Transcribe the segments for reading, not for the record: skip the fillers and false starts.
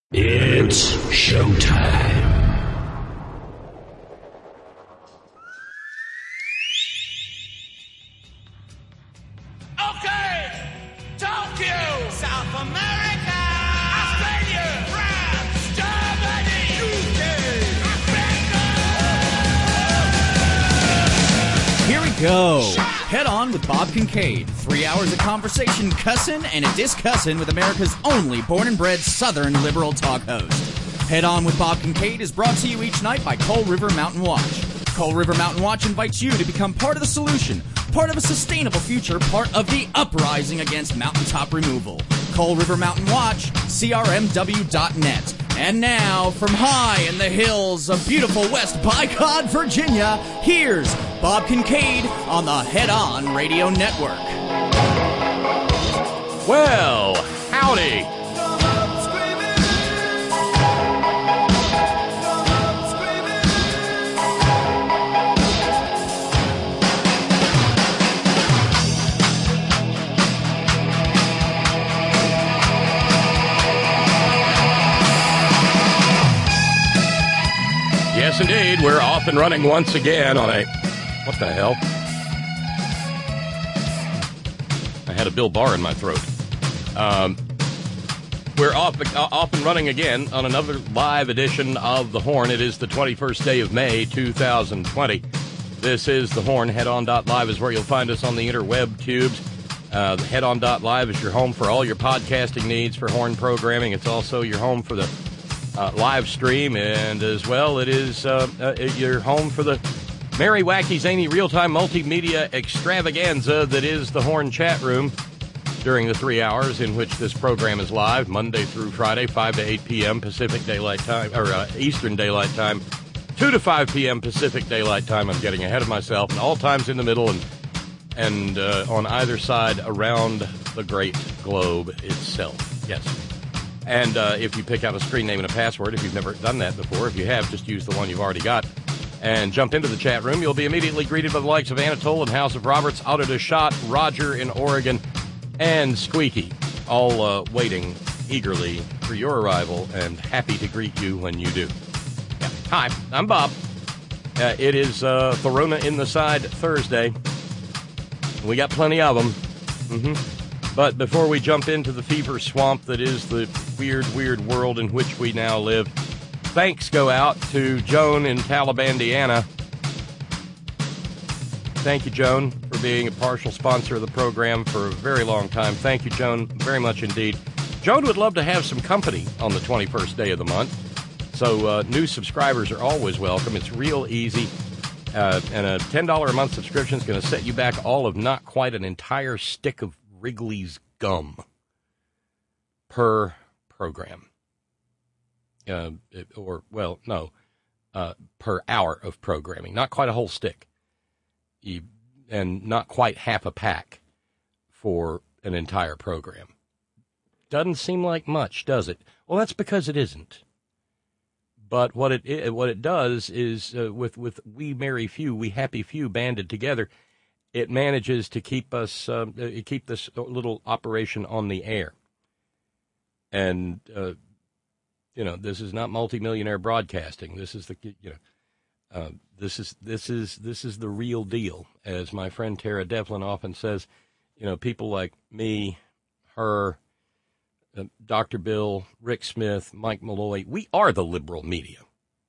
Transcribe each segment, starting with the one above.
It's showtime. Okay, Tokyo, South America, Australia, France, Germany, UK, Africa. Here we go. Head on with Bob Kincaid. 3 hours of conversation, cussin' and a discussin' with America's only born and bred Southern liberal talk host. Head on with Bob Kincaid is brought to you each night by Coal River Mountain Watch. Coal River Mountain Watch invites you to become part of the solution, part of a sustainable future, part of the uprising against mountaintop removal. Coal River Mountain Watch, crmw.net. And now, from high in the hills of beautiful West Bicod, Virginia, here's Bob Kincaid on the Head On Radio Network. Well, howdy. Yes, indeed, we're off and running once again on a... What the hell? I had a Bill Barr in my throat. We're off and running again on another live edition of The Horn. It is the 21st day of May, 2020. This is The Horn. Headon.live is where you'll find us on the interweb tubes. Headon.live is your home for all your podcasting needs for Horn programming. It's also your home for the live stream, and as well, it is your home for the merry, wacky, zany, real-time multimedia extravaganza that is the Horn chat room during the 3 hours in which this program is live, Monday through Friday, 5 to 8 p.m. Pacific Daylight Time, or Eastern Daylight Time, 2 to 5 p.m. Pacific Daylight Time. I'm getting ahead of myself, and all times in the middle and on either side around the great globe itself. Yes. And if you pick out a screen name and a password, if you've never done that before, if you have, just use the one you've already got and jump into the chat room. You'll be immediately greeted by the likes of Anatole and House of Roberts, Auto de Shot, Roger in Oregon, and Squeaky, all waiting eagerly for your arrival and happy to greet you when you do. Yeah. Hi, I'm Bob. It is Throna in the Side Thursday. We got plenty of them. But before we jump into the fever swamp that is the weird, weird world in which we now live, thanks go out to Joan in Talibandiana. Thank you, Joan, for being a partial sponsor of the program for a very long time. Thank you, Joan, very much indeed. Joan would love to have some company on the 21st day of the month. So new subscribers are always welcome. It's real easy. And a $10 a month subscription is going to set you back all of not quite an entire stick of Wrigley's gum per program. Per hour of programming. Not quite a whole stick. And not quite half a pack for an entire program. Doesn't seem like much, does it? Well, that's because it isn't. But what it does is, with we merry few, we happy few banded together, it manages to keep us keep this little operation on the air. And this is not multimillionaire broadcasting. This is this is the real deal, as my friend Tara Devlin often says. People like me, her, Dr. Bill, Rick Smith, Mike Malloy, we are the liberal media.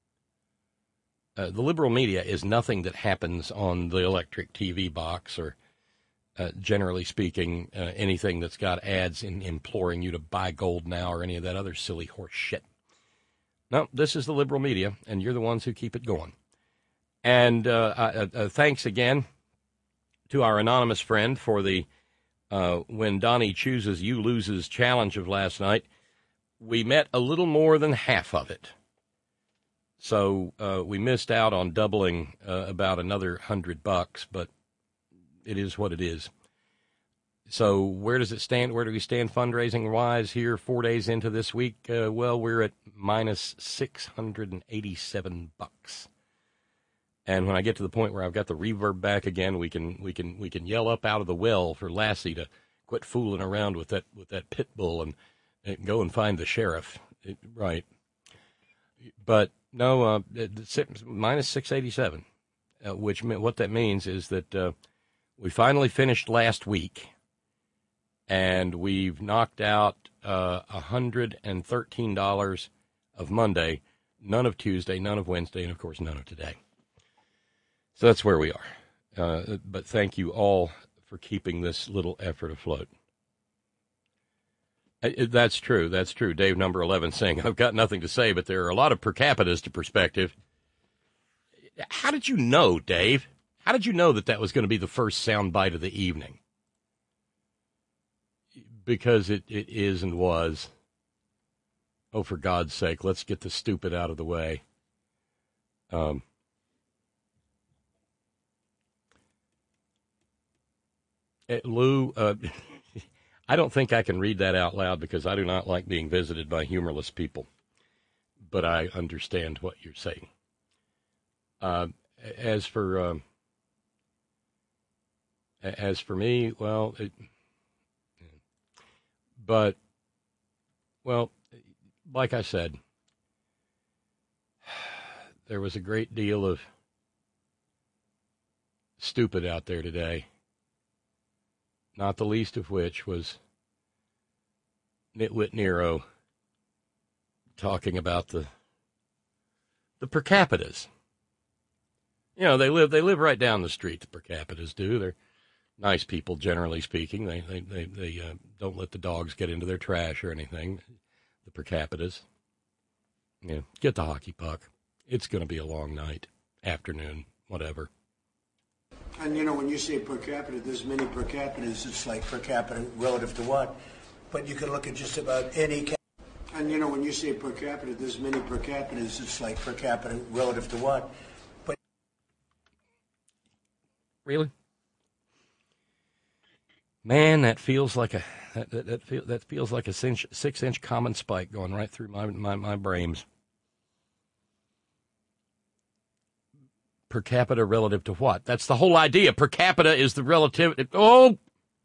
The liberal media is nothing that happens on the electric TV box or, generally speaking, anything that's got ads imploring you to buy gold now or any of that other silly horse shit. No, this is the liberal media, and you're the ones who keep it going. And thanks again to our anonymous friend for the When Donnie Chooses, You Loses challenge of last night. We met a little more than half of it. So we missed out on doubling about another $100, but it is what it is. So where does it stand? Where do we stand fundraising-wise here 4 days into this week? Well, we're at minus $687. And when I get to the point where I've got the reverb back again, we can yell up out of the well for Lassie to quit fooling around with that pit bull and go and find the sheriff. Right. But no, minus 687, which what that means is that we finally finished last week, and we've knocked out $113 of Monday, none of Tuesday, none of Wednesday, and, of course, none of today. So that's where we are. But thank you all for keeping this little effort afloat. That's true. That's true. Dave, number 11, saying, I've got nothing to say, but there are a lot of per capitas to perspective. How did you know, Dave? How did you know that was going to be the first soundbite of the evening? Because it is and was. Oh, for God's sake, let's get the stupid out of the way. Lou, I don't think I can read that out loud because I do not like being visited by humorless people. But I understand what you're saying. As for me, well, like I said, there was a great deal of stupid out there today. Not the least of which was Nitwit Nero talking about the per capitas. You know, they live right down the street, the per capitas do. They're nice people, generally speaking. They don't let the dogs get into their trash or anything, the per capitas. Yeah, get the hockey puck. It's going to be a long night, afternoon, whatever. And, you know, when you say per capita, there's many per capitas. It's like per capita relative to what? But you can look at just about any. And, you know, when you say per capita, there's many per capitas. It's like per capita relative to what? But really, man, that feels like a that feels like a 6-inch common spike going right through my brains. Per capita relative to what? That's the whole idea. Per capita is the relative. Oh!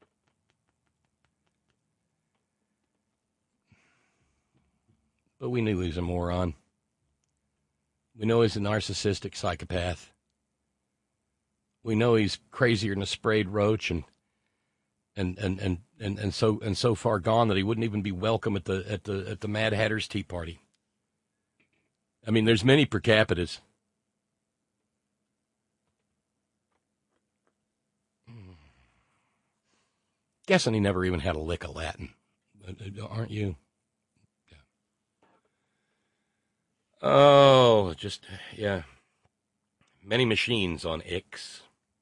But we knew he was a moron. We know he's a narcissistic psychopath. We know he's crazier than a sprayed roach and so far gone that he wouldn't even be welcome at the Mad Hatter's Tea Party. I mean, there's many per capitas. Guessing he never even had a lick of Latin. Aren't you? Yeah. Oh, just, yeah. Many machines on X.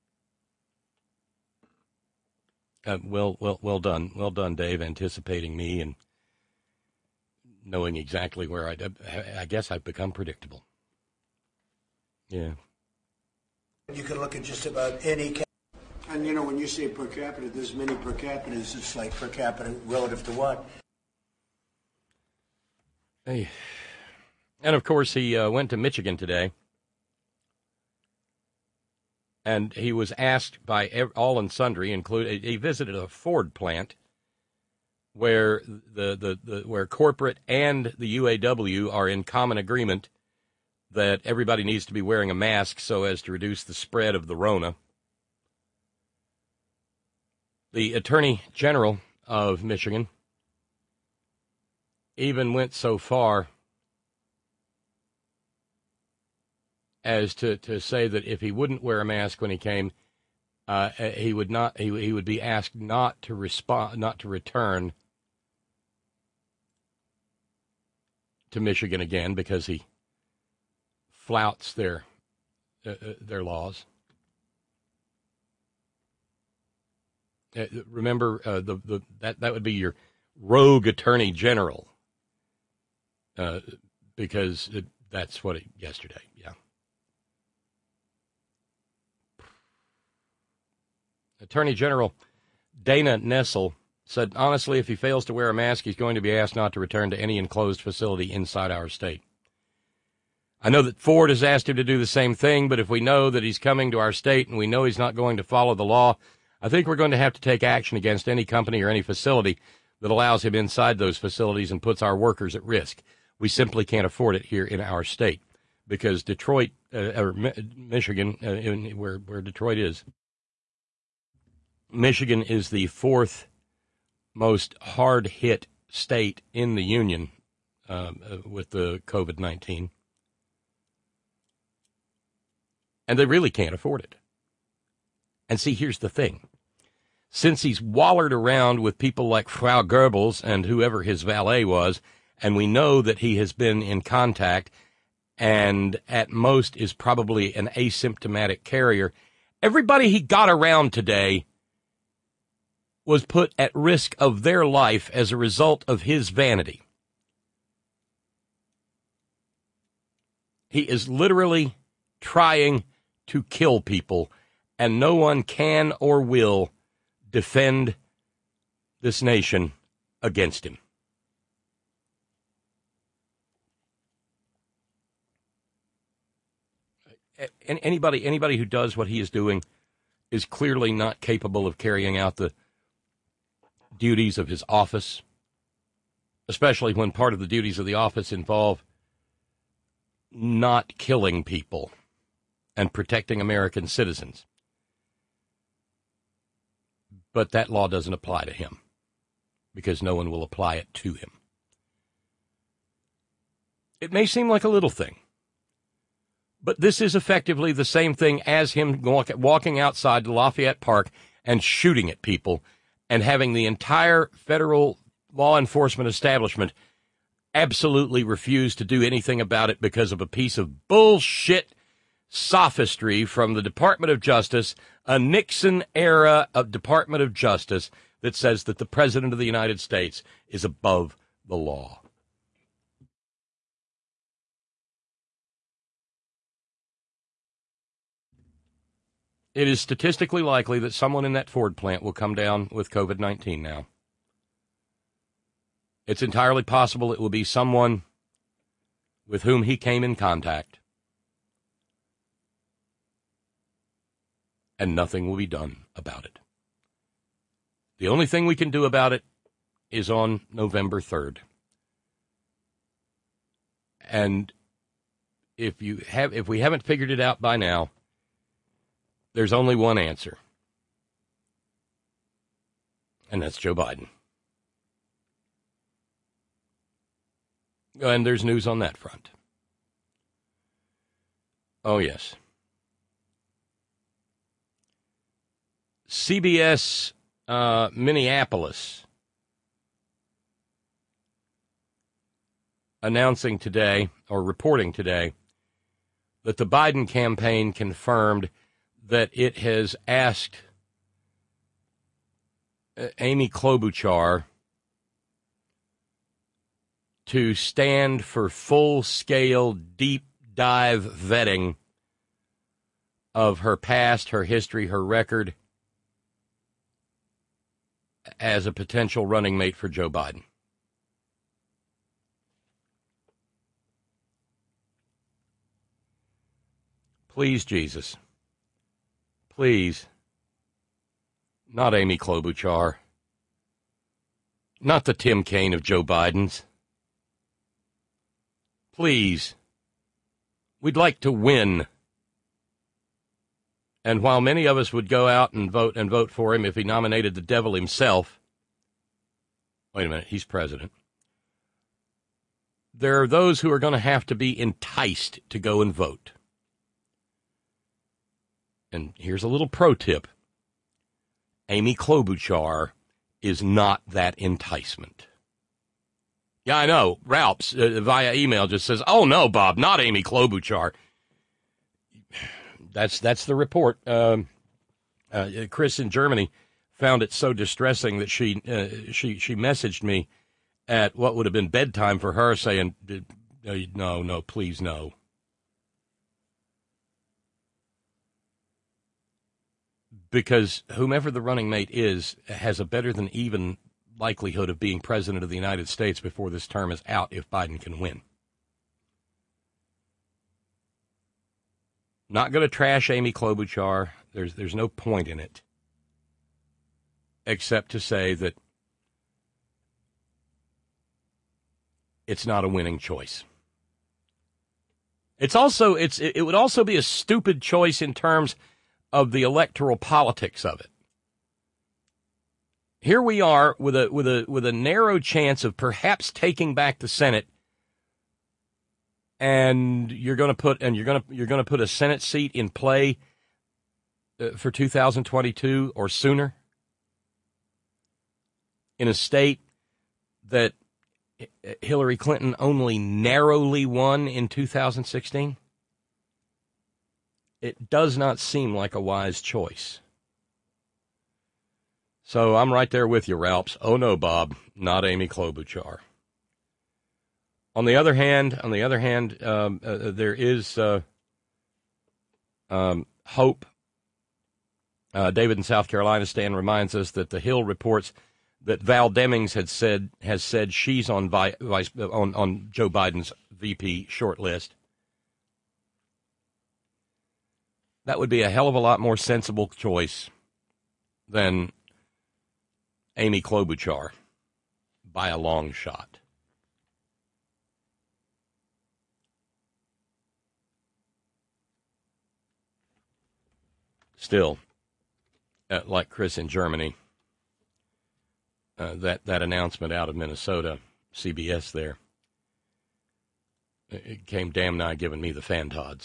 Well done. Well done, Dave, anticipating me and knowing exactly where I guess I've become predictable. Yeah. You can look at just about any. And, you know, when you say per capita, there's many per capitas. It's like per capita relative to what? Hey. And, of course, he went to Michigan today. And he was asked by all and sundry, he visited a Ford plant where where corporate and the UAW are in common agreement that everybody needs to be wearing a mask so as to reduce the spread of the Rona. The Attorney General of Michigan even went so far as to say that if he wouldn't wear a mask when he came, he would be asked not to return to Michigan again because he flouts their laws. Remember, that would be your rogue attorney general, because that's what yesterday. Yeah. Attorney General Dana Nessel said, honestly, if he fails to wear a mask, he's going to be asked not to return to any enclosed facility inside our state. I know that Ford has asked him to do the same thing, but if we know that he's coming to our state and we know he's not going to follow the law, I think we're going to have to take action against any company or any facility that allows him inside those facilities and puts our workers at risk. We simply can't afford it here in our state because Detroit, or Michigan, where Detroit is, Michigan is the fourth most hard-hit state in the union with the COVID-19. And they really can't afford it. And see, here's the thing. Since he's wallered around with people like Frau Goebbels and whoever his valet was, and we know that he has been in contact and at most is probably an asymptomatic carrier, everybody he got around today was put at risk of their life as a result of his vanity. He is literally trying to kill people, and no one can or will defend this nation against him. Anybody who does what he is doing is clearly not capable of carrying out the duties of his office, especially when part of the duties of the office involve not killing people and protecting American citizens. But that law doesn't apply to him because no one will apply it to him. It may seem like a little thing, but this is effectively the same thing as him walking outside to Lafayette Park and shooting at people and having the entire federal law enforcement establishment absolutely refuse to do anything about it because of a piece of bullshit sophistry from the Department of Justice, a Nixon-era of Department of Justice that says that the President of the United States is above the law. It is statistically likely that someone in that Ford plant will come down with COVID-19 now. It's entirely possible it will be someone with whom he came in contact. And nothing will be done about it. The only thing we can do about it is on November 3rd. And if we haven't figured it out by now, there's only one answer. And that's Joe Biden. And there's news on that front. Oh, yes. CBS Minneapolis announcing today, or reporting today, that the Biden campaign confirmed that it has asked Amy Klobuchar to stand for full-scale, deep-dive vetting of her past, her history, her record as a potential running mate for Joe Biden. Please, Jesus. Please. Not Amy Klobuchar. Not the Tim Kaine of Joe Biden's. Please. We'd like to win. And while many of us would go out and vote for him if he nominated the devil himself, wait a minute, he's president. There are those who are going to have to be enticed to go and vote. And here's a little pro tip. Amy Klobuchar is not that enticement. Yeah, I know. Ralphs via email just says, "Oh no, Bob, not Amy Klobuchar." That's the report. Chris in Germany found it so distressing that she messaged me at what would have been bedtime for her, saying, "No, please no." Because whomever the running mate is has a better than even likelihood of being president of the United States before this term is out if Biden can win. Not going to trash Amy Klobuchar. There's no point in it, except to say that it's not a winning choice. It would also be a stupid choice in terms of the electoral politics of it. Here we are with a narrow chance of perhaps taking back the Senate, and you're going to put a Senate seat in play for 2022 or sooner in a state that Hillary Clinton only narrowly won in 2016. It does not seem like a wise choice. So I'm right there with you, Ralphs. Oh no, Bob, not Amy Klobuchar. On the other hand, there is hope. David in South Carolina, Stan reminds us that the Hill reports that Val Demings has said she's on Joe Biden's VP short list. That would be a hell of a lot more sensible choice than Amy Klobuchar by a long shot. Still, like Chris in Germany, that announcement out of Minnesota, CBS there, it came damn nigh giving me the fantods.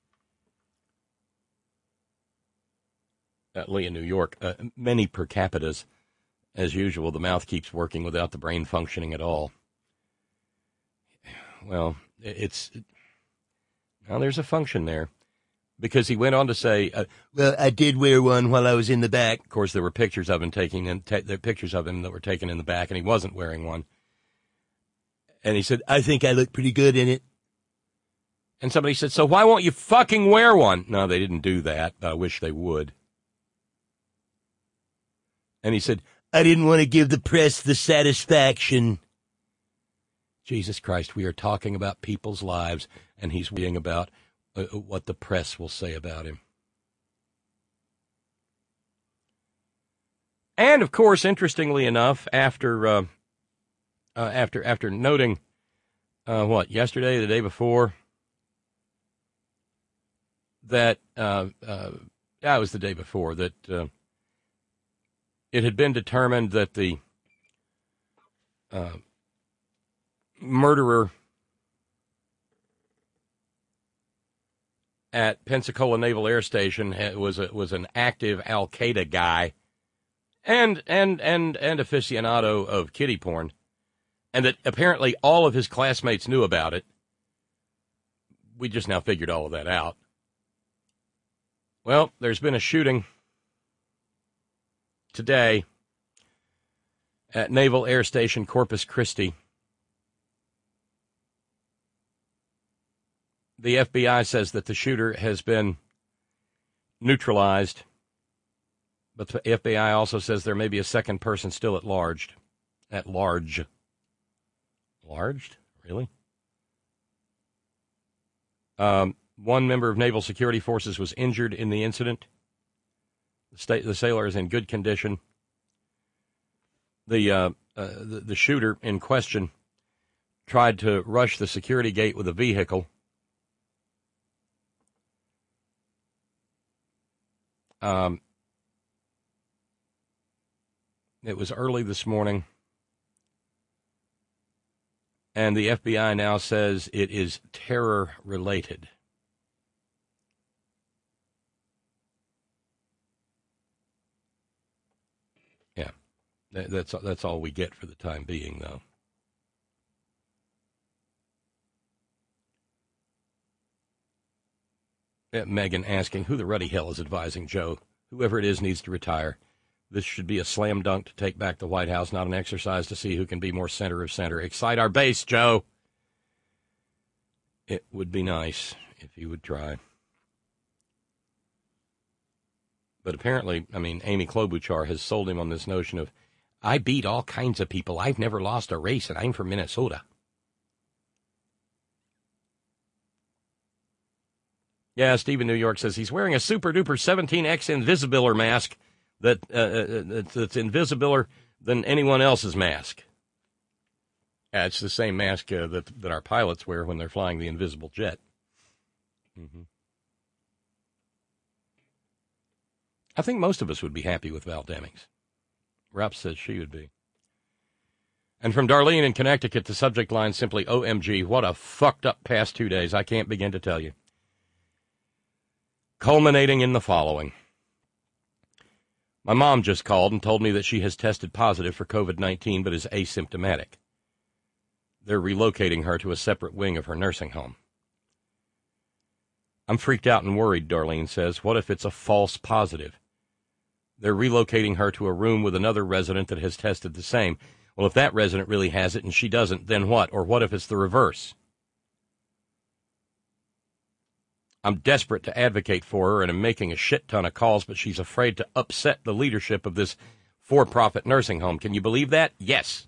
Lee in New York, many per capitas. As usual, the mouth keeps working without the brain functioning at all. Well, there's a function there. Because he went on to say, well, I did wear one while I was in the back. Of course, there were pictures of him pictures of him that were taken in the back, and he wasn't wearing one. And he said, I think I look pretty good in it. And somebody said, so why won't you fucking wear one? No, they didn't do that. I wish they would. And he said, I didn't want to give the press the satisfaction. Jesus Christ, we are talking about people's lives, and he's worrying about what the press will say about him. And, of course, interestingly enough, after noting, yesterday, the day before, that, it was the day before, that it had been determined that the murderer at Pensacola Naval Air Station was an active Al Qaeda guy, and aficionado of kiddie porn, and that apparently all of his classmates knew about it. We just now figured all of that out. Well, there's been a shooting today at Naval Air Station Corpus Christi. The FBI says that the shooter has been neutralized, but the FBI also says there may be a second person still at large. At large? Large? Really? One member of Naval Security Forces was injured in the incident. The sailor is in good condition. The shooter in question tried to rush the security gate with a vehicle. It was early this morning, and the FBI now says it is terror-related. Yeah, that's all we get for the time being, though. Megan asking, who the ruddy hell is advising Joe? Whoever it is needs to retire. This should be a slam dunk to take back the White House, not an exercise to see who can be more center of center. Excite our base, Joe. It would be nice if you would try. But apparently, Amy Klobuchar has sold him on this notion of, I beat all kinds of people. I've never lost a race, and I'm from Minnesota. Yeah, Steve in New York says he's wearing a super-duper 17X Invisibler mask that's invisibler than anyone else's mask. Yeah, it's the same mask that our pilots wear when they're flying the invisible jet. Mm-hmm. I think most of us would be happy with Val Demings. Ralph says she would be. And from Darlene in Connecticut, the subject line simply, OMG, what a fucked up past 2 days. I can't begin to tell you. Culminating in the following. My mom just called and told me that she has tested positive for COVID-19 but is asymptomatic. They're relocating her to a separate wing of her nursing home. I'm freaked out and worried, Darlene says. What if it's a false positive? They're relocating her to a room with another resident that has tested the same. Well, if that resident really has it and she doesn't, then what? Or what if it's the reverse? I'm desperate to advocate for her and am making a shit ton of calls, but she's afraid to upset the leadership of this for-profit nursing home. Can you believe that? Yes.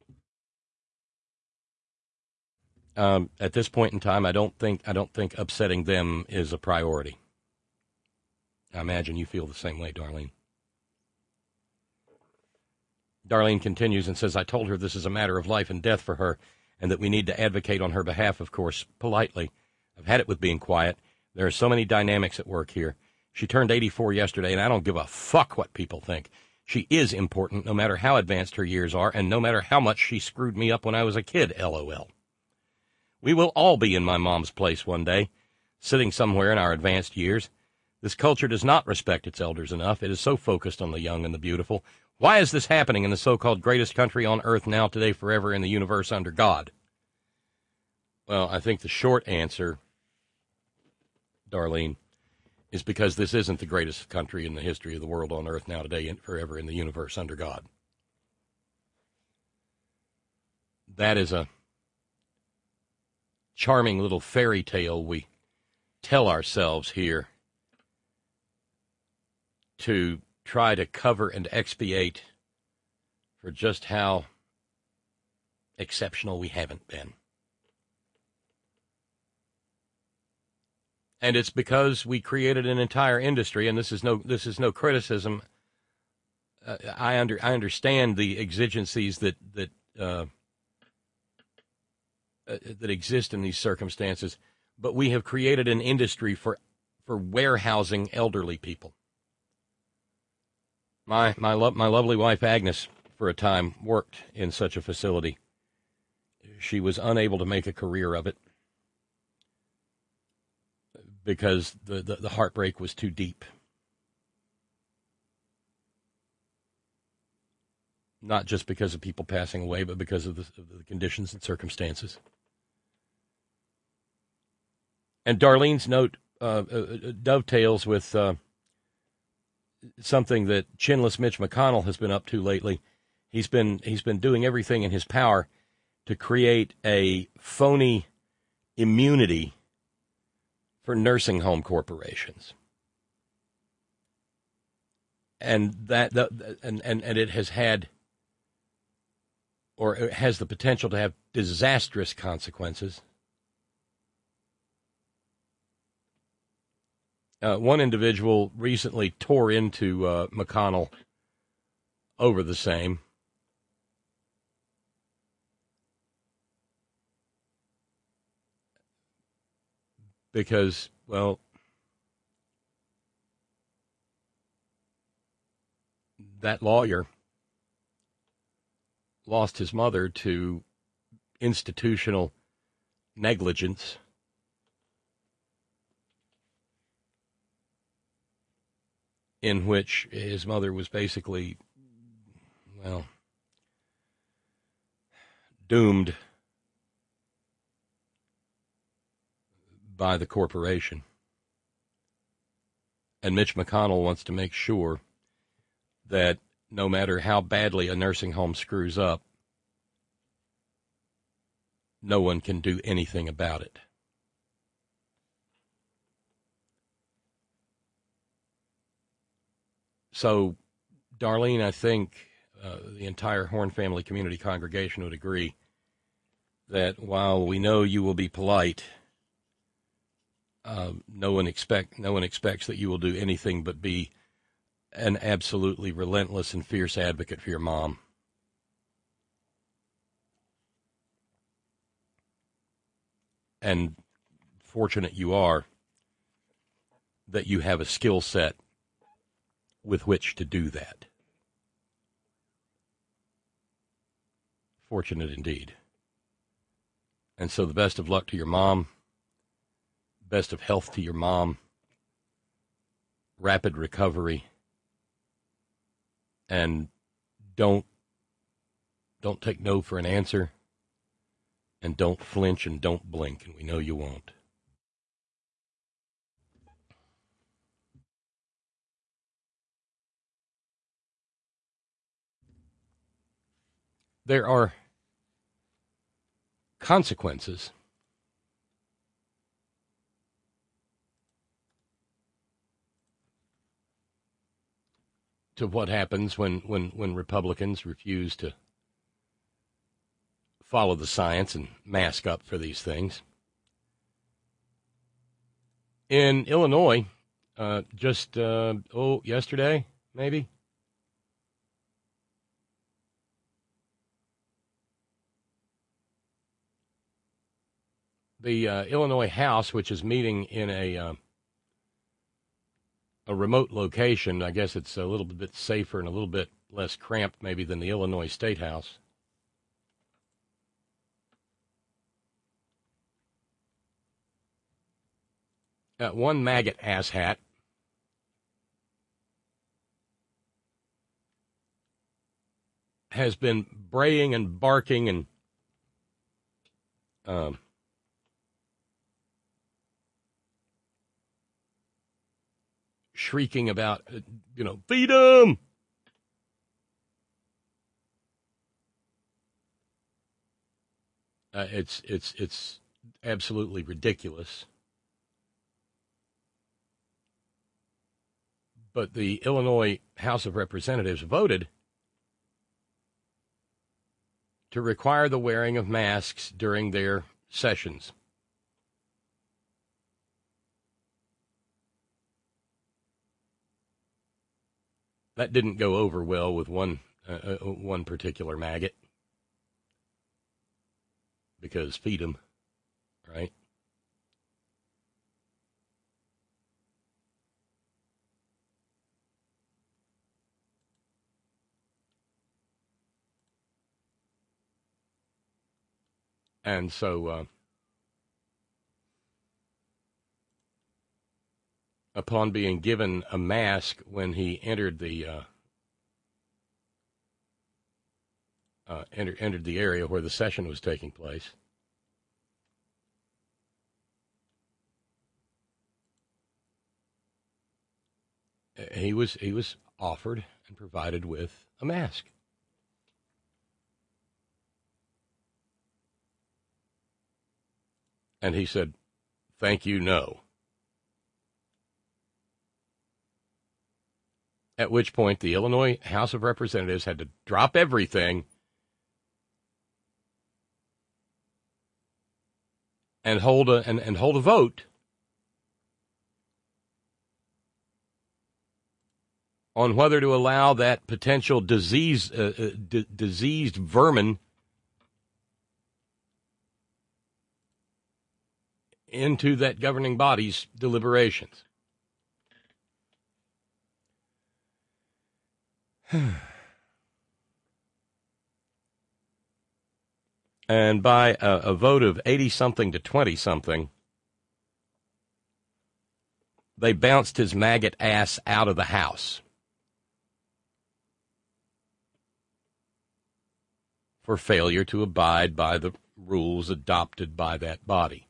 At this point in time, I don't think upsetting them is a priority. I imagine you feel the same way, Darlene. Darlene continues and says, I told her this is a matter of life and death for her and that we need to advocate on her behalf, of course, politely. I've had it with being quiet. There are so many dynamics at work here. She turned 84 yesterday, and I don't give a fuck what people think. She is important no matter how advanced her years are and no matter how much she screwed me up when I was a kid, LOL. We will all be in my mom's place one day, sitting somewhere in our advanced years. This culture does not respect its elders enough. It is so focused on the young and the beautiful. Why is this happening in the so-called greatest country on earth now, today, forever, in the universe under God? Well, I think the short answer, Darlene, is because this isn't the greatest country in the history of the world on earth now, today, and forever, in the universe under God. That is a charming little fairy tale we tell ourselves here to try to cover and expiate for just how exceptional we haven't been. And it's because we created an entire industry, and this is no criticism. I understand the exigencies that exist in these circumstances, but we have created an industry for warehousing elderly people. My lovely wife Agnes, for a time, worked in such a facility. She was unable to make a career of it because the heartbreak was too deep. Not just because of people passing away, but because of the conditions and circumstances. And Darlene's note dovetails with something that chinless Mitch McConnell has been up to lately. He's been doing everything in his power to create a phony immunity for nursing home corporations, and it has had, or it has the potential to have, disastrous consequences. One individual recently tore into McConnell over the same. Because, well, that lawyer lost his mother to institutional negligence. In which his mother was basically, well, doomed by the corporation. And Mitch McConnell wants to make sure that no matter how badly a nursing home screws up, no one can do anything about it. So, Darlene, I think the entire Horn family community congregation would agree that while we know you will be polite, no one expects that you will do anything but be an absolutely relentless and fierce advocate for your mom. and fortunate you are that you have a skill set with which to do that. Fortunate indeed. And so the best of luck to your mom. Best of health to your mom. Rapid recovery. And don't take no for an answer. And don't flinch and don't blink. And we know you won't. There are consequences to what happens when Republicans refuse to follow the science and mask up for these things. In Illinois, yesterday, maybe, the Illinois House, which is meeting in a remote location, I guess it's a little bit safer and a little bit less cramped maybe than the Illinois State House. One maggot asshat has been braying and barking and shrieking about, feed him! It's absolutely ridiculous. But the Illinois House of Representatives voted to require the wearing of masks during their sessions. That didn't go over well with one particular maggot. Because feed 'em, right? And so, upon being given a mask when he entered the entered the area where the session was taking place, he was offered and provided with a mask. And he said, "Thank you, no." At which point the Illinois House of Representatives had to drop everything and hold a vote on whether to allow that potential diseased vermin into that governing body's deliberations. And by a vote of 80-something to 20-something, they bounced his maggot ass out of the House for failure to abide by the rules adopted by that body.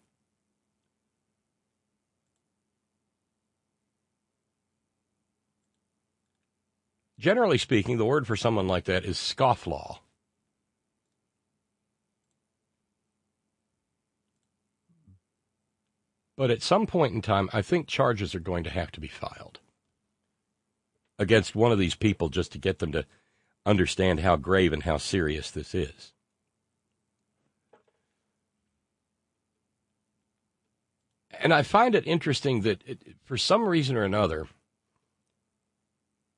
Generally speaking, the word for someone like that is scofflaw. But at some point in time, I think charges are going to have to be filed against one of these people just to get them to understand how grave and how serious this is. And I find it interesting that for some reason or another,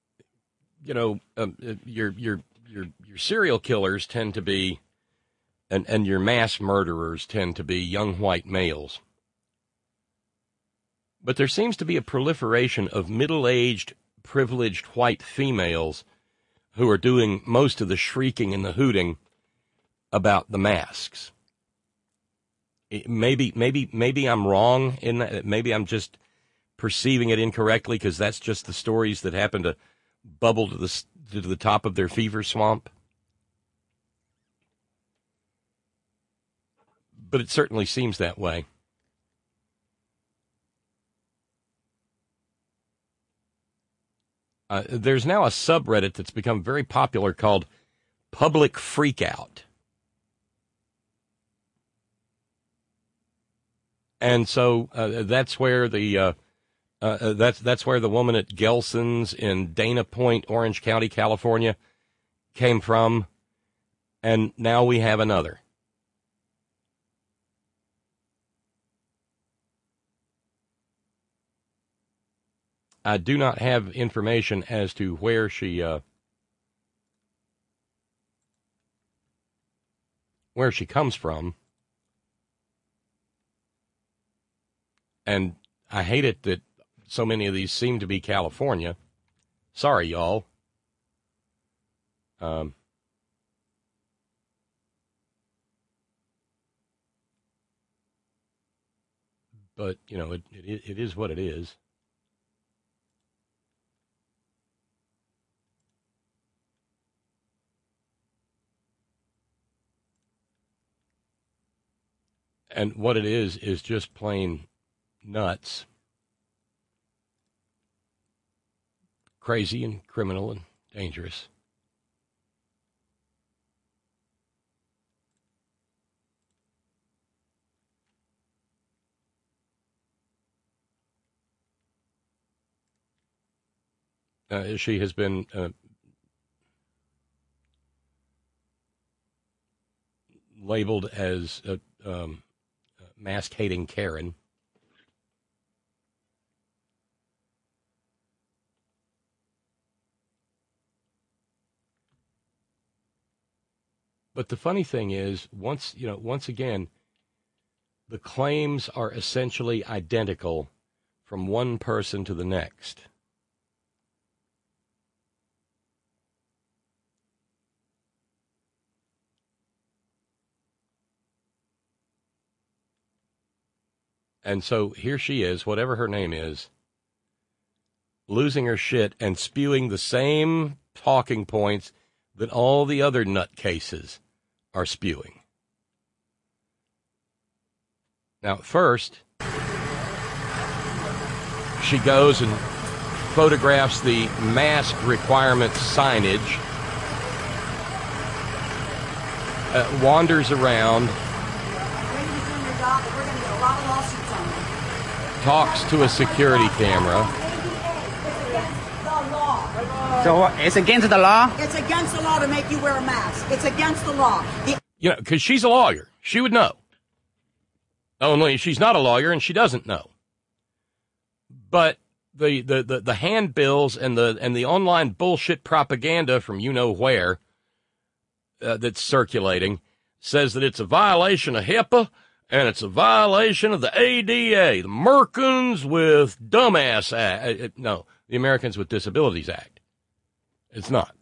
your serial killers tend to be and your mass murderers tend to be young white males. But there seems to be a proliferation of middle-aged, privileged white females who are doing most of the shrieking and the hooting about the masks. Maybe I'm wrong in that. Maybe I'm just perceiving it incorrectly because that's just the stories that happen to bubble to the top of their fever swamp. But it certainly seems that way. There's now a subreddit that's become very popular called Public Freakout. And so that's where the that's where the woman at Gelson's in Dana Point, Orange County, California, came from, and now we have another. I do not have information as to where she comes from. And I hate it that so many of these seem to be California. Sorry, y'all. But, you know, it is what it is. And what it is just plain nuts, crazy and criminal and dangerous. She has been labeled as mask-hating Karen. But the funny thing is, once again, the claims are essentially identical from one person to the next. And so here she is, whatever her name is, losing her shit and spewing the same talking points that all the other nutcases are spewing. Now, first, she goes and photographs the mask requirement signage, wanders around, talks to a security camera. So it's against the law? It's against the law to make you wear a mask. It's against the law. Because she's a lawyer. She would know. Only she's not a lawyer and she doesn't know. But the handbills and the online bullshit propaganda from you-know-where that's circulating says that it's a violation of HIPAA and it's a violation of the ADA, the Americans with Dumbass Act. No, the Americans with Disabilities Act. It's not.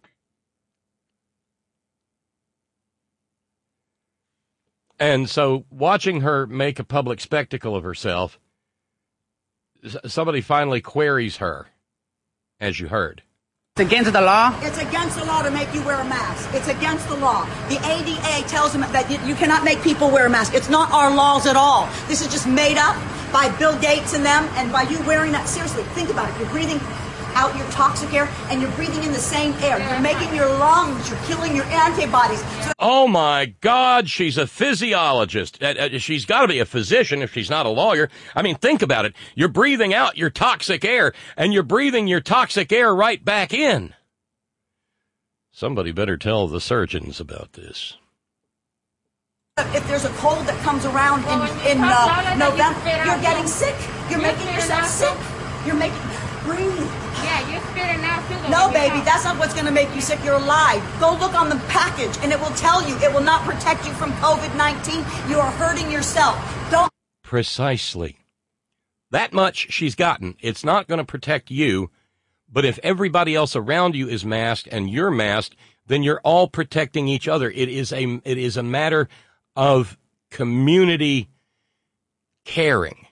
And so watching her make a public spectacle of herself, somebody finally queries her, as you heard. It's against the law? It's against the law to make you wear a mask. It's against the law. The ADA tells them that you cannot make people wear a mask. It's not our laws at all. This is just made up by Bill Gates and them, and by you wearing that. Seriously, think about it. You're breathing out your toxic air, and you're breathing in the same air. You're making your lungs, you're killing your antibodies. Oh, my God, she's a physiologist. She's got to be a physician if she's not a lawyer. I mean, think about it. You're breathing out your toxic air, and you're breathing your toxic air right back in. Somebody better tell the surgeons about this. If there's a cold that comes around in November, you're getting sick. You're making yourself sick. breathe. Yeah, you're spitting out sugar. No, when you baby, talk. that's not what's going to make you sick. You're alive. Go look on the package, and it will tell you. It will not protect you from COVID-19. You are hurting yourself. Don't. Precisely. That much she's gotten. It's not going to protect you, but if everybody else around you is masked and you're masked, then you're all protecting each other. It is a matter of community caring.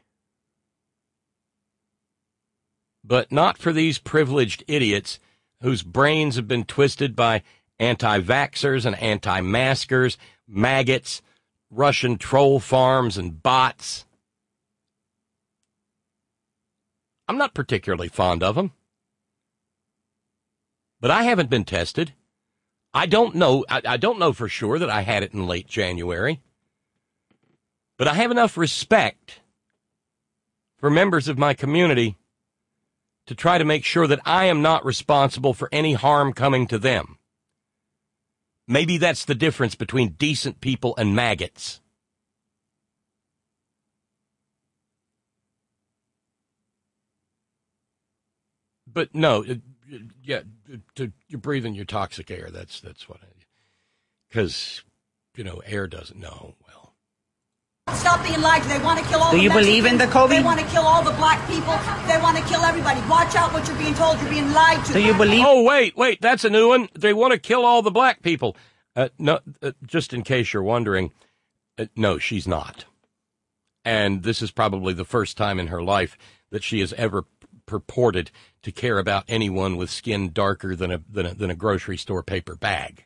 But not for these privileged idiots whose brains have been twisted by anti-vaxxers and anti-maskers, maggots, Russian troll farms, and bots. I'm not particularly fond of them. But I haven't been tested. I don't know for sure that I had it in late January. But I have enough respect for members of my community to try to make sure that I am not responsible for any harm coming to them. Maybe that's the difference between decent people and maggots. But no, you're breathing your toxic air. That's what because, air doesn't know. Well, Stop being lied to. They want to kill all Do the you believe in Mexicans. the COVID? They want to kill all the black people. They want to kill everybody. Watch out what you're being told. You're being lied to. Do you believe? oh, wait, that's a new one. They want to kill all the black people. No, just in case you're wondering, no, she's not. And this is probably the first time in her life that she has ever purported to care about anyone with skin darker than a grocery store paper bag.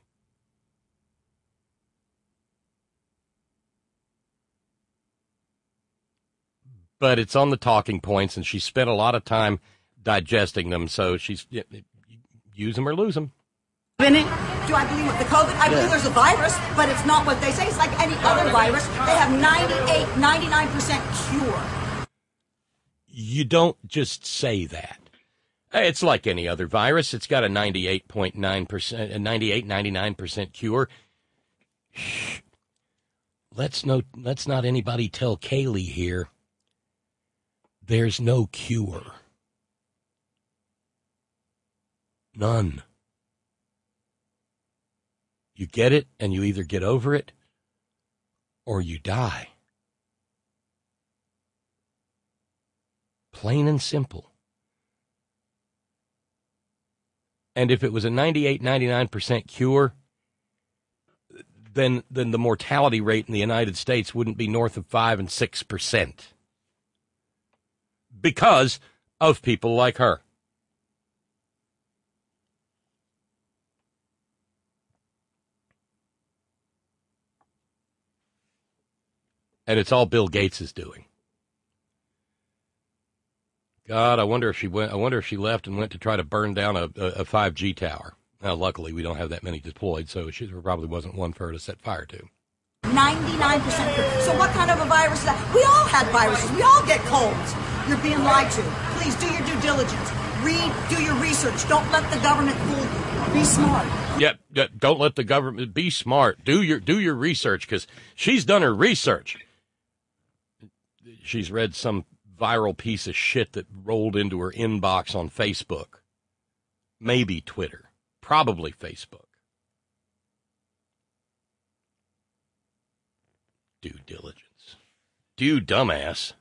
But it's on the talking points, and she spent a lot of time digesting them, so she's use them or lose them. In it? Do I believe with the COVID? I believe there's a virus, but it's not what they say. It's like any other virus. They have 99% cure. You don't just say that. It's like any other virus. It's got a 99% cure. Shh. Let's not anybody tell Kaylee here. There's no cure. None. You get it, and you either get over it, or you die. Plain and simple. And if it was a 99% cure, then the mortality rate in the United States wouldn't be north of 5 and 6%. Because of people like her. And it's all Bill Gates is doing. God, I wonder if she left and went to try to burn down a 5G tower. Now, luckily, we don't have that many deployed, so there probably wasn't one for her to set fire to. 99% cure. So what kind of a virus is that? We all had viruses. We all get colds. You're being lied to. Please do your due diligence. Read, do your research. Don't let the government fool you. Be smart. Yeah, don't let the government be smart. Do your research, because she's done her research. She's read some viral piece of shit that rolled into her inbox on Facebook. Maybe Twitter. Probably Facebook. Due diligence. Due dumbass.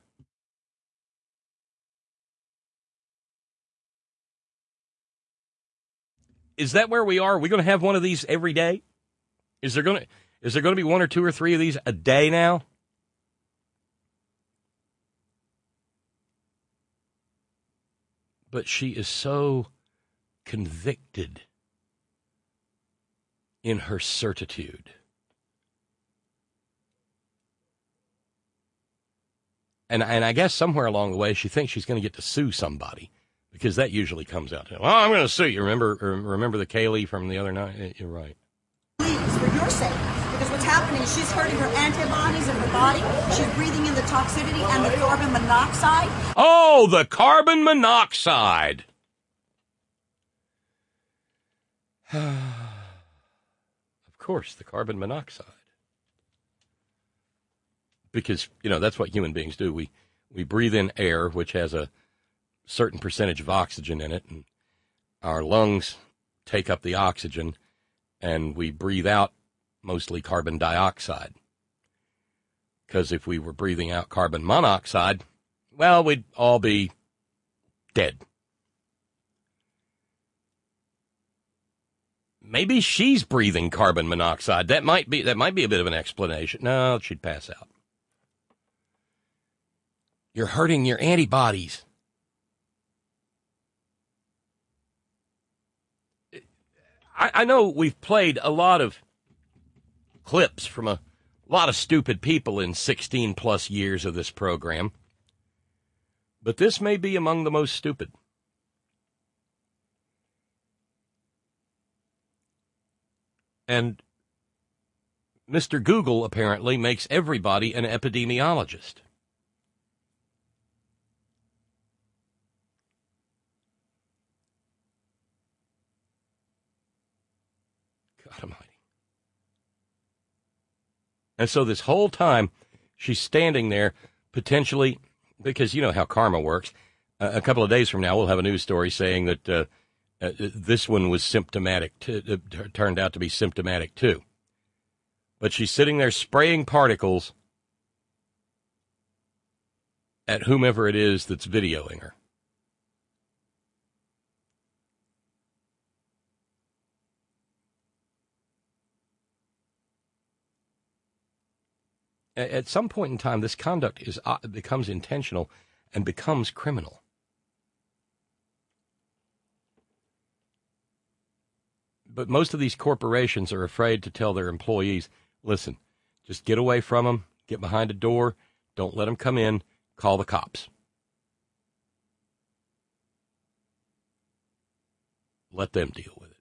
Is that where we are? Are we going to have one of these every day? Is there going to be one or two or three of these a day now? But she is so convicted in her certitude. And I guess somewhere along the way she thinks she's going to get to sue somebody, because that usually comes out. Well, I'm going to sue you. Remember the Kaylee from the other night? You're right. Please, for your sake. Because what's happening is she's hurting her antibodies in her body. She's breathing in the toxicity and the carbon monoxide. Oh, the carbon monoxide. Of course, the carbon monoxide. Because, that's what human beings do. We breathe in air, which has a certain percentage of oxygen in it, and our lungs take up the oxygen, and we breathe out mostly carbon dioxide. Because if we were breathing out carbon monoxide, well, we'd all be dead. Maybe she's breathing carbon monoxide. That might be a bit of an explanation. No, she'd pass out. You're hurting your antibodies. I know we've played a lot of clips from a lot of stupid people in 16-plus years of this program, but this may be among the most stupid. And Mr. Google apparently makes everybody an epidemiologist. God almighty. And so this whole time, she's standing there, potentially, because you know how karma works. A couple of days from now, we'll have a news story saying that this one was symptomatic, turned out to be symptomatic too. But she's sitting there spraying particles at whomever it is that's videoing her. At some point in time, this conduct becomes intentional and becomes criminal. But most of these corporations are afraid to tell their employees, listen, just get away from them, get behind a door, don't let them come in, call the cops. Let them deal with it.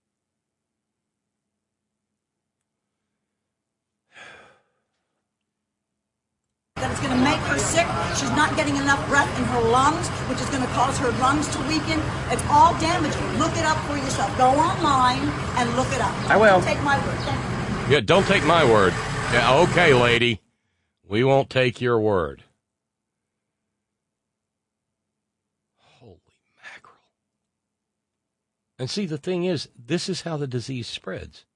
That it's going to make her sick. She's not getting enough breath in her lungs, which is going to cause her lungs to weaken. It's all damaging. Look it up for yourself. Go online and look it up. I will. Don't take my word. Thank you. Yeah, don't take my word. Yeah, okay, lady. We won't take your word. Holy mackerel. And see, the thing is, this is how the disease spreads.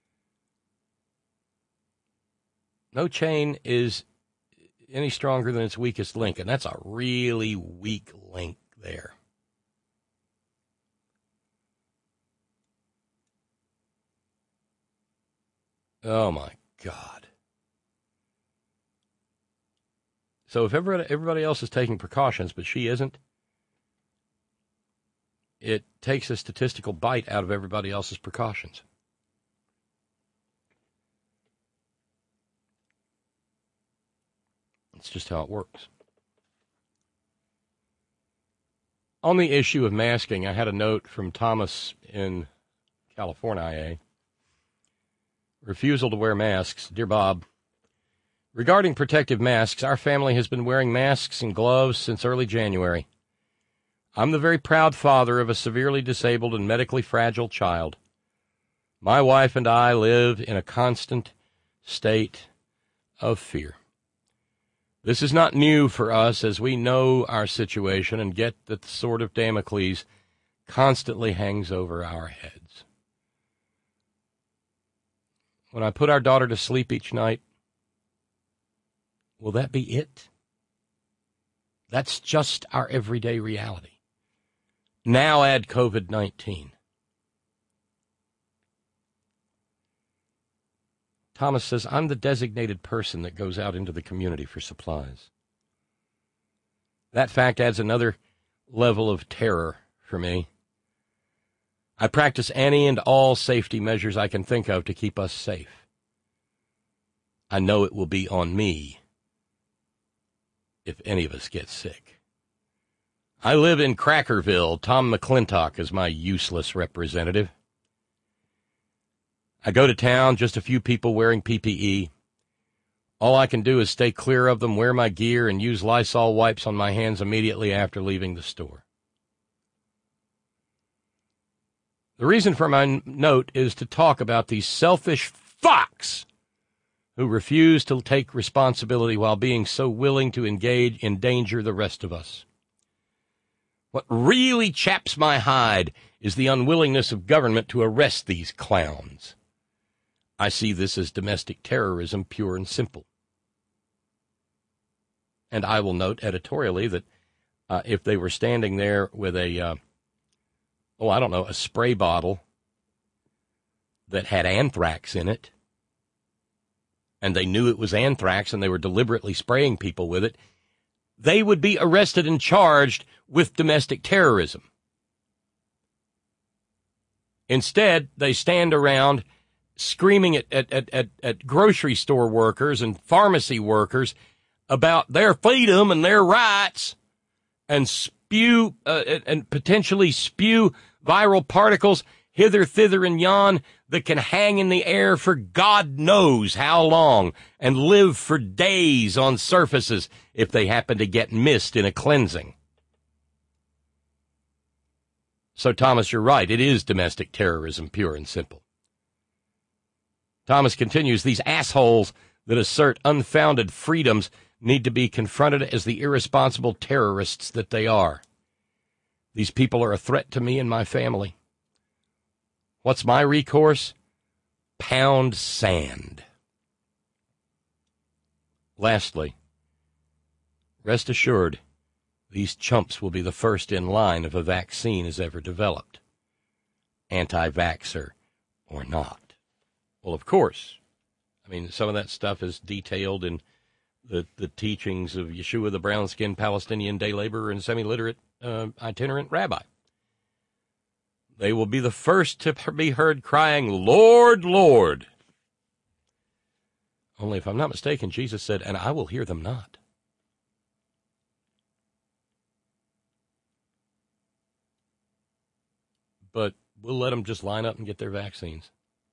No chain is any stronger than its weakest link, and that's a really weak link there. Oh, my God. So if everybody else is taking precautions, but she isn't, it takes a statistical bite out of everybody else's precautions. It's just how it works. On the issue of masking, I had a note from Thomas in California, Refusal to wear masks. Dear Bob, regarding protective masks, our family has been wearing masks and gloves since early January. I'm the very proud father of a severely disabled and medically fragile child. My wife and I live in a constant state of fear. This is not new for us, as we know our situation and get that the sword of Damocles constantly hangs over our heads. When I put our daughter to sleep each night, will that be it? That's just our everyday reality. Now add COVID-19. Thomas says, I'm the designated person that goes out into the community for supplies. That fact adds another level of terror for me. I practice any and all safety measures I can think of to keep us safe. I know it will be on me if any of us get sick. I live in Crackerville. Tom McClintock is my useless representative. I go to town, just a few people wearing PPE. All I can do is stay clear of them, wear my gear, and use Lysol wipes on my hands immediately after leaving the store. The reason for my note is to talk about these selfish fucks who refuse to take responsibility while being so willing to endanger the rest of us. What really chaps my hide is the unwillingness of government to arrest these clowns. I see this as domestic terrorism, pure and simple. And I will note editorially that if they were standing there with a spray bottle that had anthrax in it, and they knew it was anthrax and they were deliberately spraying people with it, they would be arrested and charged with domestic terrorism. Instead, they stand around screaming at grocery store workers and pharmacy workers about their freedom and their rights, and spew and potentially spew viral particles hither, thither, and yon that can hang in the air for God knows how long and live for days on surfaces if they happen to get missed in a cleansing. So, Thomas, you're right. It is domestic terrorism, pure and simple. Thomas continues, these assholes that assert unfounded freedoms need to be confronted as the irresponsible terrorists that they are. These people are a threat to me and my family. What's my recourse? Pound sand. Lastly, rest assured, these chumps will be the first in line if a vaccine is ever developed, anti-vaxxer or not. Well, of course. I mean, some of that stuff is detailed in the teachings of Yeshua, the brown-skinned Palestinian day laborer and semi-literate itinerant rabbi. They will be the first to be heard crying, Lord, Lord. Only if I'm not mistaken, Jesus said, and I will hear them not. But we'll let them just line up and get their vaccines.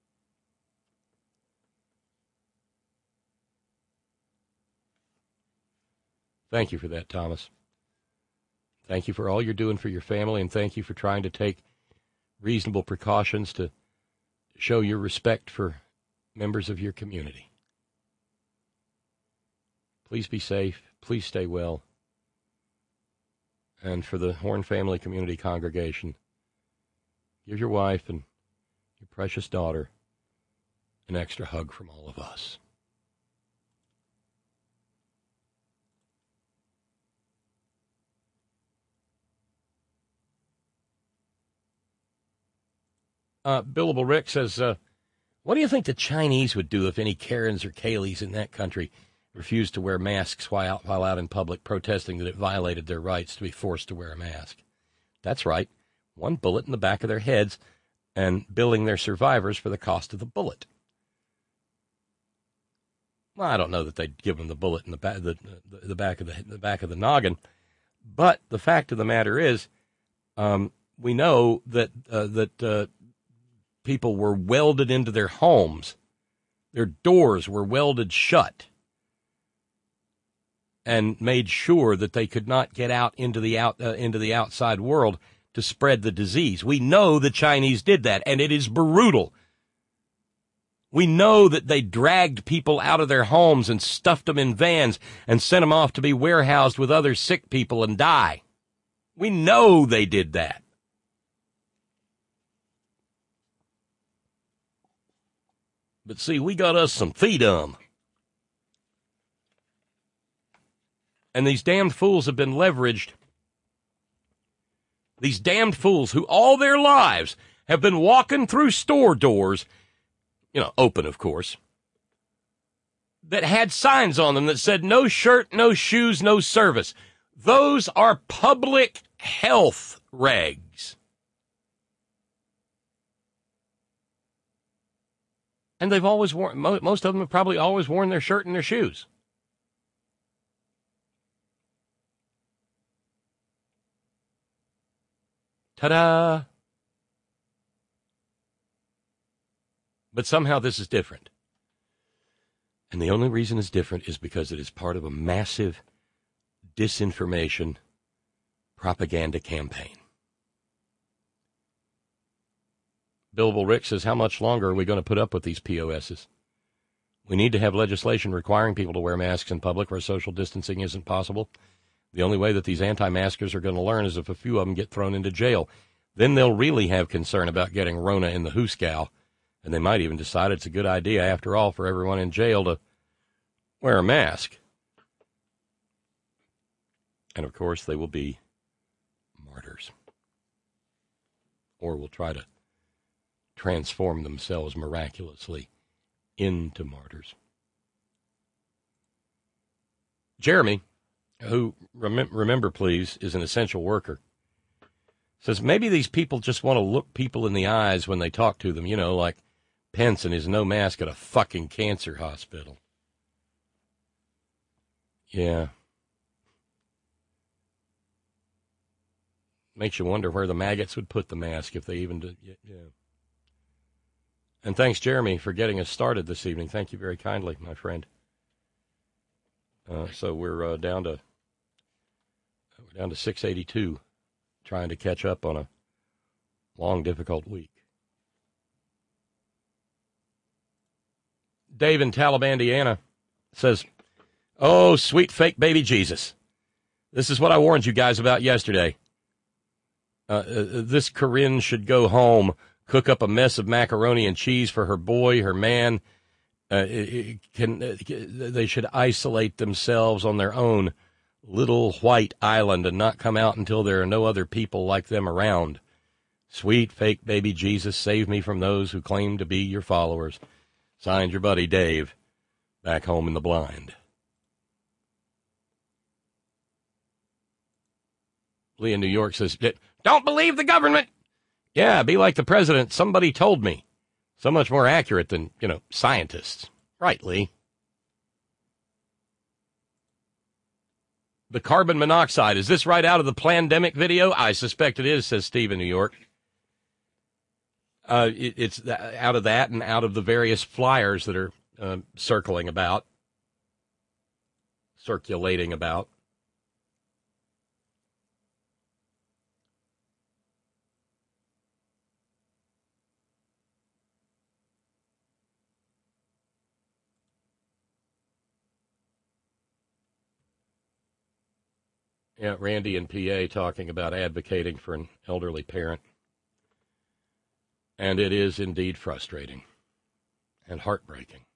Thank you for that, Thomas. Thank you for all you're doing for your family, and thank you for trying to take reasonable precautions to show your respect for members of your community. Please be safe. Please stay well. And for the Horn Family Community Congregation, give your wife and your precious daughter an extra hug from all of us. Billable Rick says, what do you think the Chinese would do if any Karens or Kayleys in that country refused to wear masks while out in public, protesting that it violated their rights to be forced to wear a mask? That's right. One bullet in the back of their heads and billing their survivors for the cost of the bullet. Well, I don't know that they'd give them the bullet in the back of the noggin, but the fact of the matter is, we know that people were welded into their homes. Their doors were welded shut and made sure that they could not get out into the outside world to spread the disease. We know the Chinese did that, and it is brutal. We know that they dragged people out of their homes and stuffed them in vans and sent them off to be warehoused with other sick people and die. We know they did that. But see, we got us some freedom. And these damned fools have been leveraged. These damned fools who all their lives have been walking through store doors, open, of course, that had signs on them that said no shirt, no shoes, no service. Those are public health regs. And they've always worn, most of them have probably always worn their shirt and their shoes. Ta-da! But somehow this is different. And the only reason it's different is because it is part of a massive disinformation propaganda campaign. Billable Rick says, how much longer are we going to put up with these POSs? We need to have legislation requiring people to wear masks in public where social distancing isn't possible. The only way that these anti-maskers are going to learn is if a few of them get thrown into jail. Then they'll really have concern about getting Rona in the hoosegow, and they might even decide it's a good idea, after all, for everyone in jail to wear a mask. And, of course, they will be martyrs, or will try to transform themselves miraculously into martyrs. Jeremy, who, remember please, is an essential worker, says maybe these people just want to look people in the eyes when they talk to them, like Pence and his no mask at a fucking cancer hospital. Yeah. Makes you wonder where the maggots would put the mask if they even did. Yeah. And thanks, Jeremy, for getting us started this evening. Thank you very kindly, my friend. So we're down to 682, trying to catch up on a long, difficult week. Dave in Talibandiana says, "Oh, sweet fake baby Jesus. This is what I warned you guys about yesterday. This Corinne should go home, cook up a mess of macaroni and cheese for her boy, her man. They should isolate themselves on their own little white island and not come out until there are no other people like them around. Sweet fake baby Jesus, save me from those who claim to be your followers. Signed, your buddy Dave, back home in the blind." Lee in New York says, "Don't believe the government." Yeah, be like the president. Somebody told me. So much more accurate than, scientists. Right, Lee. The carbon monoxide. Is this right out of the Plandemic video? I suspect it is, says Steve in New York. It's out of that and out of the various flyers that are circulating about. Yeah, Randy in PA talking about advocating for an elderly parent. And it is indeed frustrating and heartbreaking.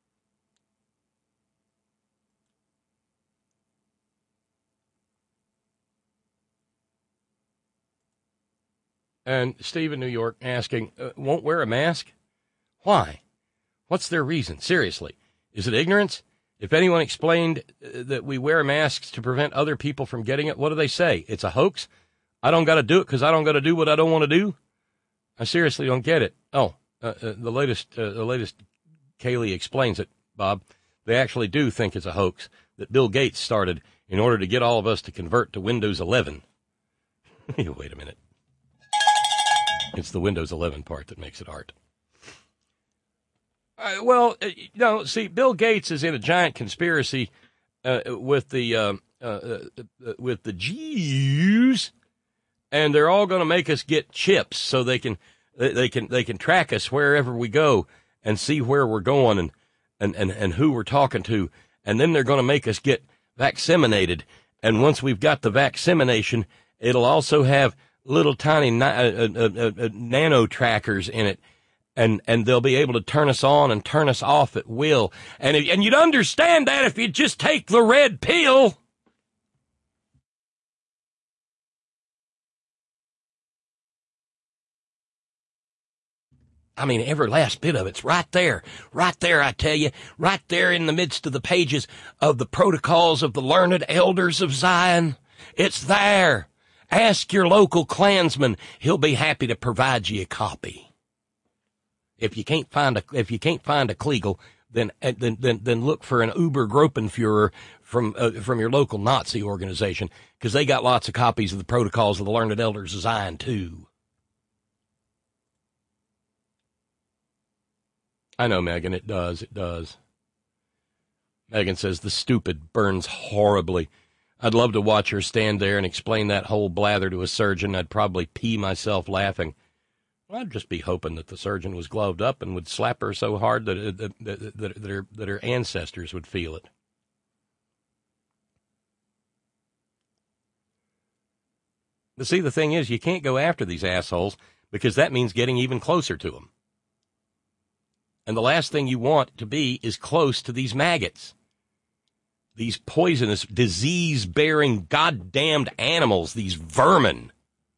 And Steve in New York asking, won't wear a mask? Why? What's their reason? Seriously, is it ignorance? If anyone explained that we wear masks to prevent other people from getting it, what do they say? It's a hoax? I don't got to do it because I don't got to do what I don't want to do? I seriously don't get it. Oh, the latest Kaylee explains it, Bob. They actually do think it's a hoax that Bill Gates started in order to get all of us to convert to Windows 11. Wait a minute. It's the Windows 11 part that makes it art. See, Bill Gates is in a giant conspiracy with the Jews, and they're all going to make us get chips so they can track us wherever we go and see where we're going and who we're talking to, and then they're going to make us get vaccinated. And once we've got the vaccination, it'll also have little tiny nano trackers in it. And they'll be able to turn us on and turn us off at will. And you'd understand that if you just take the red pill. I mean, every last bit of it's right there, I tell you, right there in the midst of the pages of the protocols of the learned elders of Zion. It's there. Ask your local Klansman. He'll be happy to provide you a copy. If you can't find a Kliegel, then look for an Uber Gruppenführer from your local Nazi organization, because they got lots of copies of the protocols of the learned elders of Zion too. I know, Megan, it does. Megan says the stupid burns horribly. I'd love to watch her stand there and explain that whole blather to a surgeon. I'd probably pee myself laughing. I'd just be hoping that the surgeon was gloved up and would slap her so hard that her ancestors would feel it. But see, the thing is, you can't go after these assholes because that means getting even closer to them. And the last thing you want to be is close to these maggots. These poisonous, disease-bearing, goddamned animals, these vermin.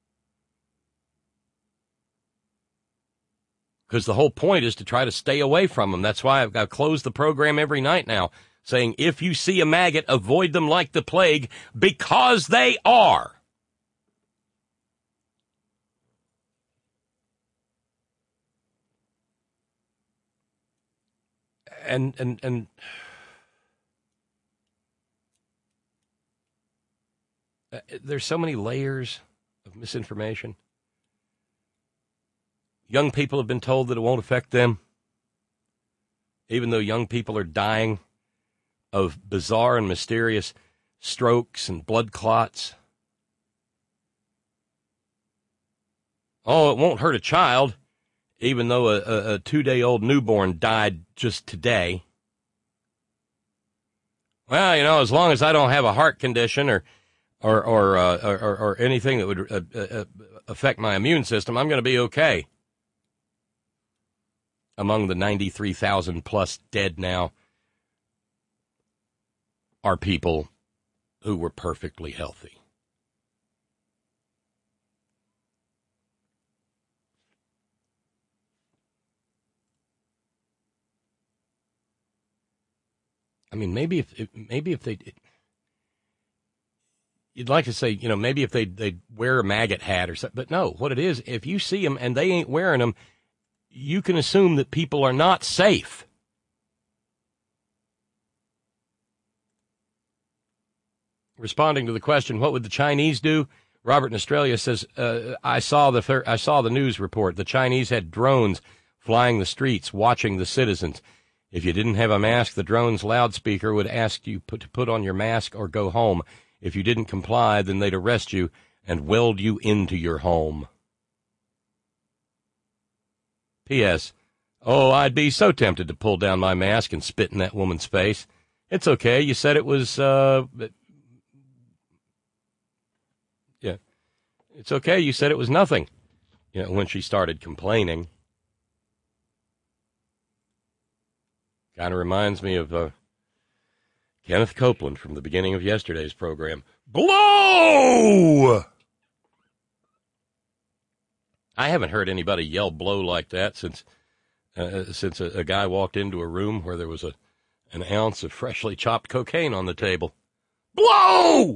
Because the whole point is to try to stay away from them. That's why I've closed the program every night now, saying if you see a maggot, avoid them like the plague, because they are. And there's so many layers of misinformation. Young people have been told that it won't affect them, even though young people are dying of bizarre and mysterious strokes and blood clots. Oh, it won't hurt a child, even though a 2-day-old newborn died just today. Well, you know, as long as I don't have a heart condition or anything that would affect my immune system, I'm going to be okay. Among the 93,000 plus dead now are people who were perfectly healthy. I mean, maybe if they, you'd like to say, you know, maybe if they wear a maggot hat or something, but no, what it is, if you see them and they ain't wearing them, you can assume that people are not safe. Responding to the question, what would the Chinese do? Robert in Australia says, I saw the news report. The Chinese had drones flying the streets, watching the citizens. If you didn't have a mask, the drone's loudspeaker would ask you to put on your mask or go home. If you didn't comply, then they'd arrest you and weld you into your home. P.S. Oh, I'd be so tempted to pull down my mask and spit in that woman's face. It's okay. You said it was, yeah. It's okay. You said it was nothing. You know, when she started complaining. Kind of reminds me of Kenneth Copeland from the beginning of yesterday's program. Blow! I haven't heard anybody yell blow like that since a guy walked into a room where there was an ounce of freshly chopped cocaine on the table. Blow!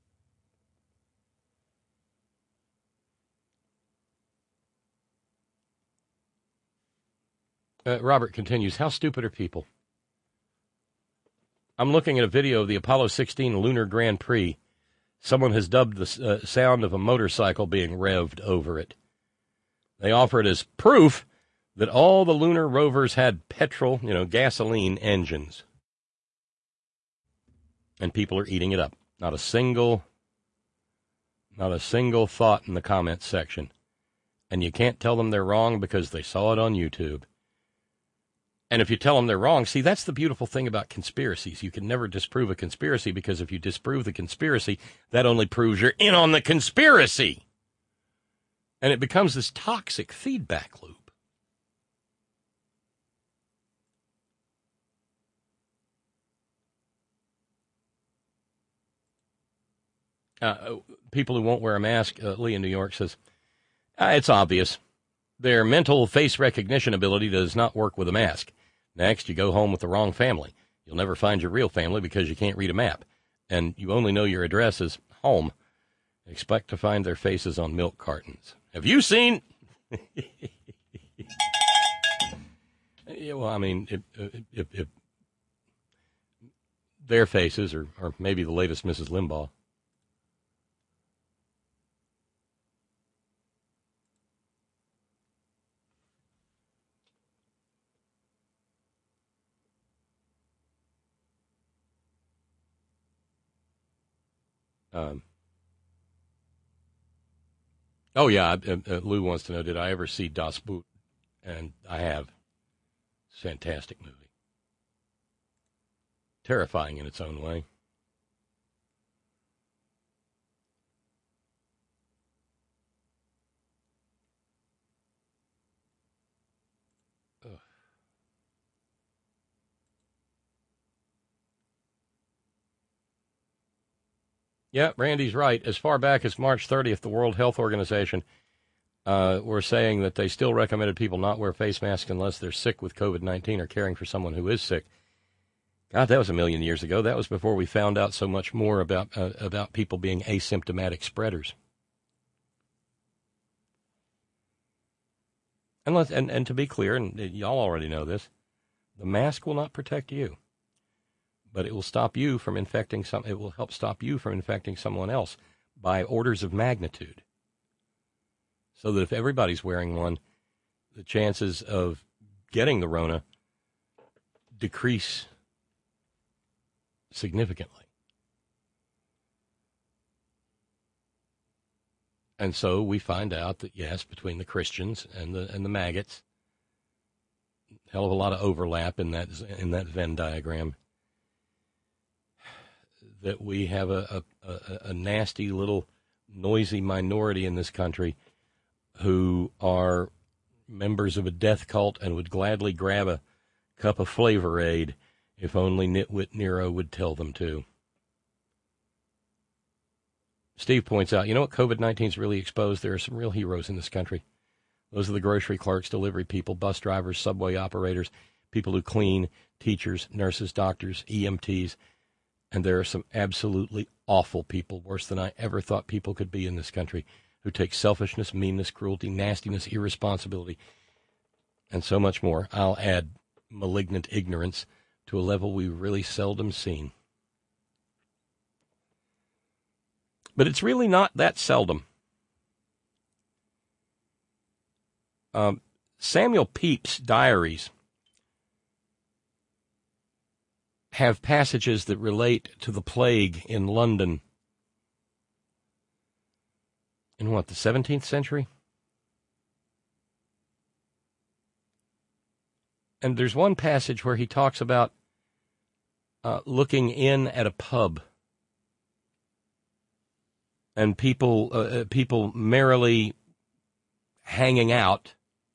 Robert continues, how stupid are people? I'm looking at a video of the Apollo 16 Lunar Grand Prix. Someone has dubbed the sound of a motorcycle being revved over it. They offer it as proof that all the lunar rovers had petrol, gasoline engines. And people are eating it up. Not a single thought in the comments section. And you can't tell them they're wrong because they saw it on YouTube. And if you tell them they're wrong, see, that's the beautiful thing about conspiracies. You can never disprove a conspiracy because if you disprove the conspiracy, that only proves you're in on the conspiracy. And it becomes this toxic feedback loop. People who won't wear a mask, Lee in New York says, it's obvious. Their mental face recognition ability does not work with a mask. Next, you go home with the wrong family. You'll never find your real family because you can't read a map. And you only know your address is home. Expect to find their faces on milk cartons. Have you seen? Yeah, well, I mean, if their faces or maybe the latest Mrs. Limbaugh. Oh, yeah, Lou wants to know, did I ever see Das Boot? And I have. Fantastic movie. Terrifying in its own way. Yeah, Randy's right. As far back as March 30th, the World Health Organization were saying that they still recommended people not wear face masks unless they're sick with COVID-19 or caring for someone who is sick. God, that was a million years ago. That was before we found out so much more about people being asymptomatic spreaders. And to be clear, and y'all already know this, the mask will not protect you, but it will stop you from infecting it will help stop you from infecting someone else by orders of magnitude. So that if everybody's wearing one, the chances of getting the Rona decrease significantly. And so we find out that, yes, between the Christians and the maggots, hell of a lot of overlap in that Venn diagram, that we have a nasty little noisy minority in this country who are members of a death cult and would gladly grab a cup of Flavor Aid if only Nitwit Nero would tell them to. Steve points out, you know what COVID-19's really exposed? There are some real heroes in this country. Those are the grocery clerks, delivery people, bus drivers, subway operators, people who clean, teachers, nurses, doctors, EMTs. And there are some absolutely awful people, worse than I ever thought people could be in this country, who take selfishness, meanness, cruelty, nastiness, irresponsibility, and so much more. I'll add malignant ignorance to a level we've really seldom seen. But it's really not that seldom. Samuel Pepys' diaries have passages that relate to the plague in London in the 17th century? And there's one passage where he talks about looking in at a pub and people merrily hanging out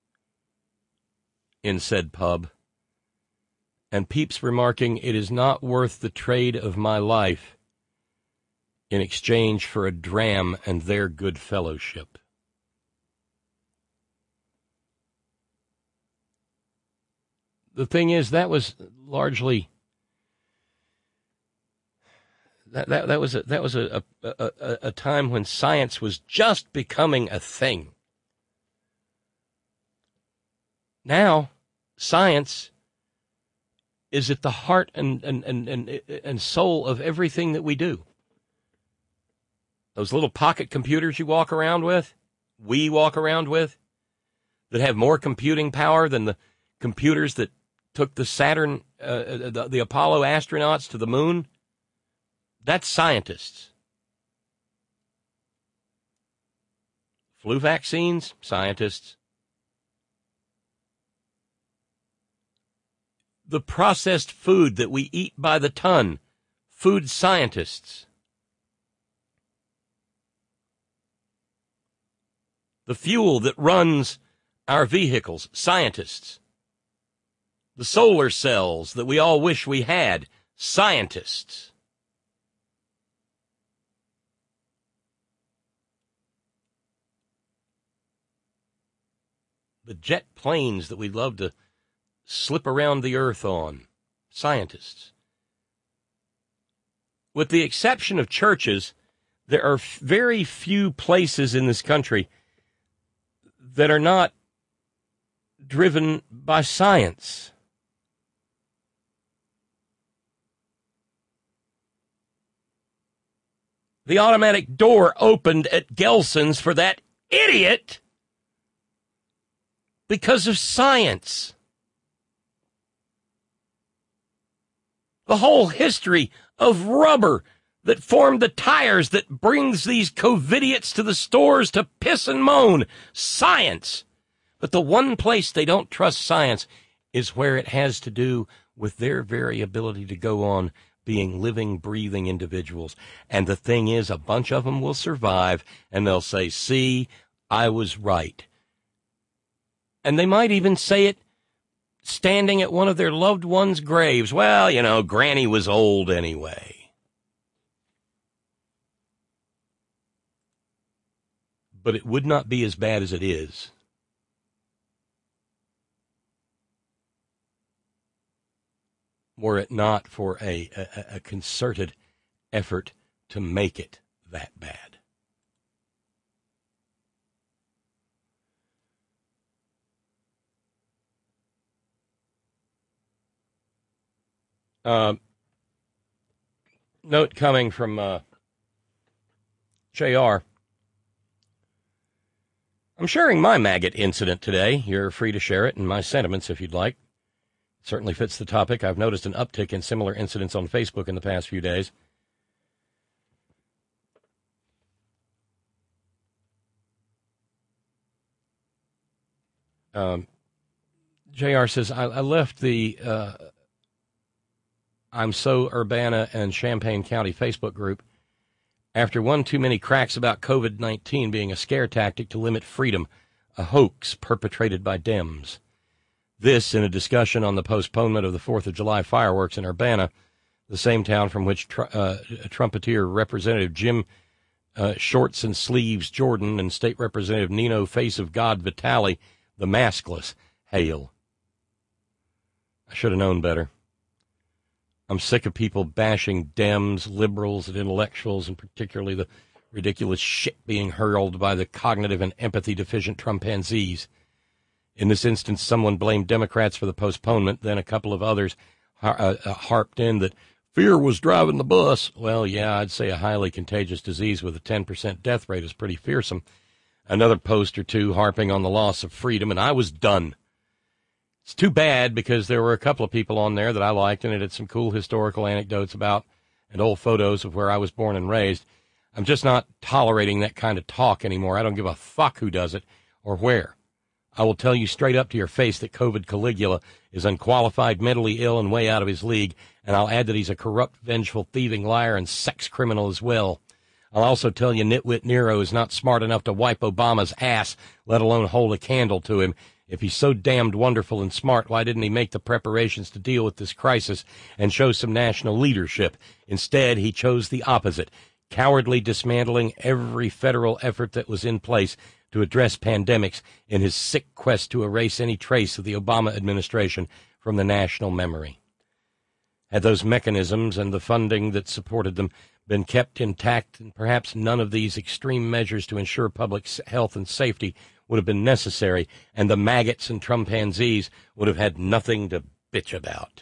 in said pub, and Pepys remarking, "It is not worth the trade of my life in exchange for a dram and their good fellowship." The thing is, that was largely that was a time when science was just becoming a thing. Now, science is at the heart and soul of everything that we do. Those little pocket computers you walk around with, we walk around with, that have more computing power than the computers that took the Saturn, the Apollo astronauts to the moon, that's scientists. Flu vaccines, scientists. The processed food that we eat by the ton, food scientists. The fuel that runs our vehicles, scientists. The solar cells that we all wish we had, scientists. The jet planes that we'd love to slip around the earth on, scientists. With the exception of churches, there are very few places in this country that are not driven by science. The automatic door opened at Gelson's for that idiot because of science. The whole history of rubber that formed the tires that brings these COVIDiots to the stores to piss and moan. Science. But the one place they don't trust science is where it has to do with their very ability to go on being living, breathing individuals. And the thing is, a bunch of them will survive, and they'll say, "See, I was right." And they might even say it standing at one of their loved ones' graves. "Well, you know, Granny was old anyway." but it would not be as bad as it is. Were it not for a concerted effort to make it that bad. Note coming from JR. I'm sharing my maggot incident today. You're free to share it and my sentiments if you'd like. It certainly fits the topic. I've noticed an uptick in similar incidents on Facebook in the past few days. JR says, I left the I'm So Urbana and Champaign County Facebook group after one too many cracks about COVID-19 being a scare tactic to limit freedom, a hoax perpetrated by Dems. This in a discussion on the postponement of the 4th of July fireworks in Urbana, the same town from which trumpeter Representative Jim Shorts and Sleeves Jordan and State Representative Nino Face of God Vitale, the maskless, hail. I should have known better. I'm sick of people bashing Dems, liberals, and intellectuals, and particularly the ridiculous shit being hurled by the cognitive and empathy-deficient Trumpanzees. In this instance, someone blamed Democrats for the postponement, then a couple of others harped in that fear was driving the bus. Well, yeah, I'd say a highly contagious disease with a 10% death rate is pretty fearsome. Another post or two harping on the loss of freedom, and I was done. It's too bad because there were a couple of people on there that I liked, and it had some cool historical anecdotes about and old photos of where I was born and raised. I'm just not tolerating that kind of talk anymore. I don't give a fuck who does it or where. I will tell you straight up to your face that COVID Caligula is unqualified, mentally ill, and way out of his league, and I'll add that he's a corrupt, vengeful, thieving liar and sex criminal as well. I'll also tell you Nitwit Nero is not smart enough to wipe Obama's ass, let alone hold a candle to him. If he's so damned wonderful and smart, why didn't he make the preparations to deal with this crisis and show some national leadership? Instead, he chose the opposite, cowardly dismantling every federal effort that was in place to address pandemics in his sick quest to erase any trace of the Obama administration from the national memory. Had those mechanisms and the funding that supported them been kept intact, and perhaps none of these extreme measures to ensure public health and safety would have been necessary, and the maggots and Trumpanzees would have had nothing to bitch about.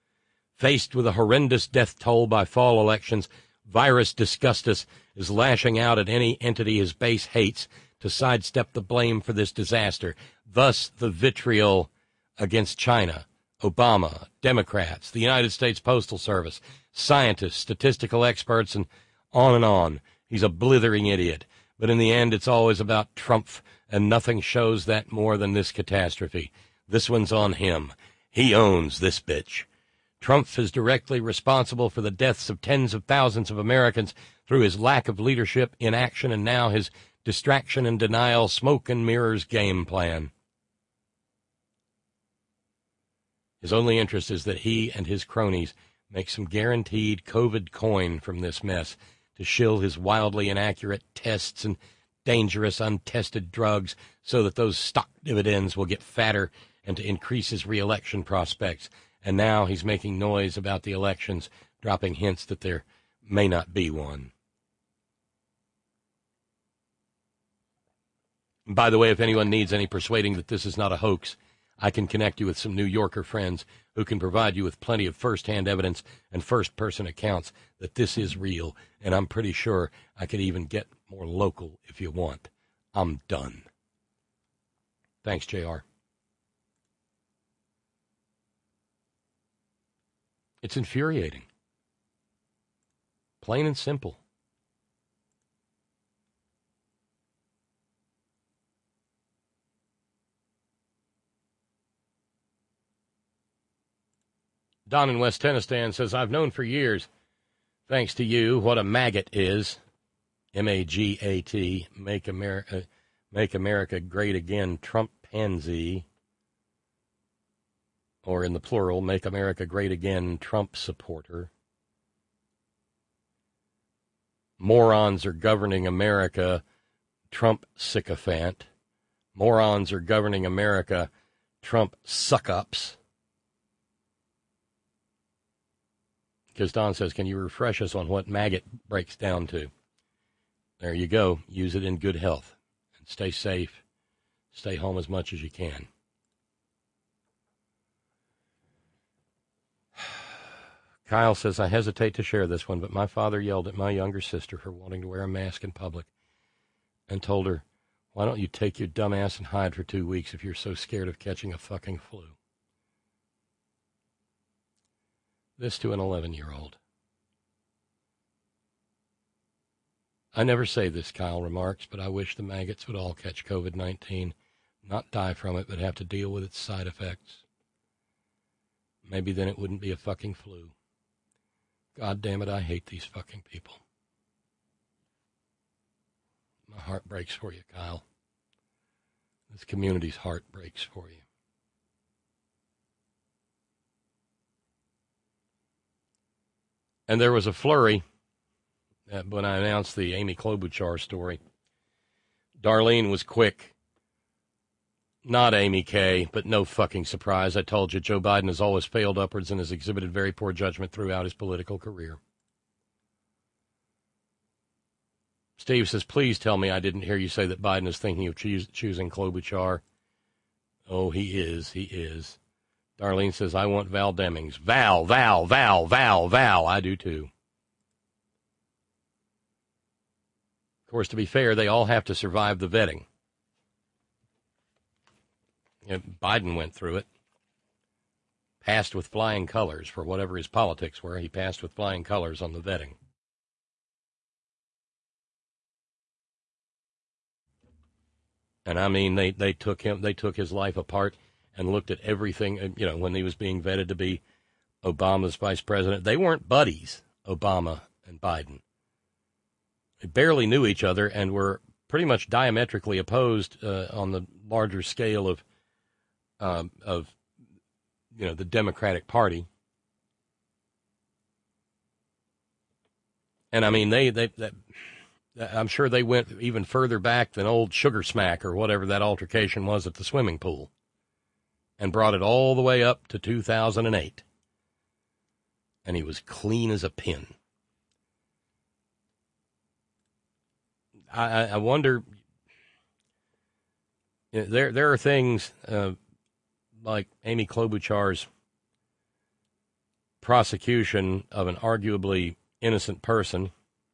Faced with a horrendous death toll by fall elections, Virus Disgustus is lashing out at any entity his base hates to sidestep the blame for this disaster. Thus, the vitriol against China, Obama, Democrats, the United States Postal Service, scientists, statistical experts, and on. He's a blithering idiot. But in the end, it's always about Trump, and nothing shows that more than this catastrophe. This one's on him. He owns this bitch. Trump is directly responsible for the deaths of tens of thousands of Americans through his lack of leadership, inaction, and now his distraction and denial, smoke and mirrors game plan. His only interest is that he and his cronies make some guaranteed COVID coin from this mess to shill his wildly inaccurate tests and dangerous untested drugs so that those stock dividends will get fatter and to increase his re-election prospects. And now he's making noise about the elections, dropping hints that there may not be one. By the way, if anyone needs any persuading that this is not a hoax, I can connect you with some New Yorker friends who can provide you with plenty of first-hand evidence and first-person accounts that this is real, and I'm pretty sure I could even get more local if you want. I'm done. Thanks, JR. It's infuriating. Plain and simple. Don in West Tennistan says, I've known for years, thanks to you, what a maggot is. M-A-G-A-T, make America great again, Trump-pansy. Or in the plural, make America great again, Trump supporter. Morons are governing America Trump sycophant. Morons are governing America. Trump suck-ups. Because Don says, can you refresh us on what maggot breaks down to? There you go. Use it in good health. And stay safe. Stay home as much as you can. Kyle says, I hesitate to share this one, but my father yelled at my younger sister for wanting to wear a mask in public and told her, why don't you take your dumb ass and hide for 2 weeks if you're so scared of catching a fucking flu? This to an 11-year-old. I never say this, Kyle remarks, but I wish the maggots would all catch COVID-19, not die from it, but have to deal with its side effects. Maybe then it wouldn't be a fucking flu. God damn it, I hate these fucking people. My heart breaks for you, Kyle. This community's heart breaks for you. And there was a flurry when I announced the Amy Klobuchar story. Darlene was quick. Not Amy K., but no fucking surprise. I told you, Joe Biden has always failed upwards and has exhibited very poor judgment throughout his political career. Steve says, please tell me I didn't hear you say that Biden is thinking of choosing Klobuchar. Oh, he is. He is. Darlene says, I want Val Demings. Val. I do too. Of course, to be fair, they all have to survive the vetting. You know, Biden went through it. Passed with flying colors for whatever his politics were. He passed with flying colors on the vetting. And I mean, they took his life apart and looked at everything, you know, when he was being vetted to be Obama's vice president. They weren't buddies, Obama and Biden. They barely knew each other and were pretty much diametrically opposed on the larger scale of you know, the Democratic Party. And I mean, I'm sure they went even further back than old Sugar Smack or whatever that altercation was at the swimming pool, and brought it all the way up to 2008. And he was clean as a pin. I wonder, you know, there are things like Amy Klobuchar's prosecution of an arguably innocent person,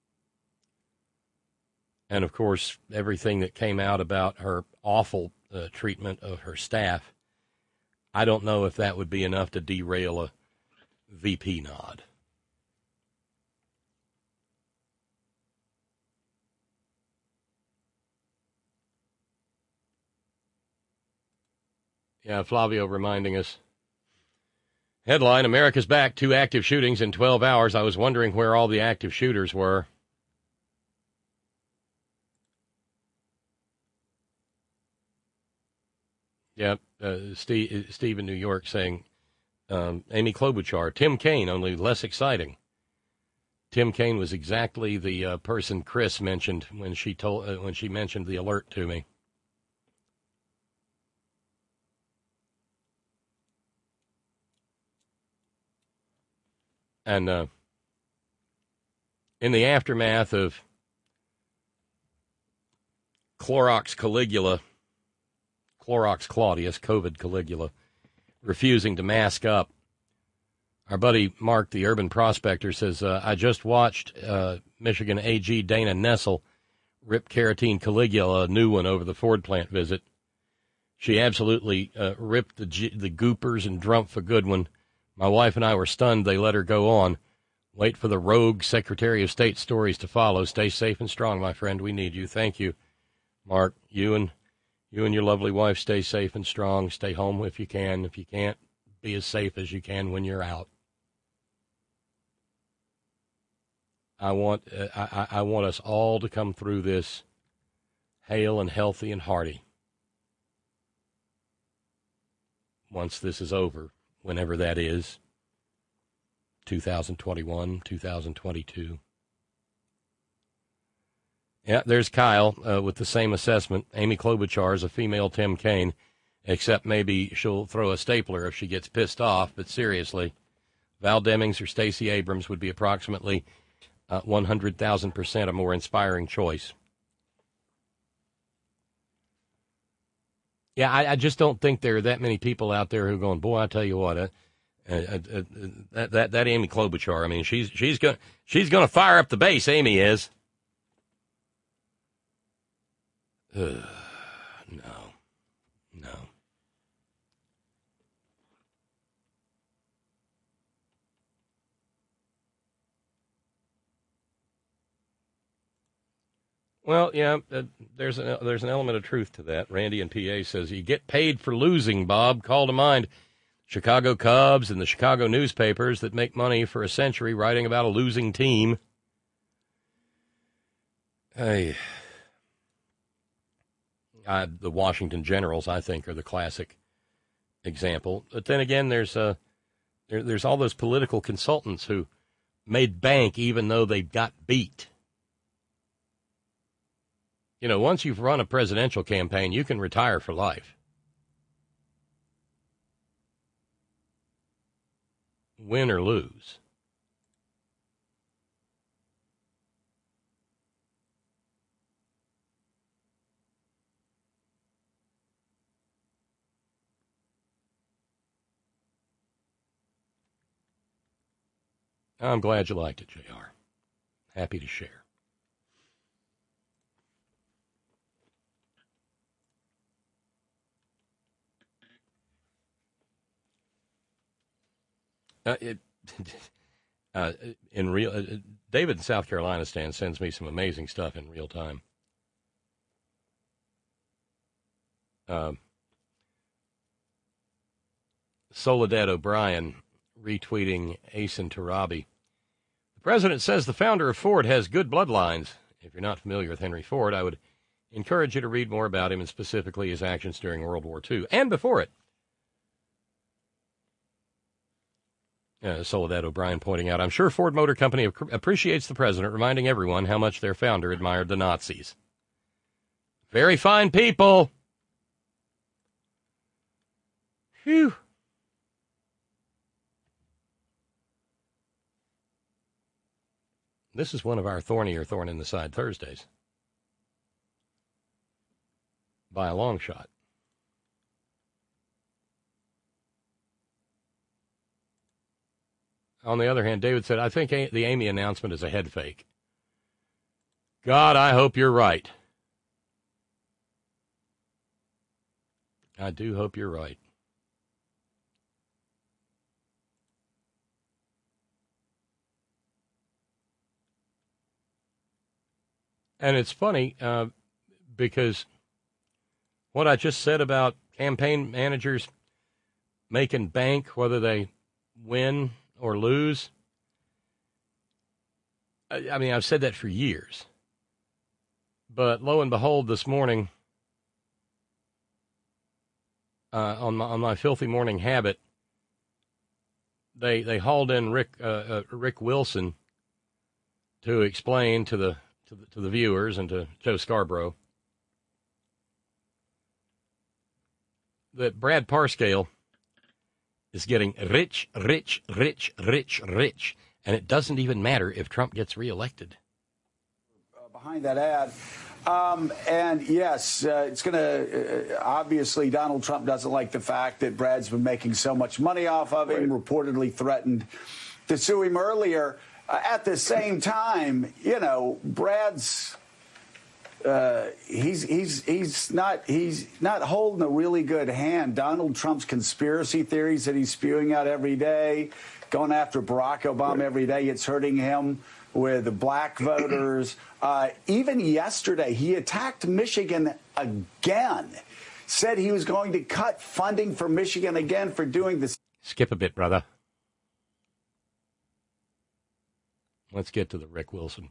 and of course everything that came out about her awful treatment of her staff. I don't know if that would be enough to derail a VP nod. Yeah, Flavio reminding us. Headline, America's back. 2 active shootings in 12 hours. I was wondering where all the active shooters were. Yeah, Steve in New York saying, Amy Klobuchar, Tim Kaine, only less exciting. Tim Kaine was exactly the person Chris mentioned when she mentioned the alert to me. And in the aftermath of Clorox Claudius, COVID Caligula, refusing to mask up, our buddy Mark, the urban prospector, says, I just watched Michigan AG Dana Nessel rip Carotene Caligula a new one over the Ford plant visit. She absolutely ripped the goopers and Drumpf a good one. My wife and I were stunned they let her go on. Wait for the rogue Secretary of State stories to follow. Stay safe and strong, my friend. We need you. Thank you, Mark. You and your lovely wife stay safe and strong. Stay home if you can. If you can't, be as safe as you can when you're out. I want us all to come through this hale and healthy and hearty once this is over. Whenever that is, 2021, 2022. Yeah, there's Kyle with the same assessment. Amy Klobuchar is a female Tim Kaine, except maybe she'll throw a stapler if she gets pissed off. But seriously, Val Demings or Stacey Abrams would be approximately 100,000% a more inspiring choice. Yeah, I just don't think there are that many people out there who are going, boy, I tell you what, that Amy Klobuchar, I mean, she's gonna fire up the base. Amy is. No. Well, yeah, there's an element of truth to that. Randy in PA says, you get paid for losing, Bob. Call to mind Chicago Cubs and the Chicago newspapers that make money for a century writing about a losing team. Hey, the Washington Generals, I think, are the classic example. But then again, there's all those political consultants who made bank even though they got beat. You know, once you've run a presidential campaign, you can retire for life. Win or lose. I'm glad you liked it, JR. Happy to share. David in South Carolina sends me some amazing stuff in real time. Soledad O'Brien retweeting Asen Tarabi. The president says the founder of Ford has good bloodlines. If you're not familiar with Henry Ford, I would encourage you to read more about him and specifically his actions during World War II and before it. Soledad O'Brien pointing out, I'm sure Ford Motor Company appreciates the president reminding everyone how much their founder admired the Nazis. Very fine people. Phew. This is one of our thornier thorn in the side Thursdays. By a long shot. On the other hand, David said, I think the Amy announcement is a head fake. God, I hope you're right. I do hope you're right. And it's funny because what I just said about campaign managers making bank, whether they win or lose. I mean, I've said that for years. But lo and behold, this morning, on my filthy morning habit, they hauled in Rick Wilson to explain to the viewers and to Joe Scarborough that Brad Parscale is getting rich, and it doesn't even matter if Trump gets reelected. Behind that ad, and yes, it's going to, obviously, Donald Trump doesn't like the fact that Brad's been making so much money off of him, reportedly threatened to sue him earlier. At the same time, you know, Brad's, he's not holding a really good hand. Donald Trump's conspiracy theories that he's spewing out every day, going after Barack Obama every day, it's hurting him with the black voters. Even yesterday, he attacked Michigan again, said he was going to cut funding for Michigan again for doing this. Skip a bit, brother. Let's get to the Rick Wilson.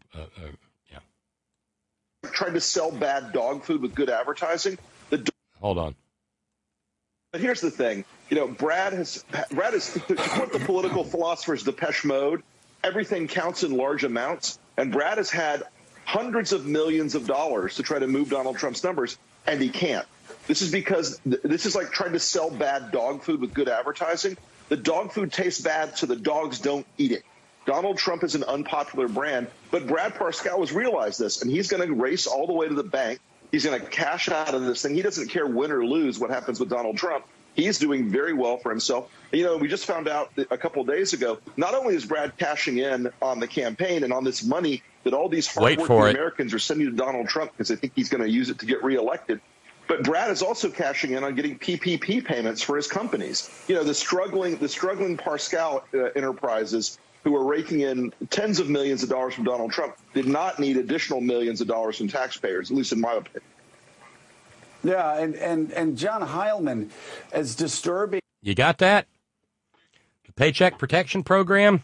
Trying to sell bad dog food with good advertising. Hold on. But here's the thing. You know, Brad is to quote the political philosophers Depeche Mode, everything counts in large amounts. And Brad has had hundreds of millions of dollars to try to move Donald Trump's numbers, and he can't. This is because this is like trying to sell bad dog food with good advertising. The dog food tastes bad, so the dogs don't eat it. Donald Trump is an unpopular brand, but Brad Parscale has realized this, and he's going to race all the way to the bank. He's going to cash out of this thing. He doesn't care win or lose what happens with Donald Trump. He's doing very well for himself. You know, we just found out a couple of days ago, not only is Brad cashing in on the campaign and on this money that all these hardworking Americans are sending to Donald Trump because they think he's going to use it to get reelected, but Brad is also cashing in on getting PPP payments for his companies. You know, the struggling Parscale enterprises who are raking in tens of millions of dollars from Donald Trump did not need additional millions of dollars from taxpayers, at least in my opinion. Yeah, and John Heilemann, as disturbing. You got that? The Paycheck Protection Program?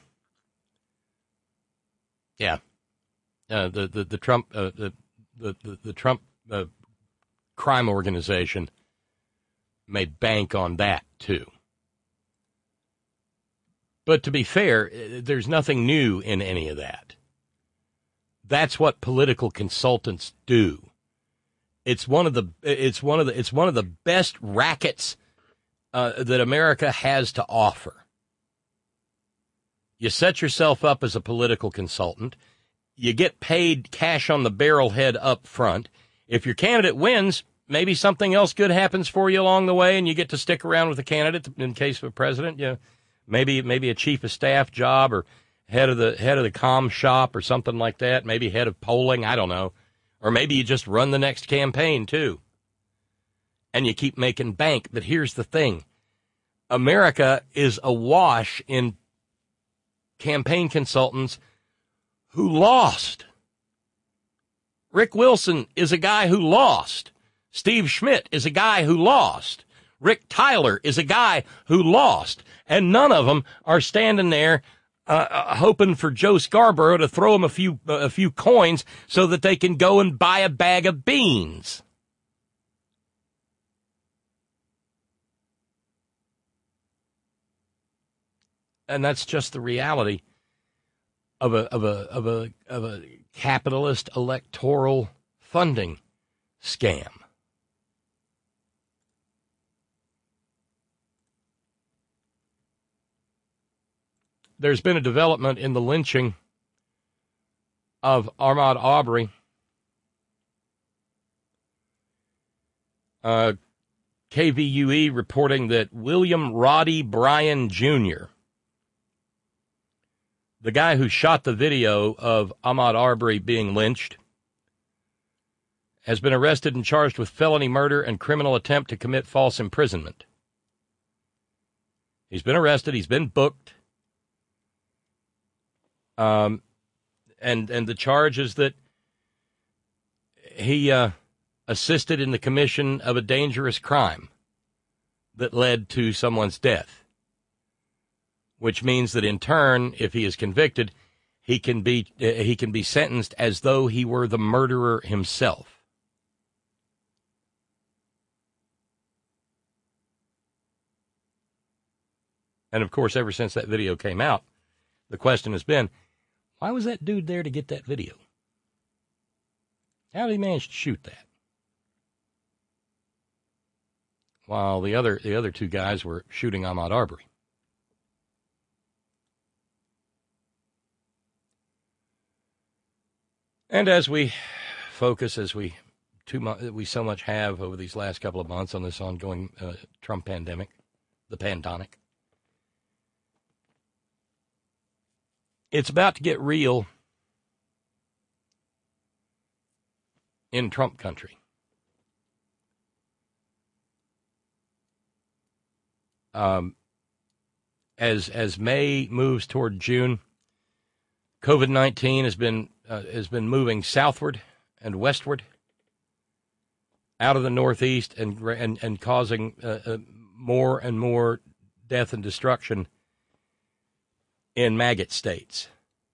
Yeah. The Trump the Trump crime organization made bank on that too. But to be fair, there's nothing new in any of that. That's what political consultants do. It's one of the best rackets that America has to offer. You set yourself up as a political consultant. You get paid cash on the barrelhead up front. If your candidate wins, maybe something else good happens for you along the way, and you get to stick around with the candidate. In case of a president, maybe a chief of staff job or head of the comm shop or something like that. Maybe head of polling. I don't know. Or maybe you just run the next campaign too, and you keep making bank. But here's the thing: America is awash in campaign consultants who lost. Rick Wilson is a guy who lost. Steve Schmidt is a guy who lost. Rick Tyler is a guy who lost. And none of them are standing there hoping for Joe Scarborough to throw them a few coins so that they can go and buy a bag of beans. And that's just the reality of a capitalist electoral funding scam. There's been a development in the lynching of Ahmaud Arbery. KVUE reporting that William Roddy Bryan Jr., the guy who shot the video of Ahmaud Arbery being lynched, has been arrested and charged with felony murder and criminal attempt to commit false imprisonment. He's been arrested. He's been booked. And the charge is that he assisted in the commission of a dangerous crime that led to someone's death, which means that in turn, if he is convicted, he can be sentenced as though he were the murderer himself. And of course, ever since that video came out, the question has been, why was that dude there to get that video? How did he manage to shoot that? While the other two guys were shooting Ahmaud Arbery. And as we focus, we so much have over these last couple of months on this ongoing Trump pandemic, the pandemic, it's about to get real in Trump country. As May moves toward June, COVID-19 has been moving southward and westward out of the Northeast and causing more and more death and destruction in maggot states.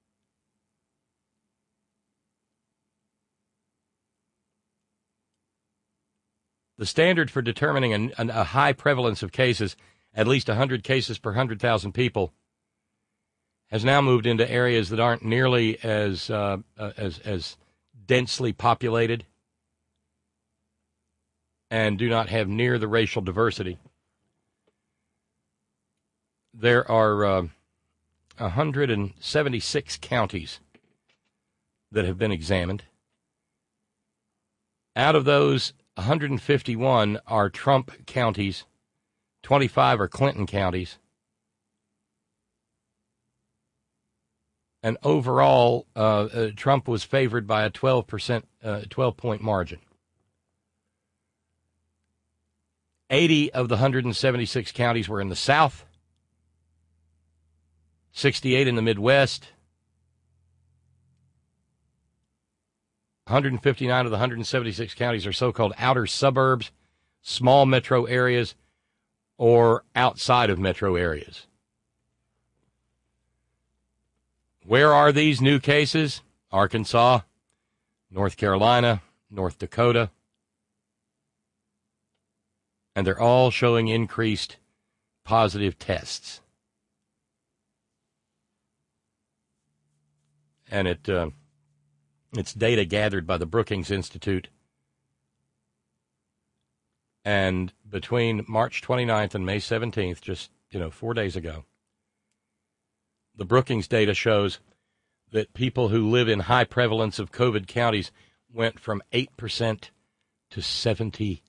The standard for determining a high prevalence of cases, at least 100 cases per 100,000 people, has now moved into areas that aren't nearly as densely populated and do not have near the racial diversity. There are 176 counties that have been examined. Out of those, 151 are Trump counties, 25 are Clinton counties. And overall, Trump was favored by a 12-point margin. 80 of the 176 counties were in the South, 68 in the Midwest, 159 of the 176 counties are so-called outer suburbs, small metro areas, or outside of metro areas. Where are these new cases? Arkansas, North Carolina, North Dakota. And they're all showing increased positive tests. And it's data gathered by the Brookings Institute. And between March 29th and May 17th, just 4 days ago, the Brookings data shows that people who live in high prevalence of COVID counties went from 8% to 79%.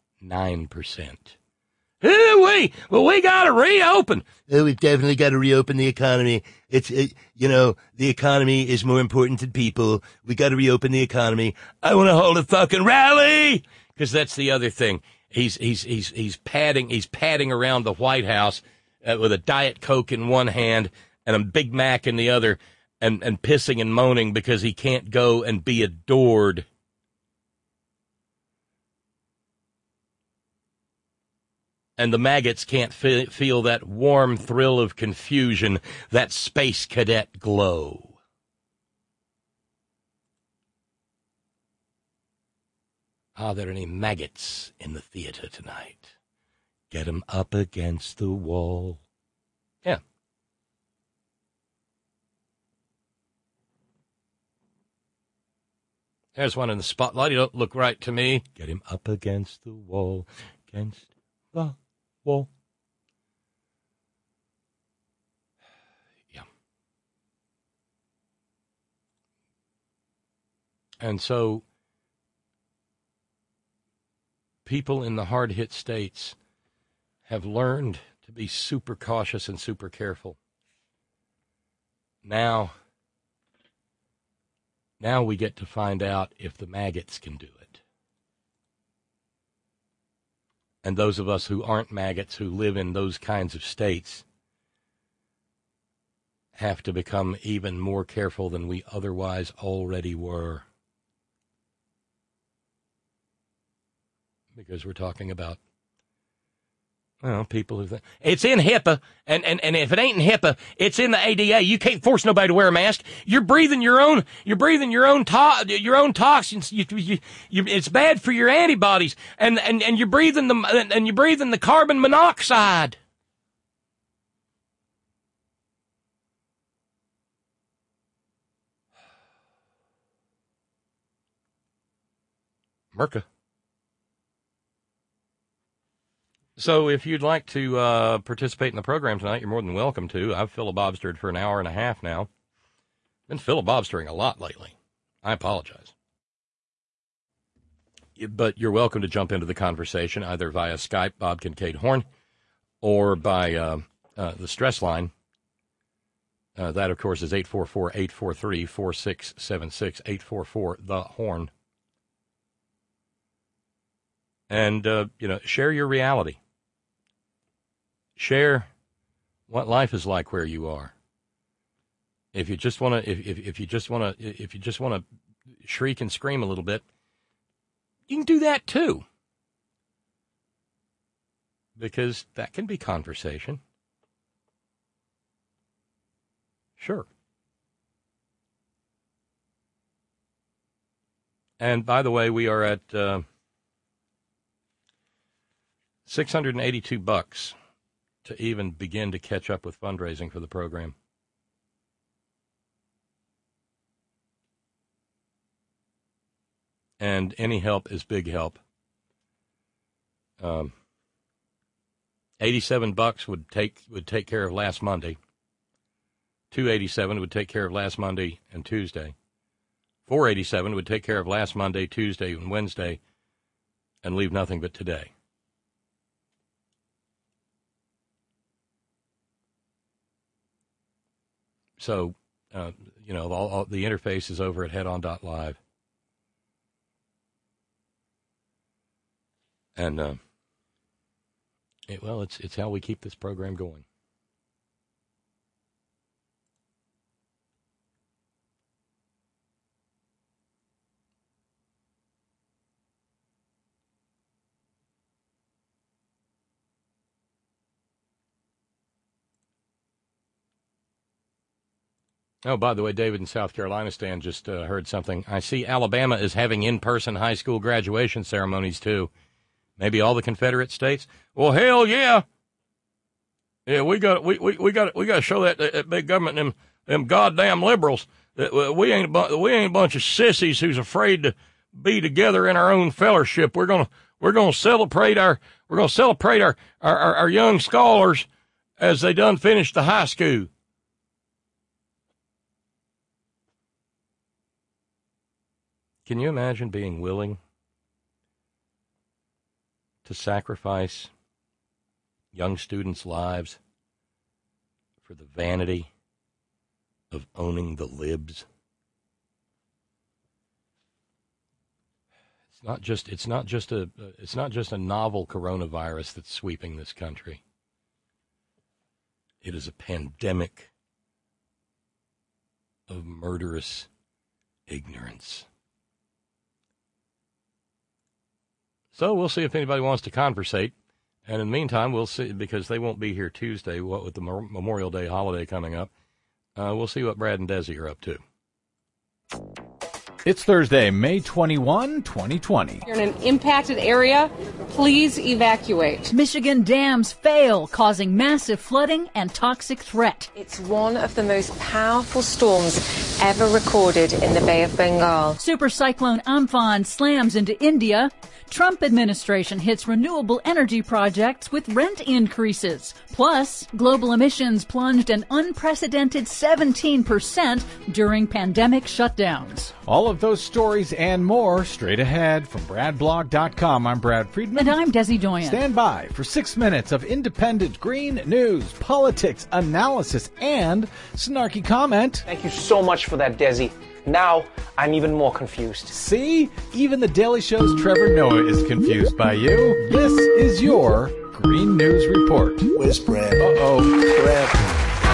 We got to reopen. Oh, we've definitely got to reopen the economy. The economy is more important than people. We got to reopen the economy. I want to hold a fucking rally. Because that's the other thing. He's padding around the White House with a Diet Coke in one hand and a Big Mac in the other, and pissing and moaning because he can't go and be adored. And the maggots can't feel that warm thrill of confusion, that space cadet glow. Are there any maggots in the theater tonight? Get 'em up against the wall. Yeah. There's one in the spotlight. You don't look right to me. Get him up against the wall, against the wall. Yeah. And so people in the hard-hit states have learned to be super cautious and super careful. Now we get to find out if the maggots can do it. And those of us who aren't maggots, who live in those kinds of states, have to become even more careful than we otherwise already were. Because we're talking about, people who think it's in HIPAA, and if it ain't in HIPAA, it's in the ADA. You can't force nobody to wear a mask. You're breathing your own toxins. It's bad for your antibodies, and you're breathing the carbon monoxide. Merca. So if you'd like to participate in the program tonight, you're more than welcome to. I've filibustered for an hour and a half now. Been filibustering a lot lately. I apologize. But you're welcome to jump into the conversation either via Skype, Bob Kincaid Horn, or by the stress line. That, of course, is 844-843-4676, 844-THE-HORN. And, share your reality. Share what life is like where you are. If you just want to shriek and scream a little bit, you can do that too. Because that can be conversation. Sure. And by the way, we are at $682 to even begin to catch up with fundraising for the program. and any help is big help. $87 would take care of last Monday. $287 would take care of last Monday and Tuesday. $487 would take care of last Monday, Tuesday, and Wednesday, and leave nothing but today. So, all the interface is over at headon.live. And, it's how we keep this program going. Oh, by the way, David in South Carolina Stan just heard something. I see Alabama is having in-person high school graduation ceremonies, too. Maybe all the Confederate states? Well, hell yeah. Yeah, we got to show that big government and them goddamn liberals that we ain't a bunch of sissies who's afraid to be together in our own fellowship. We're gonna celebrate our young scholars as they done finished the high school. Can you imagine being willing to sacrifice young students' lives for the vanity of owning the libs? It's not just a novel coronavirus that's sweeping this country. It is a pandemic of murderous ignorance. So we'll see if anybody wants to conversate. And in the meantime, we'll see, because they won't be here Tuesday, what with the Memorial Day holiday coming up. We'll see what Brad and Desi are up to. It's Thursday, May 21, 2020. You're in an impacted area. Please evacuate. Michigan dams fail, causing massive flooding and toxic threat. It's one of the most powerful storms ever recorded in the Bay of Bengal. Super cyclone Amphan slams into India. Trump administration hits renewable energy projects with rent increases. Plus, global emissions plunged an unprecedented 17% during pandemic shutdowns. All of those stories and more straight ahead from BradBlog.com. I'm Brad Friedman. And I'm Desi Doyen. Stand by for 6 minutes of independent green news, politics, analysis, and snarky comment. Thank you so much for that, Desi. Now, I'm even more confused. See? Even the Daily Show's Trevor Noah is confused by you. This is your Green News Report. Where's Brad? Uh-oh. Brad.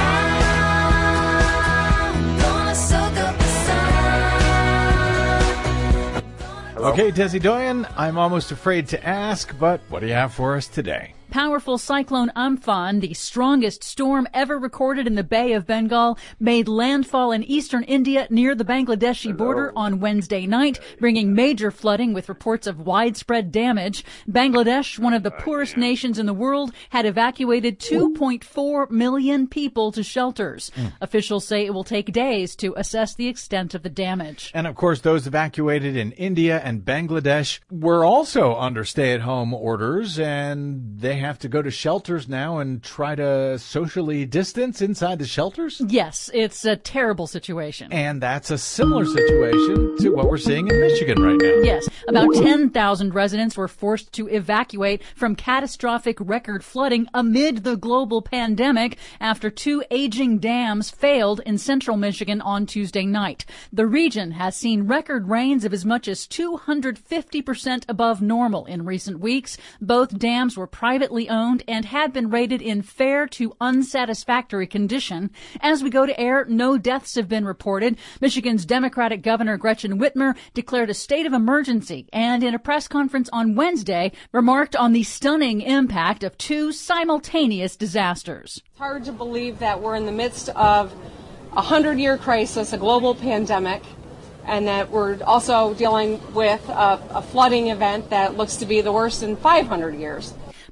Okay, Desi Doyen, I'm almost afraid to ask, but what do you have for us today? Powerful cyclone Amphan, the strongest storm ever recorded in the Bay of Bengal, made landfall in eastern India near the Bangladeshi border on Wednesday night, bringing major flooding with reports of widespread damage. Bangladesh, one of the poorest nations in the world, had evacuated 2.4 million people to shelters. Officials say it will take days to assess the extent of the damage. And of course, those evacuated in India and Bangladesh were also under stay-at-home orders, and they have to go to shelters now and try to socially distance inside the shelters? Yes, it's a terrible situation. And that's a similar situation to what we're seeing in Michigan right now. Yes, about 10,000 residents were forced to evacuate from catastrophic record flooding amid the global pandemic after 2 aging dams failed in central Michigan on Tuesday night. The region has seen record rains of as much as 250% above normal in recent weeks. Both dams were privately owned and had been rated in fair to unsatisfactory condition. As we go to air, no deaths have been reported. Michigan's Democratic Governor Gretchen Whitmer declared a state of emergency and in a press conference on Wednesday remarked on the stunning impact of 2 simultaneous disasters. It's hard to believe that we're in the midst of a 100-year crisis, a global pandemic, and that we're also dealing with a flooding event that looks to be the worst in 500 years.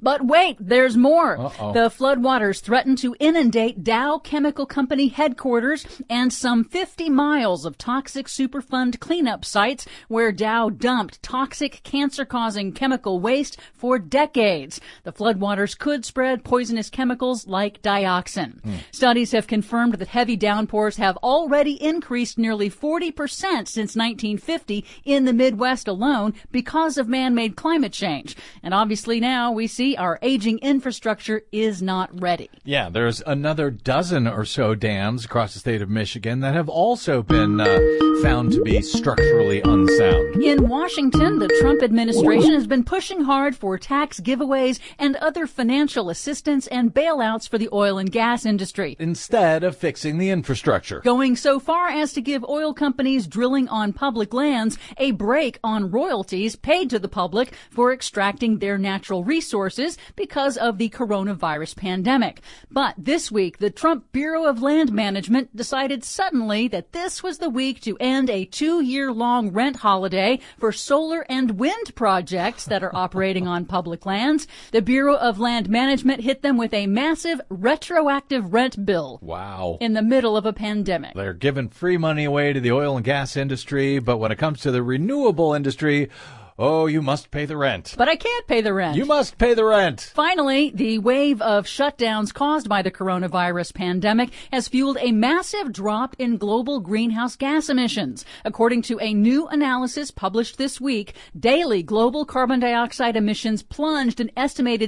But wait, there's more. Uh-oh. The floodwaters threaten to inundate Dow Chemical Company headquarters and some 50 miles of toxic Superfund cleanup sites where Dow dumped toxic, cancer-causing chemical waste for decades. The floodwaters could spread poisonous chemicals like dioxin. Studies have confirmed that heavy downpours have already increased nearly 40% since 1950 in the Midwest alone because of man-made climate change. And obviously now we see our aging infrastructure is not ready. Yeah, there's another dozen or so dams across the state of Michigan that have also been found to be structurally unsound. In Washington, the Trump administration has been pushing hard for tax giveaways and other financial assistance and bailouts for the oil and gas industry, instead of fixing the infrastructure. Going so far as to give oil companies drilling on public lands a break on royalties paid to the public for extracting their natural resources because of the coronavirus pandemic. But this week, the Trump Bureau of Land Management decided suddenly that this was the week to end a 2-year-long rent holiday for solar and wind projects that are operating on public lands. The Bureau of Land Management hit them with a massive retroactive rent bill. Wow. In the middle of a pandemic. They're giving free money away to the oil and gas industry, but when it comes to the renewable industry, oh, you must pay the rent. But I can't pay the rent. You must pay the rent. Finally, the wave of shutdowns caused by the coronavirus pandemic has fueled a massive drop in global greenhouse gas emissions. According to a new analysis published this week, daily global carbon dioxide emissions plunged an estimated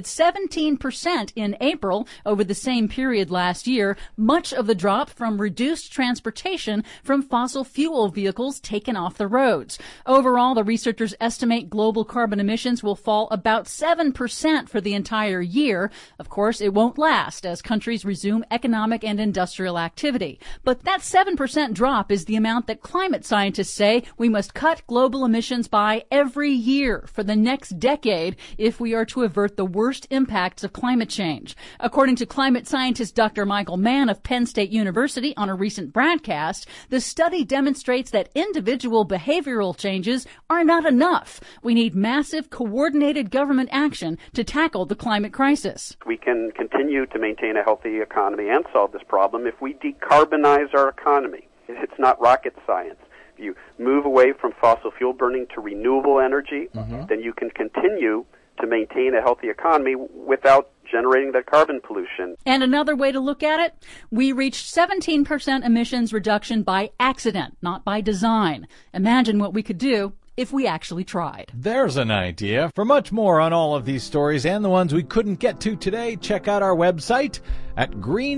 17% in April over the same period last year, much of the drop from reduced transportation from fossil fuel vehicles taken off the roads. Overall, the researchers estimate global carbon emissions will fall about 7% for the entire year. Of course, it won't last as countries resume economic and industrial activity. But that 7% drop is the amount that climate scientists say we must cut global emissions by every year for the next decade if we are to avert the worst impacts of climate change. According to climate scientist Dr. Michael Mann of Penn State University on a recent broadcast, the study demonstrates that individual behavioral changes are not enough. We need massive, coordinated government action to tackle the climate crisis. We can continue to maintain a healthy economy and solve this problem if we decarbonize our economy. It's not rocket science. If you move away from fossil fuel burning to renewable energy, then you can continue to maintain a healthy economy without generating that carbon pollution. And another way to look at it, we reached 17% emissions reduction by accident, not by design. Imagine what we could do if we actually tried. There's an idea. For much more on all of these stories and the ones we couldn't get to today, check out our website at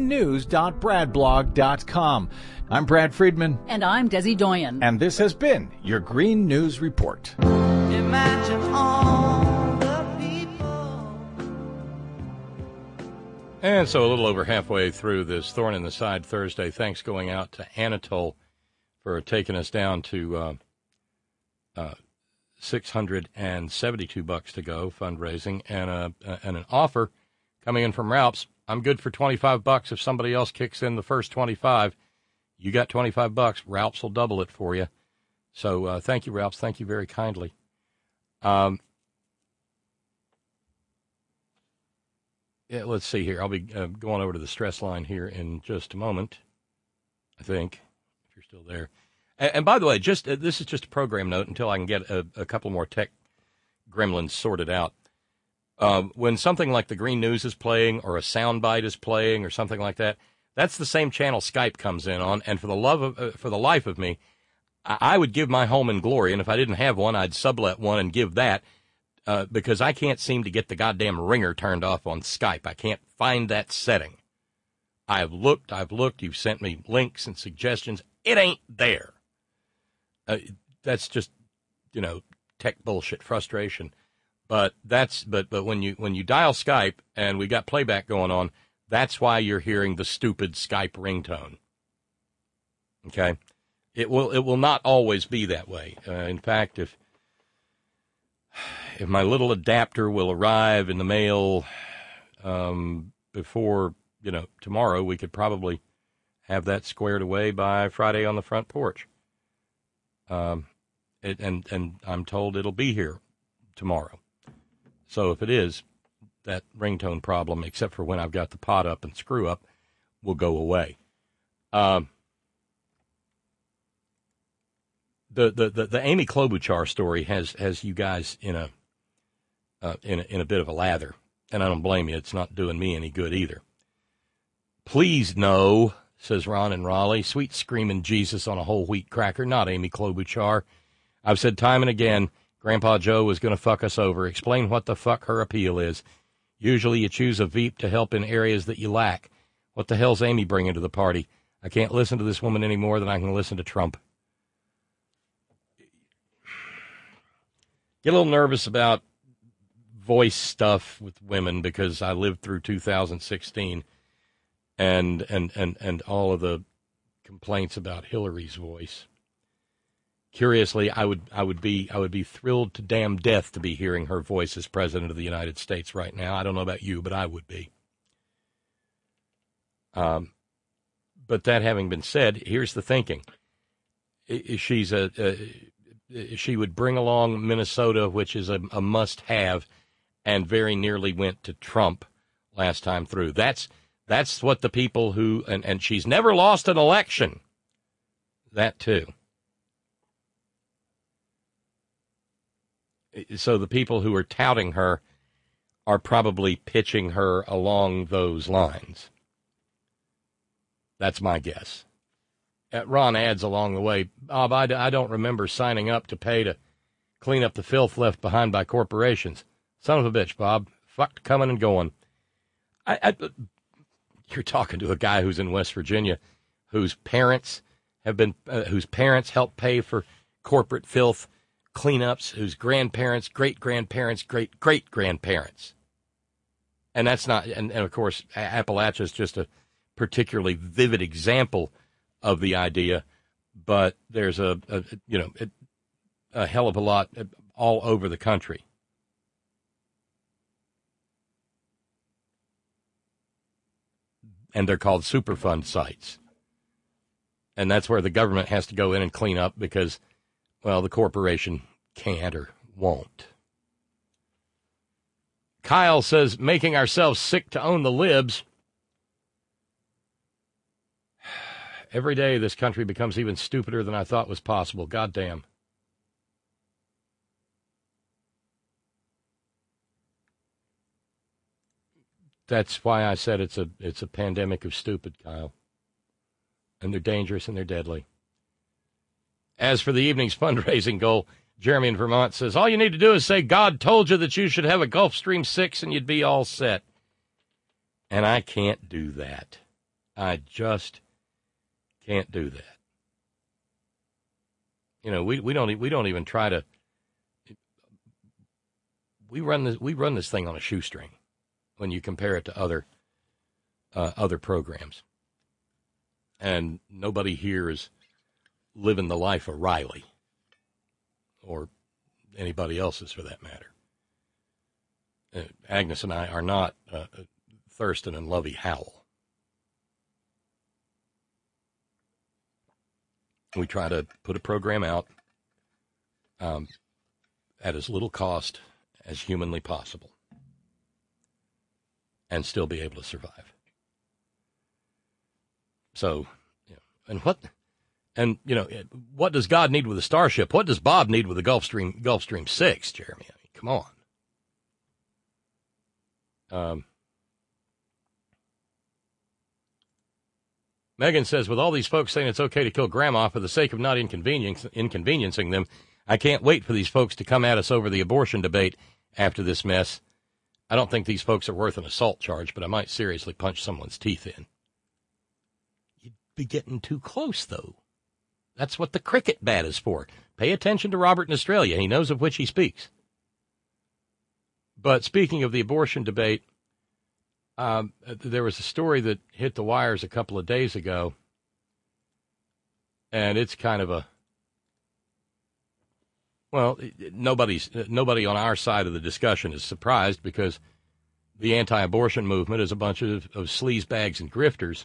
greennews.bradblog.com. I'm Brad Friedman. And I'm Desi Doyen. And this has been your Green News Report. Imagine all the people. And so a little over halfway through this Thorn in the Side Thursday, thanks going out to Anatole for taking us down to $672 to go fundraising, and an offer coming in from Ralph's. I'm good for $25 if somebody else kicks in the first 25. You got $25. Ralph's will double it for you. So thank you, Ralph's. Thank you very kindly. Yeah, let's see here. I'll be going over to the stress line here in just a moment, I think, if you're still there. And by the way, just this is just a program note until I can get a couple more tech gremlins sorted out. When something like the Green News is playing or a soundbite is playing or something like that, that's the same channel Skype comes in on. And for the life of me, I would give my home in glory. And if I didn't have one, I'd sublet one and give that because I can't seem to get the goddamn ringer turned off on Skype. I can't find that setting. I've looked. You've sent me links and suggestions. It ain't there. That's just, tech bullshit frustration. But when you dial Skype and we got playback going on, that's why you're hearing the stupid Skype ringtone. Okay, it will not always be that way. In fact, if my little adapter will arrive in the mail before tomorrow, we could probably have that squared away by Friday on the front porch. And I'm told it'll be here tomorrow. So if it is, that ringtone problem, except for when I've got the pot up and screw up, will go away. The Amy Klobuchar story has you guys in a bit of a lather, and I don't blame you. It's not doing me any good either. Please no, says Ron in Raleigh. Sweet screaming Jesus on a whole wheat cracker, not Amy Klobuchar. I've said time and again, Grandpa Joe was going to fuck us over. Explain what the fuck her appeal is. Usually you choose a Veep to help in areas that you lack. What the hell's Amy bringing to the party? I can't listen to this woman any more than I can listen to Trump. Get a little nervous about voice stuff with women because I lived through 2016 and all of the complaints about Hillary's voice. Curiously, I would be thrilled to damn death to be hearing her voice as President of the United States right now. I don't know about you, but I would be. But that having been said, here's the thinking: she would bring along Minnesota, which is a must-have, and very nearly went to Trump last time through. That's what the people who and she's never lost an election. That too. So the people who are touting her are probably pitching her along those lines. That's my guess. Ron adds along the way, Bob, I don't remember signing up to pay to clean up the filth left behind by corporations. Son of a bitch, Bob. Fucked coming and going. You're talking to a guy who's in West Virginia, whose parents helped pay for corporate filth cleanups, whose grandparents, great-grandparents, great-great-grandparents. And that's not, and of course, Appalachia is just a particularly vivid example of the idea, but there's a hell of a lot all over the country. And they're called Superfund sites. And that's where the government has to go in and clean up because, well, the corporation can't or won't. Kyle says, making ourselves sick to own the libs. Every day this country becomes even stupider than I thought was possible. Goddamn. That's why I said it's a pandemic of stupid, Kyle. And they're dangerous and they're deadly. As for the evening's fundraising goal, Jeremy in Vermont says, all you need to do is say, God told you that you should have a Gulfstream 6 and you'd be all set. And I can't do that. I just can't do that. You know, we don't even try to. We run this thing on a shoestring when you compare it to other programs, and nobody here is living the life of Riley or anybody else's for that matter. Agnes and I are not Thurston and Lovey Howell. We try to put a program out at as little cost as humanly possible and still be able to survive. So, what does God need with a Starship? What does Bob need with a Gulfstream 6, Jeremy? I mean, come on. Megan says, with all these folks saying it's okay to kill grandma for the sake of not inconveniencing them, I can't wait for these folks to come at us over the abortion debate after this mess. I don't think these folks are worth an assault charge, but I might seriously punch someone's teeth in. You'd be getting too close, though. That's what the cricket bat is for. Pay attention to Robert in Australia. He knows of which he speaks. But speaking of the abortion debate, there was a story that hit the wires a couple of days ago, and it's kind of nobody on our side of the discussion is surprised because the anti-abortion movement is a bunch of sleazebags and grifters.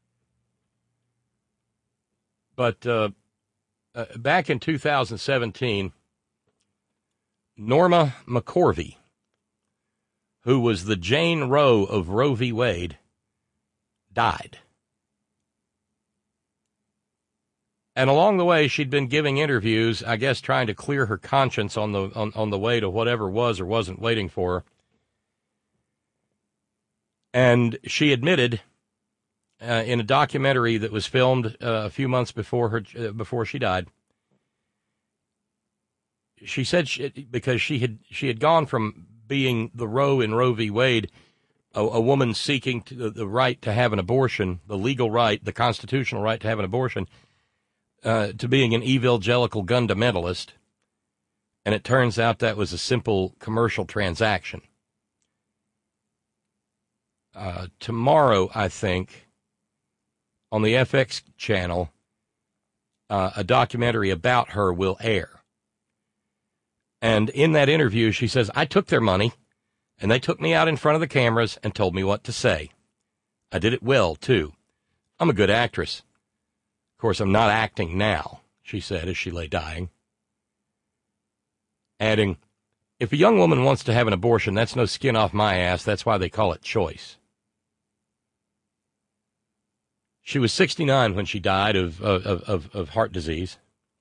But back in 2017, Norma McCorvey, who was the Jane Roe of Roe v. Wade, died. And along the way, she'd been giving interviews, I guess trying to clear her conscience on the way to whatever was or wasn't waiting for her. And she admitted in a documentary that was filmed a few months before she died, she said because she had gone from being the Roe in Roe v. Wade, a woman seeking the right to have an abortion, the legal right, the constitutional right to have an abortion, to being an evangelical fundamentalist, and it turns out that was a simple commercial transaction. Tomorrow, I think, on the FX channel, a documentary about her will air. And in that interview, she says, I took their money, and they took me out in front of the cameras and told me what to say. I did it well, too. I'm a good actress. Of course, I'm not acting now, she said as she lay dying. Adding, if a young woman wants to have an abortion, that's no skin off my ass. That's why they call it choice. She was 69 when she died of heart disease.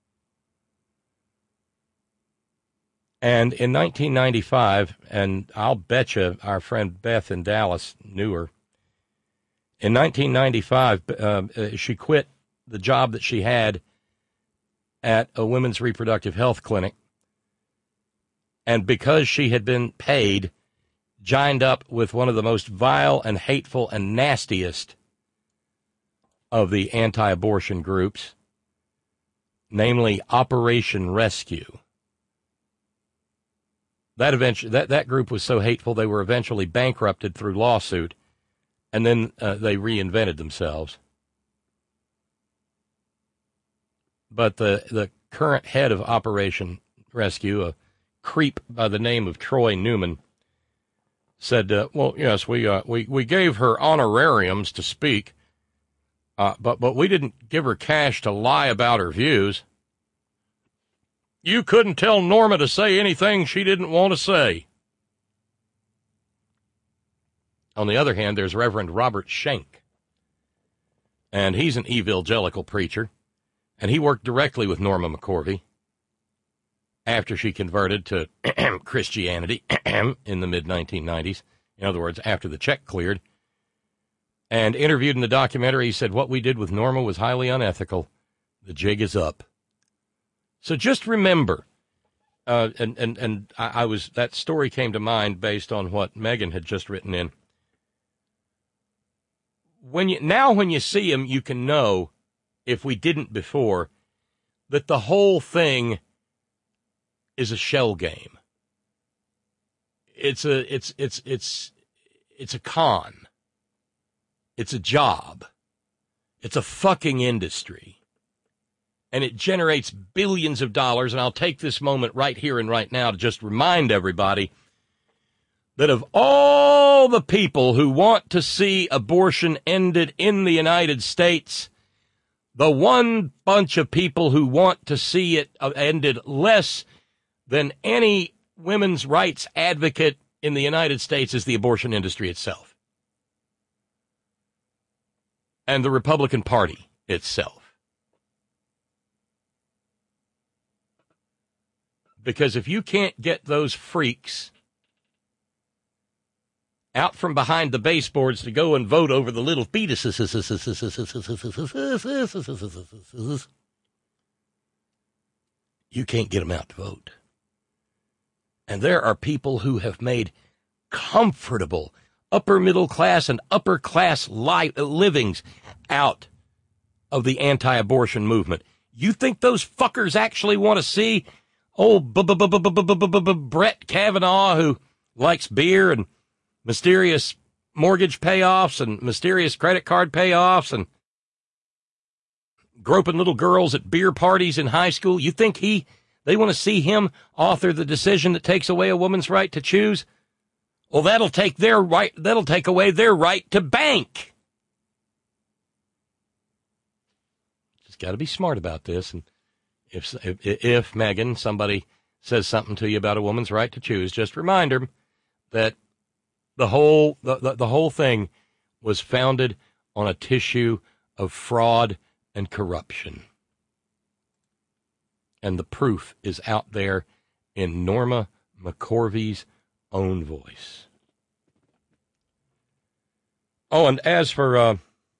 And in 1995, and I'll bet you our friend Beth in Dallas knew her, in 1995, she quit the job that she had at a women's reproductive health clinic. And because she had been paid, joined up with one of the most vile and hateful and nastiest of the anti-abortion groups, namely Operation Rescue. That group was so hateful they were eventually bankrupted through lawsuit, and then they reinvented themselves. But the current head of Operation Rescue, a creep by the name of Troy Newman, said, well, yes, we gave her honorariums to speak, but we didn't give her cash to lie about her views. You couldn't tell Norma to say anything she didn't want to say. On the other hand, there's Reverend Robert Schenck, and he's an evangelical preacher. And he worked directly with Norma McCorvey after she converted to Christianity in the mid-1990s. In other words, after the check cleared. And interviewed in the documentary, he said, what we did with Norma was highly unethical. The jig is up. So just remember, that story came to mind based on what Megan had just written in. When you see him, you can know, if we didn't before, that the whole thing is a shell game. It's a con. It's a job. It's a fucking industry. And it generates billions of dollars, and I'll take this moment right here and right now to just remind everybody that of all the people who want to see abortion ended in the United States, the one bunch of people who want to see it ended less than any women's rights advocate in the United States is the abortion industry itself. And the Republican Party itself. Because if you can't get those freaks out from behind the baseboards to go and vote over the little fetuses, you can't get them out to vote. And there are people who have made comfortable upper middle class and upper class livings out of the anti-abortion movement. You think those fuckers actually want to see old Brett Kavanaugh, who likes beer and mysterious mortgage payoffs and mysterious credit card payoffs and groping little girls at beer parties in high school? You think they want to see him author the decision that takes away a woman's right to choose? Well, that'll take away their right to bank. Just got to be smart about this. And if Megan, somebody says something to you about a woman's right to choose, just remind her that The whole thing was founded on a tissue of fraud and corruption. And the proof is out there in Norma McCorvey's own voice. Oh, and as for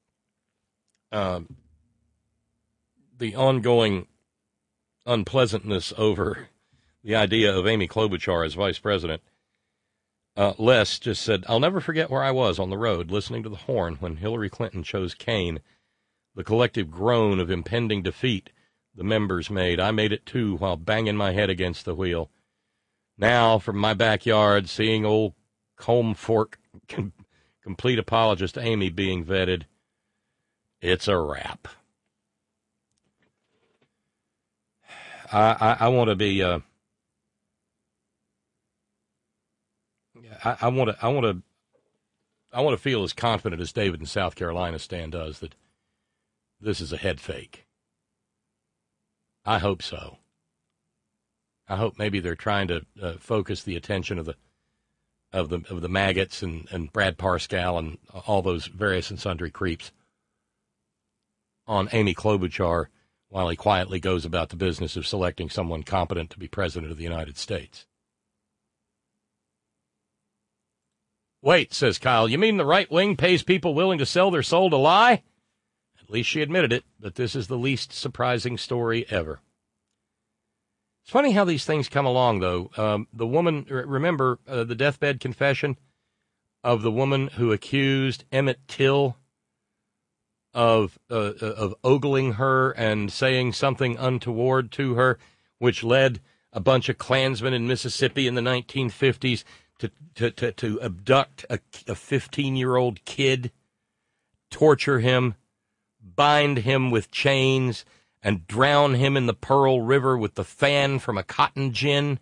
the ongoing unpleasantness over the idea of Amy Klobuchar as vice president, Les just said, I'll never forget where I was on the road listening to the horn when Hillary Clinton chose Kaine. The collective groan of impending defeat the members made. I made it too while banging my head against the wheel. Now, from my backyard, seeing old comb fork complete apologist Amy being vetted, it's a wrap. I want to be. I want to feel as confident as David in South Carolina Stan does that this is a head fake. I hope so. I hope maybe they're trying to focus the attention of the maggots and Brad Parscale and all those various and sundry creeps on Amy Klobuchar while he quietly goes about the business of selecting someone competent to be president of the United States. Wait, says Kyle, you mean the right wing pays people willing to sell their soul to lie? At least she admitted it, but this is the least surprising story ever. It's funny how these things come along, though. The woman, remember the deathbed confession of the woman who accused Emmett Till of ogling her and saying something untoward to her, which led a bunch of Klansmen in Mississippi in the 1950s to abduct a 15-year-old kid, torture him, bind him with chains, and drown him in the Pearl River with the fan from a cotton gin.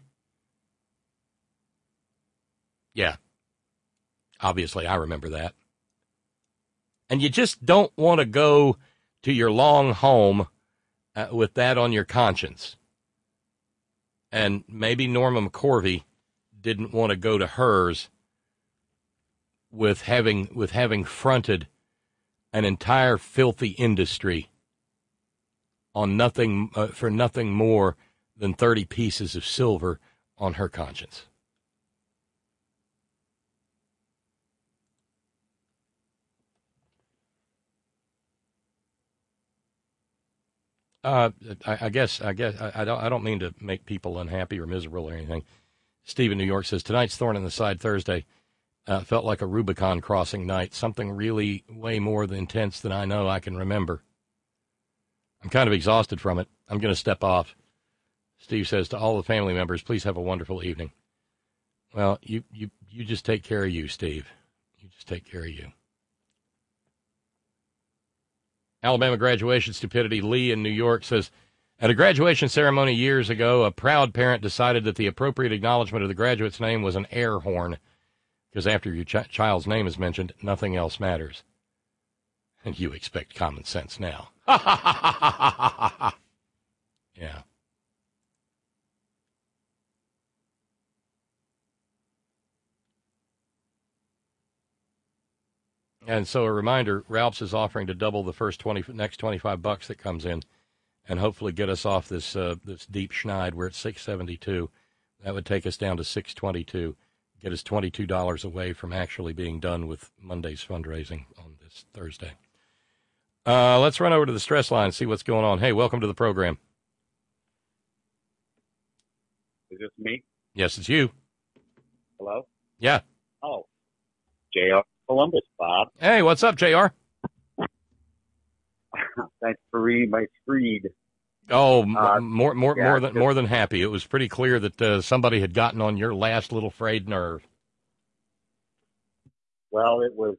Yeah, obviously I remember that. And you just don't want to go to your long home with that on your conscience. And maybe Norma McCorvey didn't want to go to hers with having fronted an entire filthy industry on nothing for nothing more than 30 pieces of silver on her conscience. I guess I don't mean to make people unhappy or miserable or anything. Steve in New York says, tonight's Thorn in the Side Thursday felt like a Rubicon crossing night, something really way more intense than I know I can remember. I'm kind of exhausted from it. I'm going to step off. Steve says, to all the family members, please have a wonderful evening. Well, you just take care of you, Steve. You just take care of you. Alabama graduation stupidity. Lee in New York says, at a graduation ceremony years ago, a proud parent decided that the appropriate acknowledgement of the graduate's name was an air horn, because after your child's name is mentioned, nothing else matters. And you expect common sense now. Yeah. And so a reminder, Ralph's is offering to double the next $25 that comes in and hopefully get us off this deep schneid. We're at $6.72. That would take us down to $6.22, get us $22 away from actually being done with Monday's fundraising on this Thursday. Let's run over to the stress line and see what's going on. Hey, welcome to the program. Is this me? Yes, it's you. Hello? Yeah. Oh, JR Columbus, Bob. Hey, what's up, JR? Thanks for reading my screed. Oh, more than happy. It was pretty clear that somebody had gotten on your last little frayed nerve. Well, it was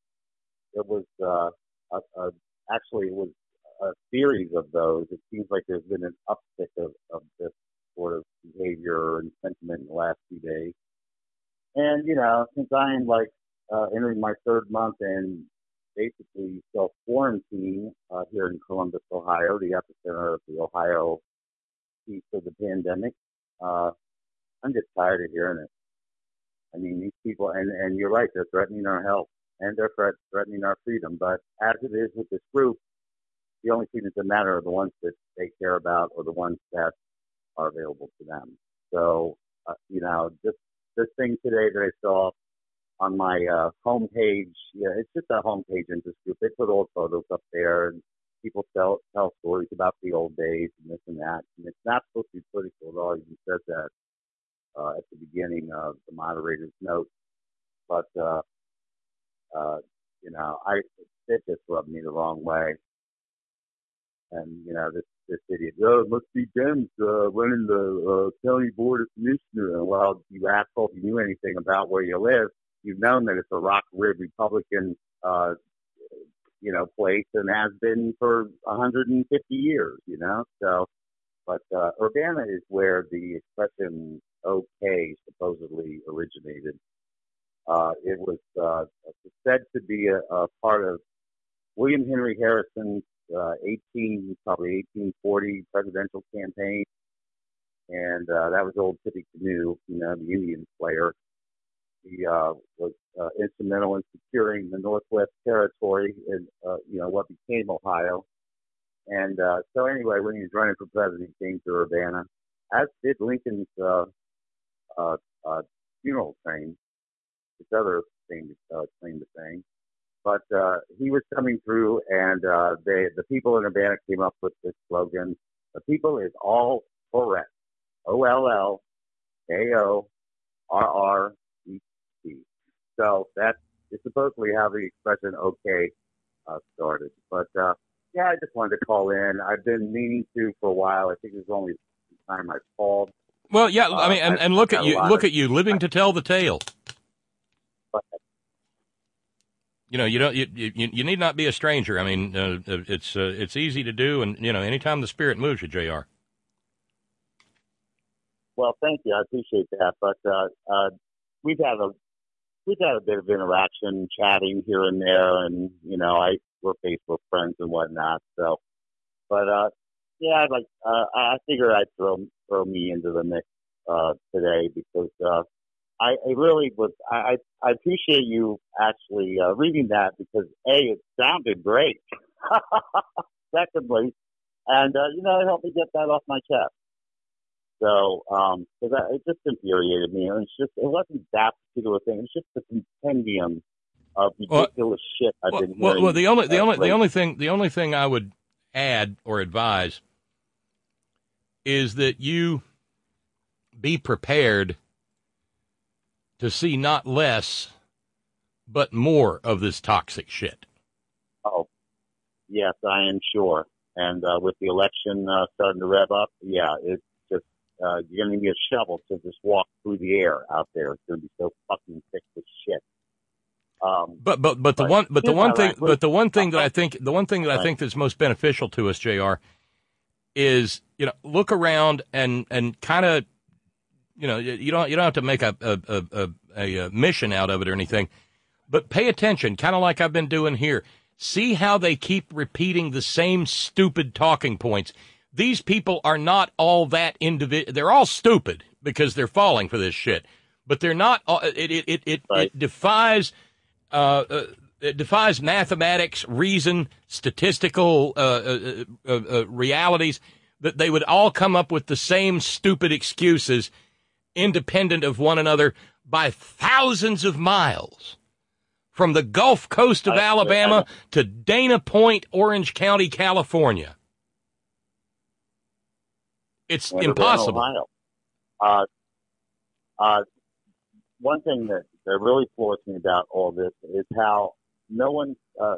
actually it was a series of those. It seems like there's been an uptick of this sort of behavior and sentiment in the last few days. And, since I am entering my third month and basically self-quarantine here in Columbus, Ohio, the epicenter of the Ohio piece of the pandemic, I'm just tired of hearing it. I mean, these people, and you're right, they're threatening our health and they're threatening our freedom. But as it is with this group, the only things that matter are the ones that they care about or the ones that are available to them. So, this thing today that I saw on my homepage, it's just a homepage interest group. They put old photos up there, and people tell stories about the old days and this and that. And it's not supposed to be political at all. You said that at the beginning of the moderator's note. But, it just rubbed me the wrong way. And, this idiot, it must be Dems running the county board of commissioner. Well, you asshole, if you knew anything about where you live, you've known that it's a rock-ribbed Republican, place and has been for 150 years, So, but Urbana is where the expression "okay" supposedly originated. It was said to be a part of William Henry Harrison's 1840 presidential campaign, and that was old Tippy Canoe, the Indian slayer. He was instrumental in securing the Northwest Territory in, what became Ohio. And so anyway, when he was running for president, he came to Urbana, as did Lincoln's funeral train, this other thing claim to fame. But he was coming through, and the people in Urbana came up with this slogan: "The people is all correct." OLLKORRECT. So that is supposedly how the expression "okay" started. But I just wanted to call in. I've been meaning to for a while. I think it was only the time I called. Well, yeah, I mean, and look at you, living to tell the tale. You need not be a stranger. I mean, it's easy to do, and anytime the spirit moves you, JR. Well, thank you. I appreciate that. But we've had a bit of interaction, chatting here and there, and we're Facebook friends and whatnot. So, but I figure I'd throw me into the mix today because I really was. I appreciate you actually reading that because it sounded great. Secondly, and it helped me get that off my chest. So, because it just infuriated me. And it wasn't that particular thing. It's just the compendium of ridiculous shit I've been hearing. Well, the only thing I would add or advise is that you be prepared to see not less, but more of this toxic shit. Oh, yes, I am sure. And with the election starting to rev up, it's just you're going to need a shovel to just walk through the air out there. It's going to be so fucking thick with shit. But the one thing that I think that's most beneficial to us, JR, is look around and kind of. You don't have to make a mission out of it or anything, but pay attention, kind of like I've been doing here. See how they keep repeating the same stupid talking points. These people are not all that individual. They're all stupid because they're falling for this shit, but they're not. It defies mathematics, reason, statistical realities that they would all come up with the same stupid excuses, independent of one another by thousands of miles, from the Gulf Coast of Alabama to Dana Point, Orange County, California. It's impossible. One thing that really floors me about all this is how the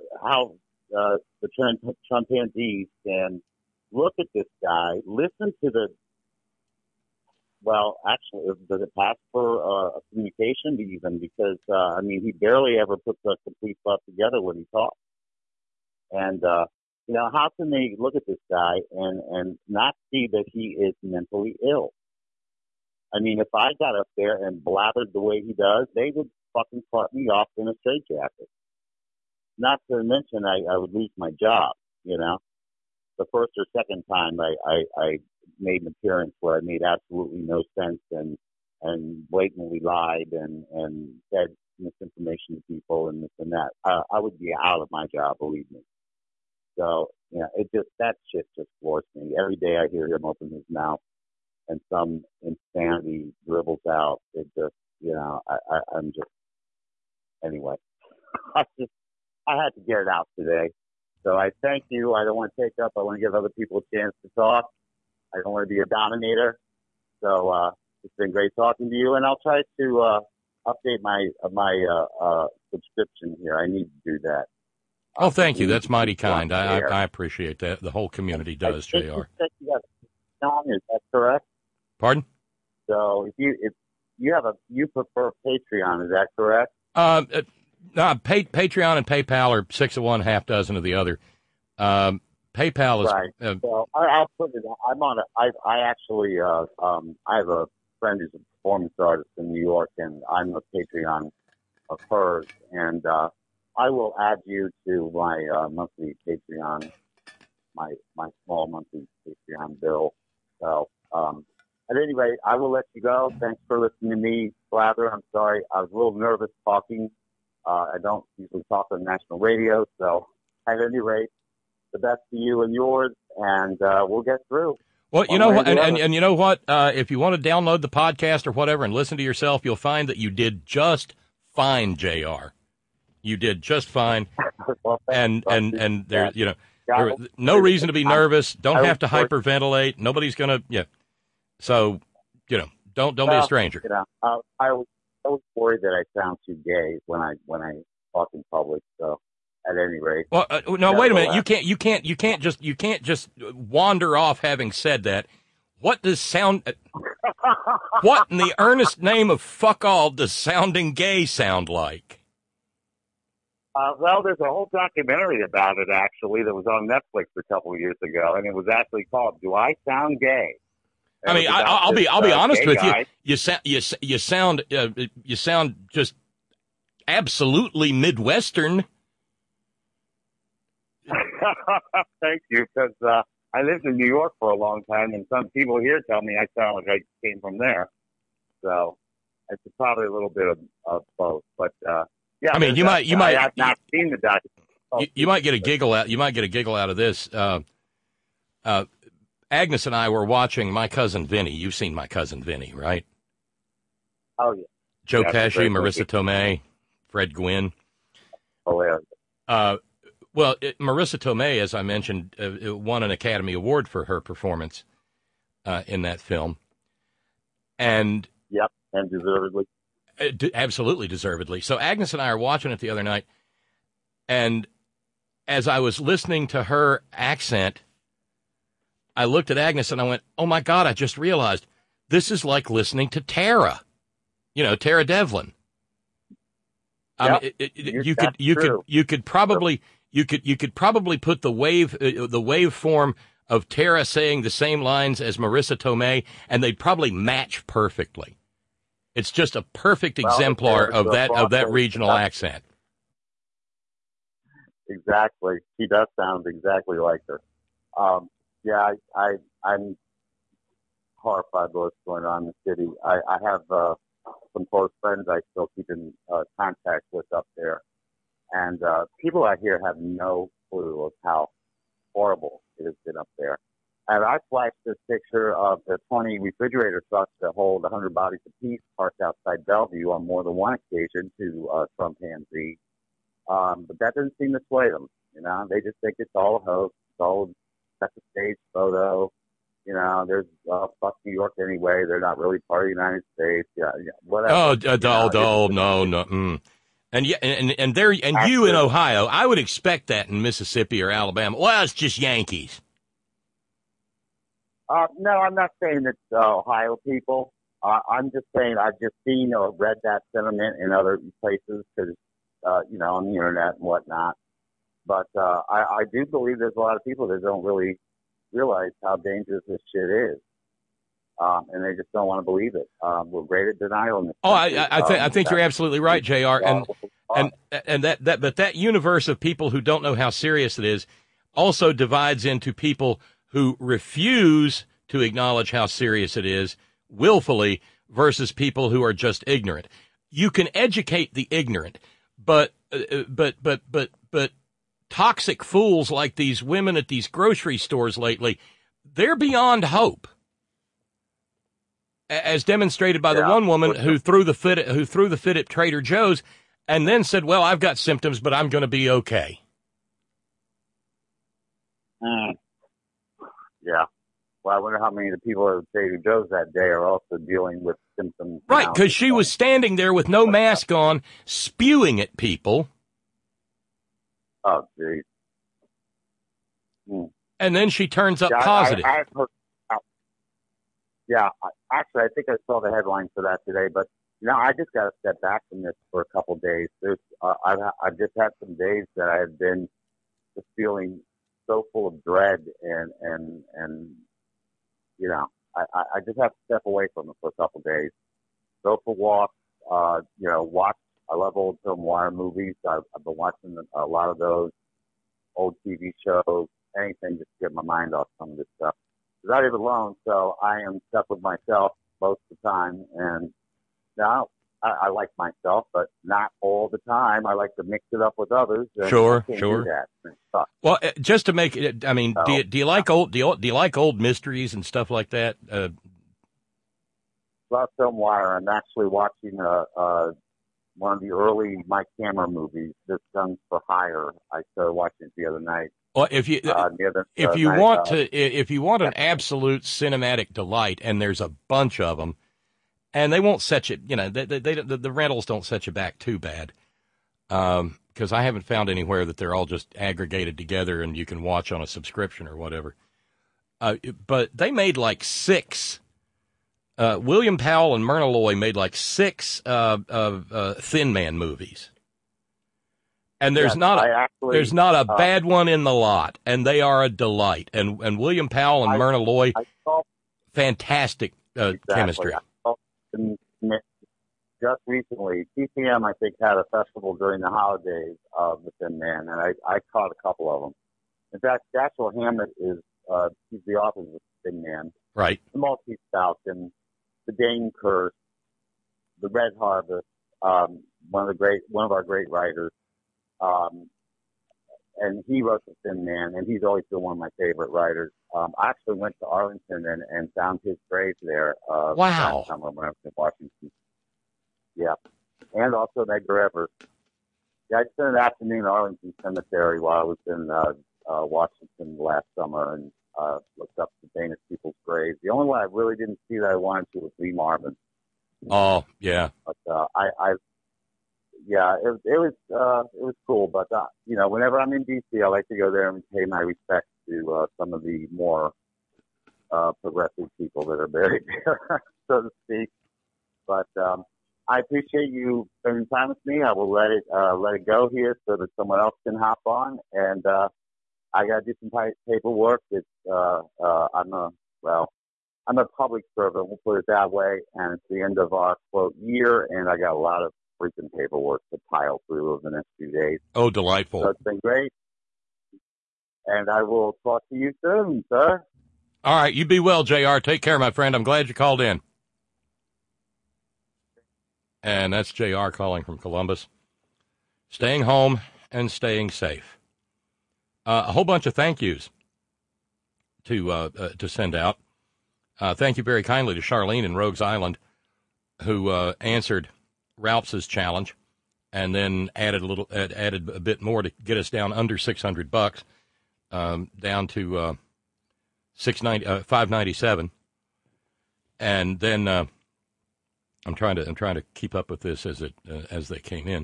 Trumpanzees can look at this guy, listen to the. Well, actually, does it pass for communication even? Because, he barely ever puts a complete thought together when he talks. And, how can they look at this guy and not see that he is mentally ill? I mean, if I got up there and blabbered the way he does, they would fucking cut me off in a straitjacket. Not to mention I would lose my job, The first or second time I made an appearance where I made absolutely no sense and and blatantly lied and said misinformation to people and this and that, I would be out of my job, believe me. So, that shit just floors me. Every day I hear him open his mouth and some insanity dribbles out. It just, I'm just, anyway, I had to get it out today. So I thank you. I don't want to take up. I want to give other people a chance to talk. I don't want to be a dominator. So, it's been great talking to you, and I'll try to, update my subscription here. I need to do that. Oh, thank you. That's mighty kind. I appreciate that. The whole community does, JR. Is that correct? Pardon? So if you prefer Patreon, is that correct? Patreon and PayPal are 6 of one, half dozen of the other. PayPal is right. So I'll put it. I'm on it. I actually I have a friend who's a performance artist in New York, and I'm a Patreon of hers, and I will add you to my monthly Patreon, my small monthly Patreon bill. So, at any rate, I will let you go. Thanks for listening to me blather. I'm sorry. I was a little nervous talking. I don't usually talk on national radio. So, at any rate, the best to you and yours, and we'll get through. Well, you know what, and you know what? If you want to download the podcast or whatever and listen to yourself, you'll find that you did just fine, JR. You did just fine, well, and there, there's no reason to be nervous. Don't have to hyperventilate. Nobody's gonna, So, don't be a stranger. I was worried that I sound too gay when I talk in public. So, at any rate, well, no, wait a minute. You can't just wander off having said that. What does sound? What in the earnest name of fuck all does sounding gay sound like? Well, there's a whole documentary about it, actually, that was on Netflix a couple of years ago, and it was actually called "Do I Sound Gay?" I mean, I'll be honest with you. You sound just absolutely Midwestern. Thank you, because I lived in New York for a long time, and some people here tell me I sound like I came from there. So it's probably a little bit of both, but. Yeah, I mean, you might. I have not seen the documentary. You might get a giggle out. You might get a giggle out of this. Agnes and I were watching My Cousin Vinny. You've seen My Cousin Vinny, right? Oh yeah. Joe Pesci, Marissa Tomei, Fred Gwynn. Hilarious. Marissa Tomei, as I mentioned, won an Academy Award for her performance in that film, and deservedly. Absolutely deservedly. So Agnes and I are watching it the other night, and as I was listening to her accent, I looked at Agnes and I went, "Oh my God! I just realized this is like listening to Tara, Tara Devlin." You could probably put the waveform of Tara saying the same lines as Marissa Tomei, and they'd probably match perfectly. It's just a perfect exemplar of that regional accent. Exactly. She does sound exactly like her. I'm horrified by what's going on in the city. I have some close friends I still keep in contact with up there. And people out here have no clue of how horrible it has been up there. And I flashed this picture of the 20 refrigerator trucks that hold 100 bodies apiece parked outside Bellevue on more than one occasion to Trump handsy. But that doesn't seem to sway them. They just think it's all a hoax. It's all a stage photo. There's fuck New York anyway. They're not really part of the United States. Whatever. No. And you in Ohio, I would expect that in Mississippi or Alabama. Well, it's just Yankees. No, I'm not saying it's Ohio people. I'm just saying I've just seen or read that sentiment in other places because, on the internet and whatnot. But I do believe there's a lot of people that don't really realize how dangerous this shit is. And they just don't want to believe it. We're great at denial in this country. I think you're absolutely right, JR. And that universe of people who don't know how serious it is also divides into people who refuse to acknowledge how serious it is willfully versus people who are just ignorant. You can educate the ignorant, but toxic fools like these women at these grocery stores lately, they're beyond hope. As demonstrated by the one woman who threw the fit at Trader Joe's and then said, well, I've got symptoms, but I'm going to be okay. Yeah. Well, I wonder how many of the people at Trader Joe's that day are also dealing with symptoms. Right, because she was standing there with no mask on, spewing at people. Oh, geez. And then she turns up positive. I think I saw the headline for that today, but I just got to step back from this for a couple of days. I've just had some days that I have been just feeling so full of dread and I just have to step away from it for a couple of days. Go for walks, watch. I love old film noir movies. I've been watching a lot of those, old TV shows, anything just to get my mind off some of this stuff. Because I live alone, so I am stuck with myself most of the time. And now I like myself, but not all the time. I like to mix it up with others. Sure. Do that. Well, just to make it, I mean, do you like old mysteries and stuff like that? Love film noir. I'm actually watching one of the early Mike Hammer movies, This Guns for Hire. I started watching it the other night. Well, if you want an absolute cinematic delight, and there's a bunch of them, and they won't set you, the rentals don't set you back too bad, because I haven't found anywhere that they're all just aggregated together and you can watch on a subscription or whatever. But they made like 6. William Powell and Myrna Loy made like 6 Thin Man movies. And there's not a bad one in the lot, and they are a delight. And William Powell and Myrna Loy, fantastic chemistry. Just recently, TCM, I think, had a festival during the holidays of The Thin Man, and I caught a couple of them. In fact, Dashiell Hammett is he's the author of The Thin Man. Right. The Maltese Falcon, The Dane Curse, The Red Harvest, one of our great writers. And he wrote The Thin Man, and he's always been one of my favorite writers. I actually went to Arlington and found his grave there. Wow. Last summer when I was in Washington. Yeah. And also Edgar Everett. Yeah, I spent an afternoon in Arlington Cemetery while I was in Washington last summer and looked up the famous people's graves. The only one I really didn't see that I wanted to was Lee Marvin. Oh, yeah. But it was cool. But whenever I'm in DC, I like to go there and pay my respects to some of the more progressive people that are buried there, so to speak. But I appreciate you spending time with me. I will let it go here so that someone else can hop on. And I got to do some paperwork. I'm a public servant. We'll put it that way. And it's the end of our quote year, and I got a lot of freaking paperwork to pile through over the next few days. Oh, delightful. So it's been great. And I will talk to you soon, sir. All right. You be well, JR. Take care, my friend. I'm glad you called in. And that's JR calling from Columbus. Staying home and staying safe. A whole bunch of thank yous to send out. Thank you very kindly to Charlene in Rogues Island, who answered Ralph's challenge and then added a bit more to get us down under $600, down to $597. And then I'm trying to keep up with this as they came in.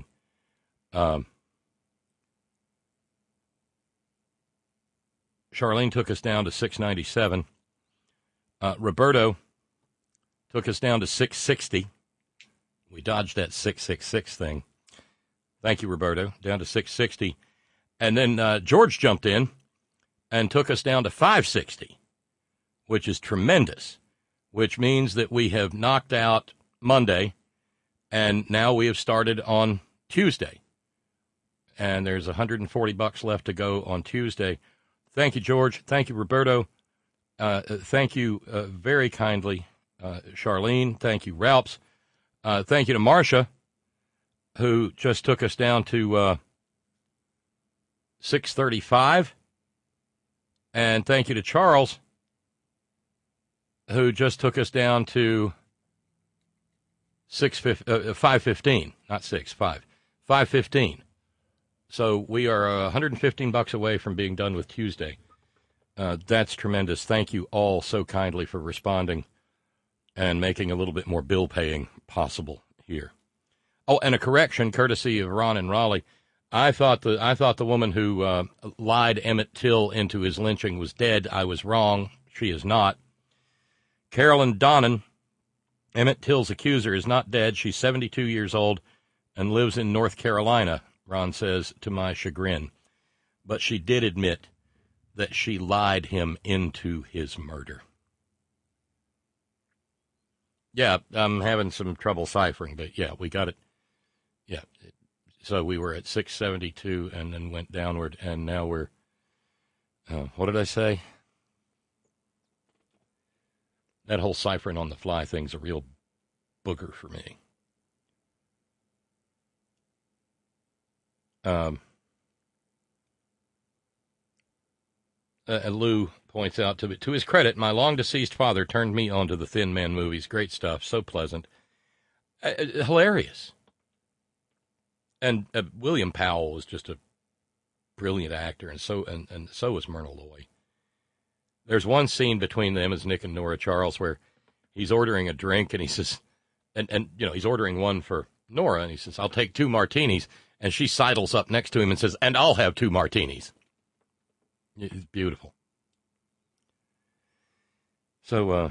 Charlene took us down to $697. Roberto took us down to $660. We dodged that 666 thing. Thank you, Roberto. Down to $660. And then George jumped in and took us down to $560, which is tremendous, which means that we have knocked out Monday, and now we have started on Tuesday. And there's $140 left to go on Tuesday. Thank you, George. Thank you, Roberto. Thank you very kindly Charlene. Thank you, Ralphs. Thank you to Marcia, who just took us down to 635. And thank you to Charles, who just took us down to 515, not 515. So we are $115 away from being done with Tuesday. That's tremendous. Thank you all so kindly for responding and making a little bit more bill paying possible here. Oh, and a correction, courtesy of Ron and Raleigh. I thought the woman who lied Emmett Till into his lynching was dead. I was wrong. She is not. Carolyn Donnan, Emmett Till's accuser, is not dead. She's 72 years old and lives in North Carolina, Ron says, to my chagrin. But she did admit that she lied him into his murder. Yeah, I'm having some trouble ciphering, but yeah, we got it. Yeah, so we were at 672 and then went downward, and now we're, what did I say? That whole ciphering on the fly thing's a real booger for me. Lou points out, to his credit, my long-deceased father turned me on to the Thin Man movies. Great stuff, so pleasant. Hilarious. And William Powell was just a brilliant actor, and so was Myrna Loy. There's one scene between them as Nick and Nora Charles where he's ordering a drink, and he says, and he's ordering one for Nora, and he says, I'll take 2 martinis, and she sidles up next to him and says, and I'll have 2 martinis. It's beautiful. So,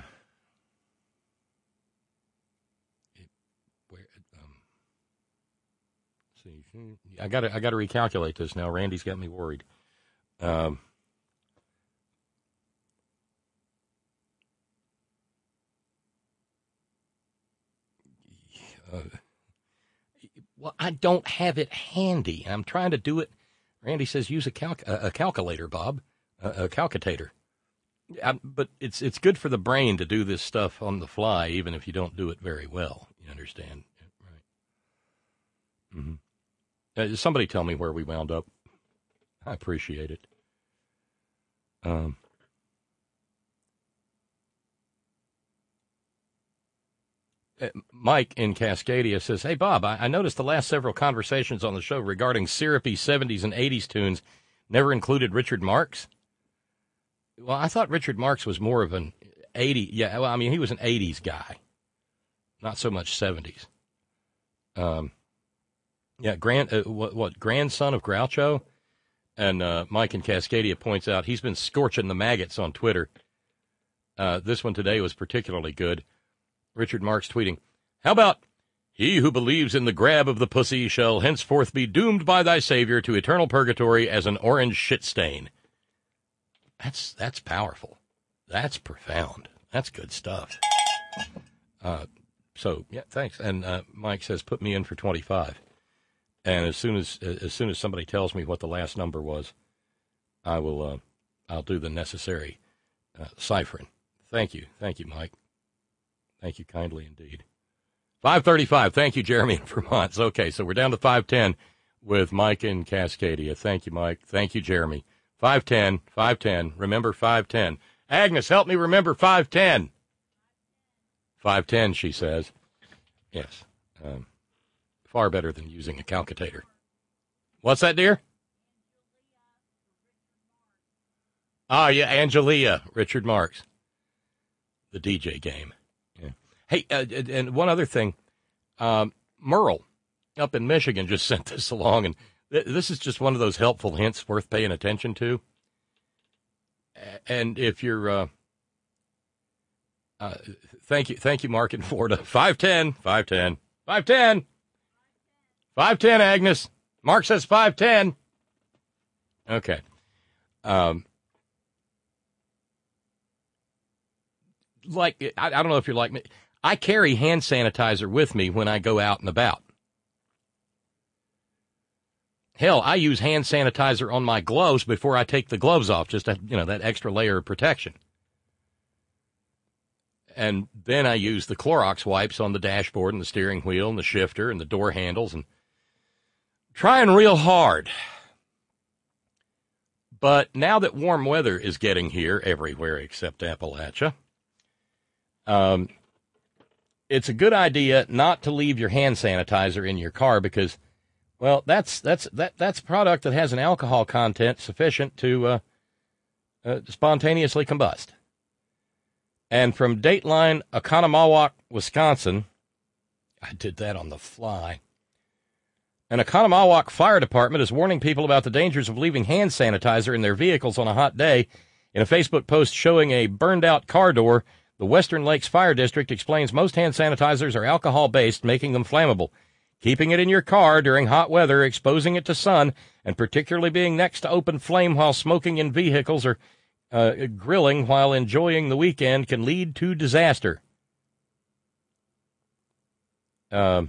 see, I gotta recalculate this now. Randy's got me worried. Well, I don't have it handy. I'm trying to do it. Randy says use a calculator, Bob, a calculator. But it's good for the brain to do this stuff on the fly, even if you don't do it very well. You understand, right? Mm-hmm. Somebody tell me where we wound up. I appreciate it. Mike in Cascadia says, hey, Bob, I noticed the last several conversations on the show regarding syrupy 70s and 80s tunes never included Richard Marx. Well, I thought Richard Marx was more of an 80s. Yeah, well, I mean, he was an 80s guy, not so much 70s. Grandson of Groucho? And Mike in Cascadia points out he's been scorching the maggots on Twitter. This one today was particularly good. Richard Marx tweeting, how about, he who believes in the grab of the pussy shall henceforth be doomed by thy Savior to eternal purgatory as an orange shit stain. That's powerful. That's profound. That's good stuff. So, yeah, thanks. And Mike says, put me in for 25. And as soon as somebody tells me what the last number was, I'll do the necessary ciphering. Thank you, Mike. Thank you kindly indeed. 535. Thank you, Jeremy in Vermont. Okay, so we're down to 510 with Mike in Cascadia. Thank you, Mike. Thank you, Jeremy. 510. Remember 510. Agnes, help me remember 510. 510, she says. Yes. Far better than using a calculator. What's that, dear? Ah, yeah, Angelia, Richard Marx. The DJ game. Yeah. Hey, and one other thing. Merle up in Michigan just sent this along, and this is just one of those helpful hints worth paying attention to. And if you're, thank you, Mark in Florida. 510, Agnes. Mark says 510. Okay. Like, I don't know if you're like me. I carry hand sanitizer with me when I go out and about. Hell, I use hand sanitizer on my gloves before I take the gloves off, just to, that extra layer of protection. And then I use the Clorox wipes on the dashboard and the steering wheel and the shifter and the door handles and trying real hard. But now that warm weather is getting here everywhere except Appalachia, it's a good idea not to leave your hand sanitizer in your car because, well, that's a product that has an alcohol content sufficient to spontaneously combust. And from Dateline, Oconomowoc, Wisconsin, I did that on the fly. An Oconomowoc fire department is warning people about the dangers of leaving hand sanitizer in their vehicles on a hot day. In a Facebook post showing a burned-out car door, the Western Lakes Fire District explains most hand sanitizers are alcohol-based, making them flammable. Keeping it in your car during hot weather, exposing it to sun, and particularly being next to open flame while smoking in vehicles or grilling while enjoying the weekend can lead to disaster. And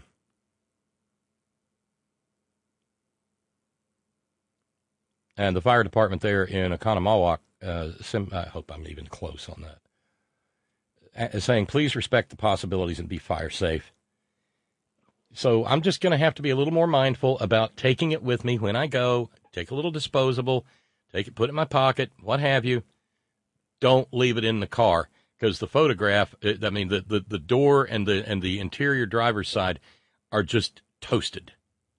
the fire department there in Oconomowoc, I hope I'm even close on that, is saying, please respect the possibilities and be fire safe. So I'm just going to have to be a little more mindful about taking it with me when I go, take a little disposable, take it, put it in my pocket, what have you. Don't leave it in the car because the photograph, the door and the interior driver's side are just toasted.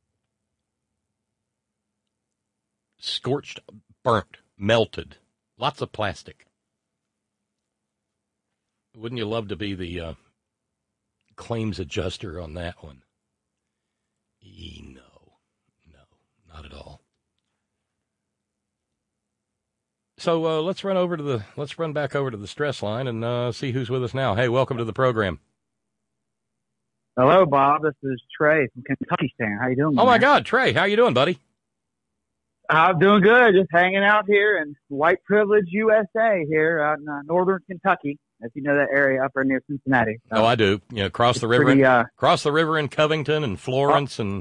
Scorched, burnt, melted, lots of plastic. Wouldn't you love to be the claims adjuster on that one? No, not at all. So let's run back over to the stress line and see who's with us now. Hey, welcome to the program. Hello, Bob. This is Trey from Kentucky Stan. How you doing? Oh my God, Trey, how you doing, buddy? I'm doing good. Just hanging out here in white privilege USA here out in northern Kentucky. If you know that area up near Cincinnati. Oh, I do. You know, across the river in Covington and Florence and.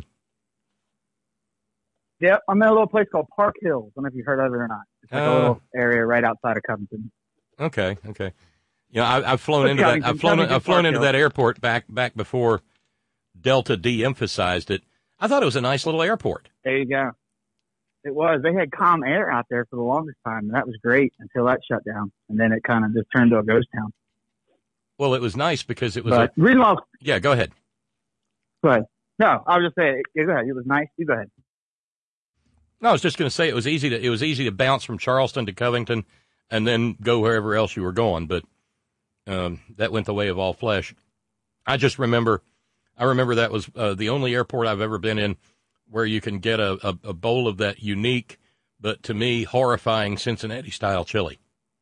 Yep, I'm in a little place called Park Hills. I don't know if you've heard of it or not. It's like a little area right outside of Covington. Okay. You know, I've flown into that. I've flown into that airport back before Delta de-emphasized it. I thought it was a nice little airport. There you go. It was. They had Calm Air out there for the longest time, and that was great until that shut down, and then it kind of just turned to a ghost town. Well, it was nice because it was. Yeah, go ahead. Go ahead. No, I was just saying. Yeah, go ahead. It was nice. You go ahead. No, I was just going to say it was easy to bounce from Charleston to Covington, and then go wherever else you were going. But that went the way of all flesh. I remember that was the only airport I've ever been in where you can get a bowl of that unique, but to me horrifying Cincinnati-style chili.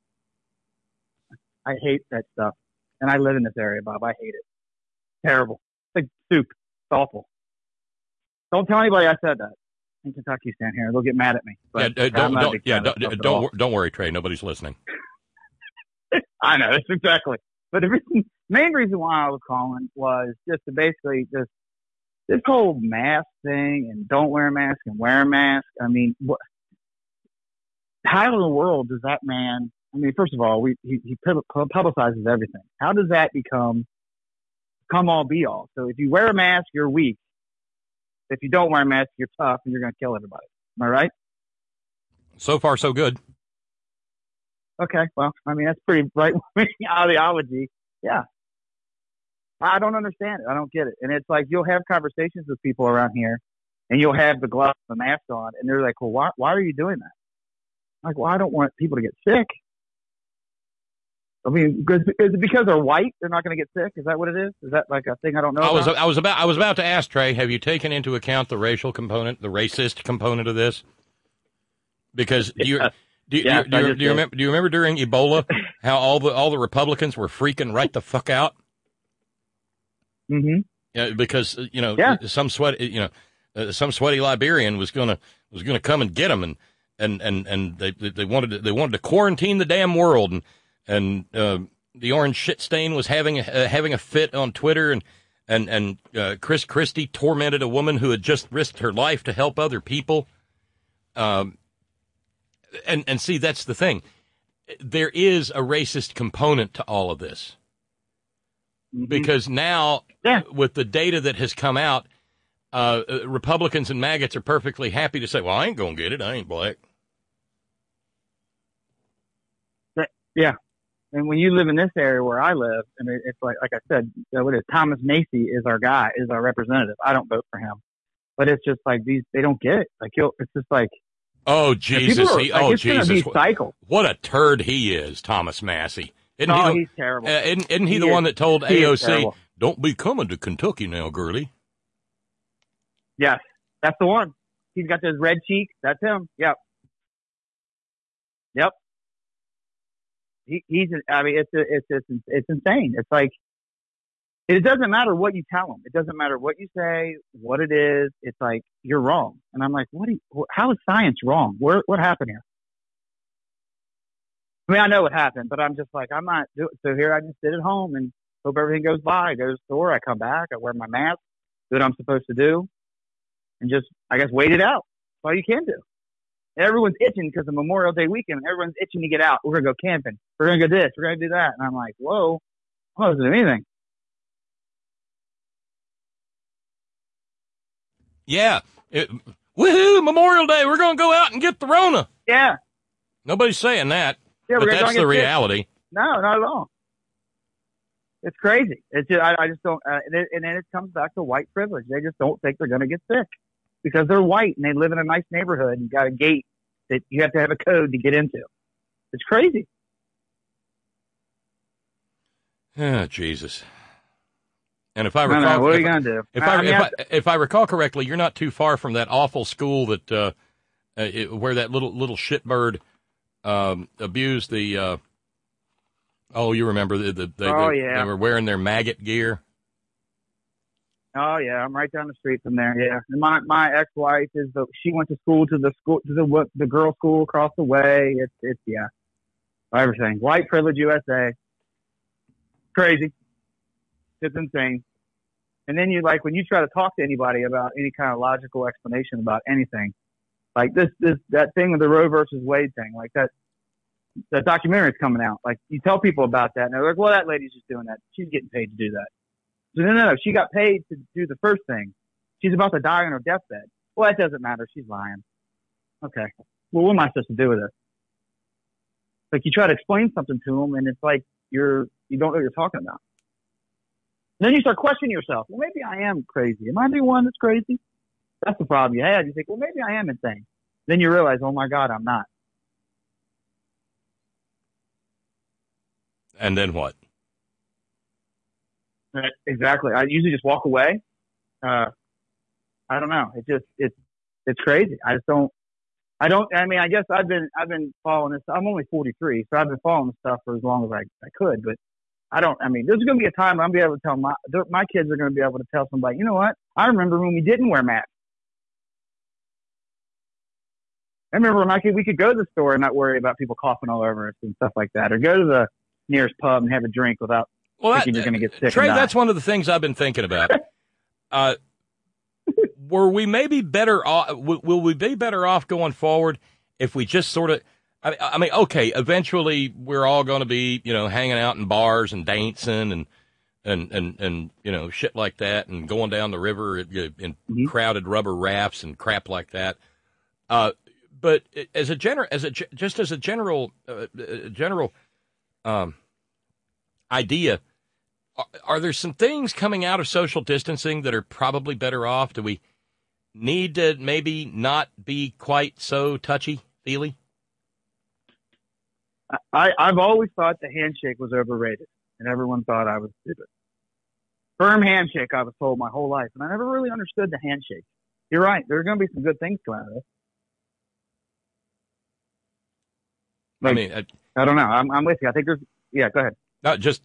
I hate that stuff, and I live in this area, Bob. I hate it. Terrible. It's like soup. It's awful. Don't tell anybody I said that. In Kentucky stand here. They'll get mad at me. But don't worry, Trey. Nobody's listening. I know. That's exactly. But the main reason why I was calling was just to basically this whole mask thing and don't wear a mask and wear a mask. I mean, how in the world does that man? I mean, first of all, he publicizes everything. How does that become all be all? So if you wear a mask, you're weak. If you don't wear a mask, you're tough and you're going to kill everybody. Am I right? So far, so good. Okay. Well, I mean, that's pretty right-wing ideology. Yeah. I don't understand it. I don't get it. And it's like you'll have conversations with people around here and you'll have the gloves and the mask on and they're like, well, why are you doing that? I'm like, well, I don't want people to get sick. I mean, is it because they're white? They're not going to get sick? Is that what it is? Is that like a thing I don't know? I was about to ask Trey. Have you taken into account the racial component, the racist component of this? Because do you remember during Ebola how all the Republicans were freaking right the fuck out? Mm-hmm. Yeah, because some sweaty Liberian was gonna come and get them, and they wanted to quarantine the damn world, and the orange shit stain was having a fit on Twitter, and Chris Christie tormented a woman who had just risked her life to help other people. And see, that's the thing. There is a racist component to all of this. because now with the data that has come out, Republicans and maggots are perfectly happy to say, well, I ain't going to get it. I ain't black. Yeah. And when you live in this area where I live, I mean, it's like I said, what is Thomas Macy is our guy, is our representative. I don't vote for him, but it's just like they don't get it. Like it's just like, oh Jesus, it's Jesus, gonna be cycle. What a turd he is, Thomas Massey. He's terrible. Isn't he the one that told AOC, don't be coming to Kentucky now, girlie? Yes, that's the one. He's got those red cheeks. That's him. Yep. He's. I mean, it's insane. It's like it doesn't matter what you tell him. It doesn't matter what you say, what it is. It's like you're wrong. And I'm like, how is science wrong? What happened here? I mean, I know what happened, but I'm just like, I'm not. So here I just sit at home and hope everything goes by. I go to the store. I come back. I wear my mask. Do what I'm supposed to do, and just I guess wait it out. That's all you can do. Everyone's itching because of Memorial Day weekend. Everyone's itching to get out. We're going to go camping. We're going to go this. We're going to do that. And I'm like, whoa, I wasn't doing anything. Yeah. Woohoo, Memorial Day. We're going to go out and get the Rona. Yeah. Nobody's saying that. Yeah, but that's the reality. Sick. No, not at all. It's crazy. It's just, I just don't, and then it comes back to white privilege. They just don't think they're going to get sick. Because they're white and they live in a nice neighborhood and you got a gate that you have to have a code to get into. It's crazy. Oh, Jesus. And if I recall, what are you going to do? If I recall correctly, you're not too far from that awful school that where that little shitbird abused the. You remember they were wearing their maggot gear. Oh yeah, I'm right down the street from there. Yeah, and my ex-wife she went to the girls' school across the way. It's everything. White privilege USA. Crazy. It's insane. And then when you try to talk to anybody about any kind of logical explanation about anything, like that thing with the Roe versus Wade thing, like that documentary's coming out. Like you tell people about that, and they're like, "Well, that lady's just doing that. She's getting paid to do that." So no, she got paid to do the first thing. She's about to die on her deathbed. Well, that doesn't matter. She's lying. Okay. Well, what am I supposed to do with it? Like you try to explain something to them, and it's like you don't know what you're talking about. And then you start questioning yourself. Well, maybe I am crazy. Am I the one that's crazy? That's the problem you had. You think, well, maybe I am insane. Then you realize, oh my God, I'm not. And then what? Exactly. I usually just walk away. I don't know. It's crazy. I mean, I guess I've been following this. I'm only 43, so I've been following this stuff for as long as I could, but there's going to be a time where I'm going to be able to tell my kids are going to be able to tell somebody, you know what? I remember when we didn't wear masks. I remember when we could go to the store and not worry about people coughing all over us and stuff like that, or go to the nearest pub and have a drink without thinking you're going to get sick. Trey, that's one of the things I've been thinking about. Were we maybe better off? Will we be better off going forward if we just sort of? I mean, okay. Eventually, we're all going to be, hanging out in bars and dancing and shit like that, and going down the river in crowded rubber rafts and crap like that. But as a general idea, are there some things coming out of social distancing that are probably better off? Do we need to maybe not be quite so touchy-feely? I've always thought the handshake was overrated, and everyone thought I was stupid. Firm handshake, I was told my whole life, and I never really understood the handshake. You're right. There are going to be some good things coming out of this. I don't know. I'm with you. I think there's. Yeah, go ahead. No, just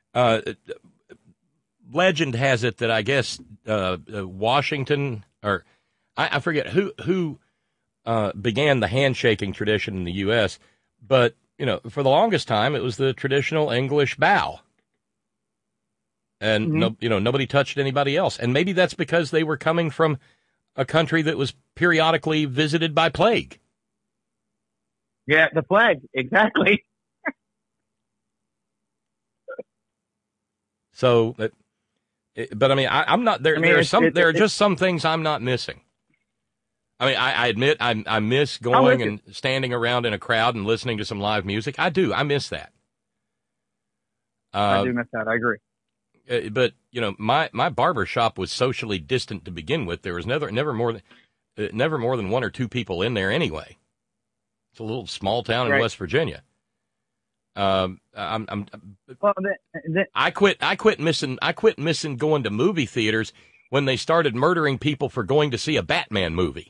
legend has it that I guess Washington, or I forget who began the handshaking tradition in the U.S., but for the longest time it was the traditional English bow, and nobody touched anybody else, and maybe that's because they were coming from a country that was periodically visited by plague. Yeah, the plague, exactly. So, but I mean, I'm not there. There are just some things I'm not missing. I mean, I admit I miss going and standing around in a crowd and listening to some live music. I do. I miss that. I do miss that. I agree. But you know, my barber shop was socially distant to begin with. There was never more than one or two people in there anyway. It's a little small town in West Virginia. I quit missing going to movie theaters when they started murdering people for going to see a Batman movie.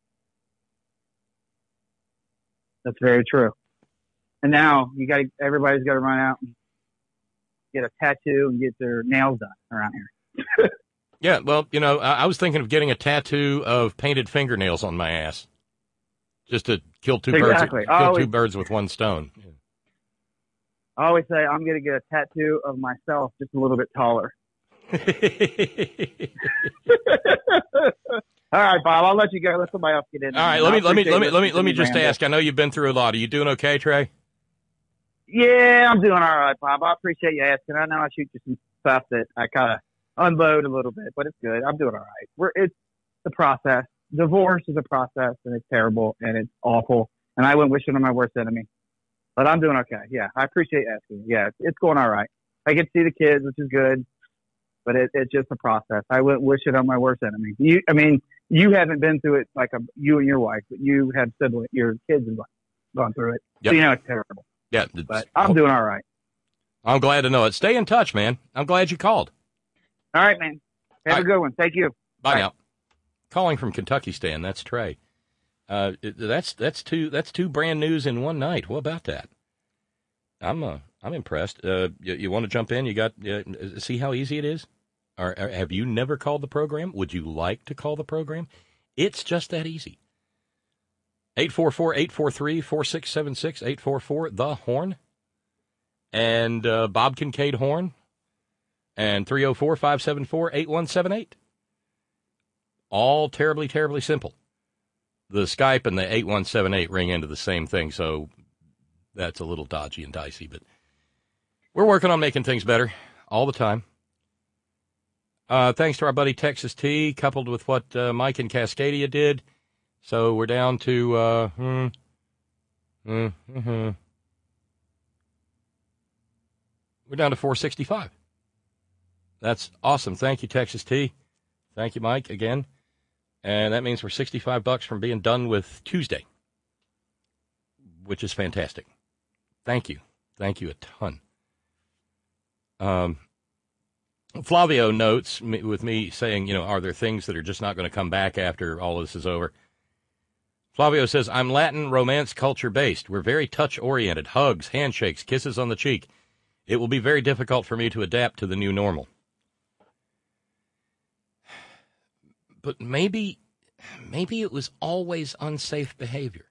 That's very true. And now everybody's got to run out and get a tattoo and get their nails done around here. Yeah, well, you know, I was thinking of getting a tattoo of painted fingernails on my ass, just to kill two birds with one stone. Yeah. I always say I'm going to get a tattoo of myself just a little bit taller. All right, Bob, I'll let you go. Let somebody else get in. All right, let me just ask. I know you've been through a lot. Are you doing okay, Trey? Yeah, I'm doing all right, Bob. I appreciate you asking. I know I shoot you some stuff that I kind of unload a little bit, but it's good. I'm doing all right. It's the process. Divorce is a process, and it's terrible, and it's awful, and I wouldn't wish it on my worst enemy. But I'm doing okay. Yeah, I appreciate asking. Yeah, it's going all right. I get to see the kids, which is good, but it's just a process. I wouldn't wish it on my worst enemy. You haven't been through it like you and your wife, but you have siblings, your kids have gone through it. Yep. So you know it's terrible. Yeah, but I'm doing all right. I'm glad to know it. Stay in touch, man. I'm glad you called. All right, man. Have a good one. Thank you. Bye now. Calling from Kentucky, Stan. That's Trey. That's two brand news in one night. What about that? I'm impressed. You want to jump in? You got see how easy it is? Or have you never called the program? Would you like to call the program? It's just that easy. 844-843-4676, 844-THE-HORN, and Bob Kincaid Horn, and 304-574-8178. All terribly, terribly simple. The Skype and the 8178 ring into the same thing, so that's a little dodgy and dicey, but we're working on making things better all the time. Thanks to our buddy Texas T, coupled with what Mike in Cascadia did. So we're down to we're down to 465. That's awesome. Thank you, Texas T. Thank you, Mike, again. And that means we're $65 from being done with Tuesday, which is fantastic. Thank you. Thank you a ton. Flavio notes with me saying, you know, are there things that are just not going to come back after all this is over? Flavio says, I'm Latin romance culture based. We're very touch oriented. Hugs, handshakes, kisses on the cheek. It will be very difficult for me to adapt to the new normal. But maybe it was always unsafe behavior.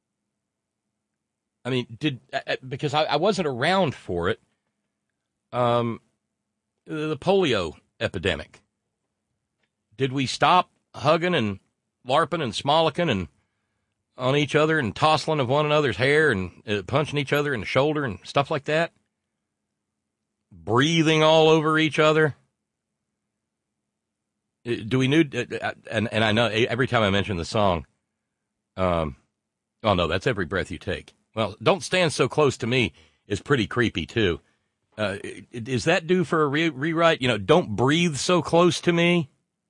I mean, because I wasn't around for it. The polio epidemic. Did we stop hugging and LARPing and smolicking and on each other and tossling of one another's hair and punching each other in the shoulder and stuff like that? Breathing all over each other? Do we need, and I know every time I mention the song, oh no, that's Every Breath You Take. Well, Don't Stand So Close to Me is pretty creepy too. Is that due for a rewrite? You know, Don't Breathe So Close to Me?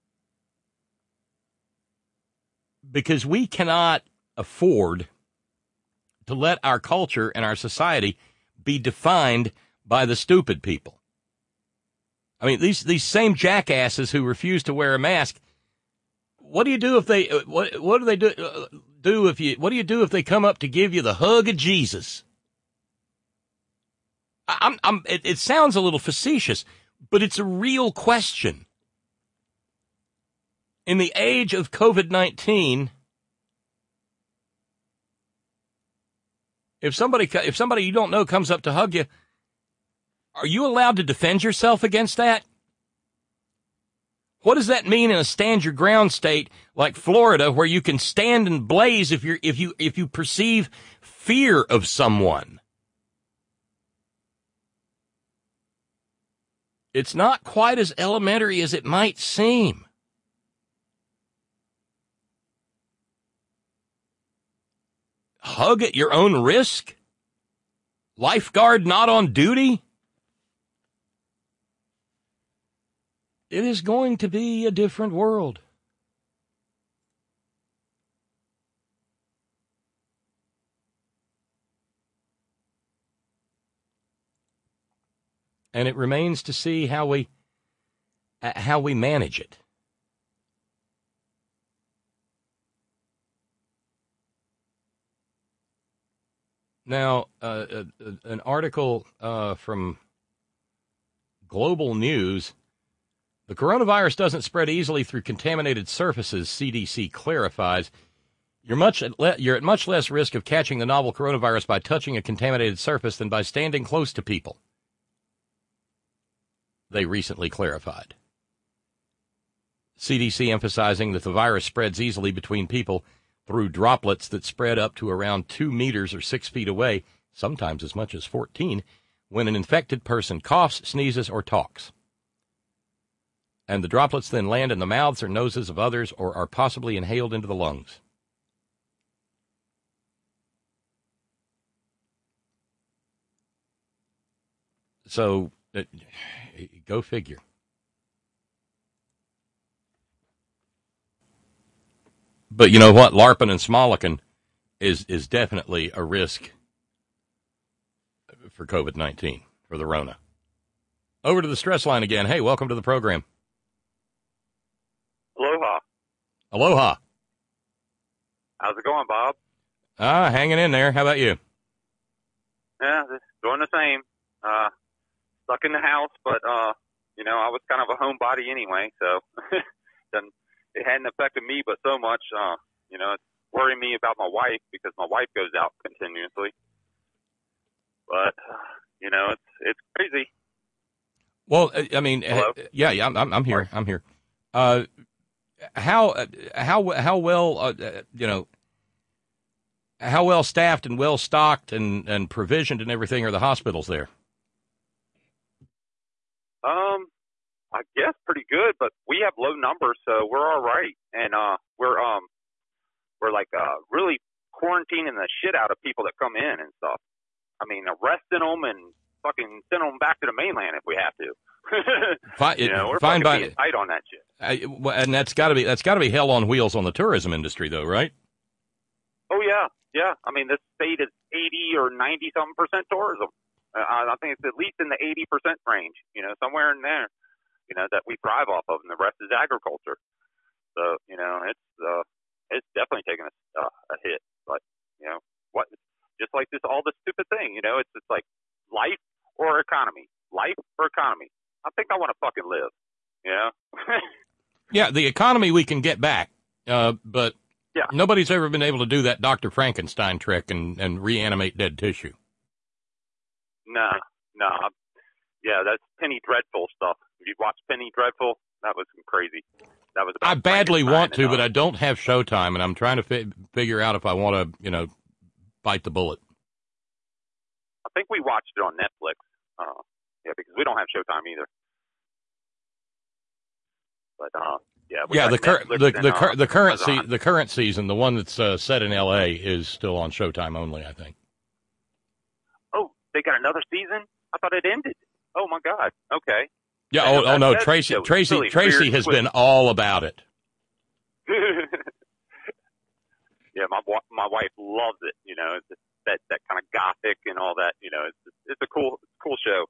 Because we cannot afford to let our culture and our society be defined by the stupid people. I mean, these same jackasses who refuse to wear a mask. What do you do if they? What do they do if you? What do you do if they come up to give you the hug of Jesus? It sounds a little facetious, but it's a real question. In the age of COVID-19, if somebody you don't know comes up to hug you, are you allowed to defend yourself against that? What does that mean in a stand your ground state like Florida, where you can stand and blaze if you perceive fear of someone? It's not quite as elementary as it might seem. Hug at your own risk? Lifeguard not on duty? It is going to be a different world. And it remains to see how we manage it. Now, an article from Global News: the coronavirus doesn't spread easily through contaminated surfaces, CDC clarifies. You're at much less risk of catching the novel coronavirus by touching a contaminated surface than by standing close to people, they recently clarified. CDC emphasizing that the virus spreads easily between people through droplets that spread up to around 2 meters or 6 feet away, sometimes as much as 14, when an infected person coughs, sneezes, or talks. And the droplets then land in the mouths or noses of others or are possibly inhaled into the lungs. So, go figure. But you know what? LARPing and smolicking is definitely a risk for COVID-19, for the Rona. Over to the stress line again. Hey, welcome to the program. Aloha. Aloha. How's it going, Bob? Hanging in there. How about you? Yeah, just doing the same. Stuck in the house, but, I was kind of a homebody anyway, so then it hadn't affected me but so much. It's worrying me about my wife because my wife goes out continuously. But, it's crazy. Well, I mean, yeah, I'm here. I'm here. How well, how well staffed and well stocked and provisioned and everything are the hospitals there? I guess pretty good, but we have low numbers, so we're all right. And we're really quarantining the shit out of people that come in and stuff. I mean, arresting them and fucking sending them back to the mainland if we have to. We're fine by being tight on that shit. And that's got to be hell on wheels on the tourism industry, though, right? Oh yeah. I mean, this state is 80 or 90-something% tourism. I think it's at least in the 80% range. Somewhere in there. That we thrive off of, and the rest is agriculture. So, it's definitely taken a hit. But, what? Just like all this stupid thing, it's like life or economy. Life or economy. I think I want to fucking live, Yeah, the economy we can get back, but yeah. Nobody's ever been able to do that Dr. Frankenstein trick and reanimate dead tissue. No. Yeah, that's Penny Dreadful stuff. If you watched Penny Dreadful, that was crazy. That was. I badly want to, but I don't have Showtime, and I'm trying to figure out if I want to, bite the bullet. I think we watched it on Netflix. Because we don't have Showtime either. But the current season, the one that's set in L.A. is still on Showtime only, I think. Oh, they got another season? I thought it ended. Oh my God. Okay. Yeah. Oh no. Tracy has been all about it. Yeah, my wife loves it. It's that kind of gothic and all that. It's a cool show.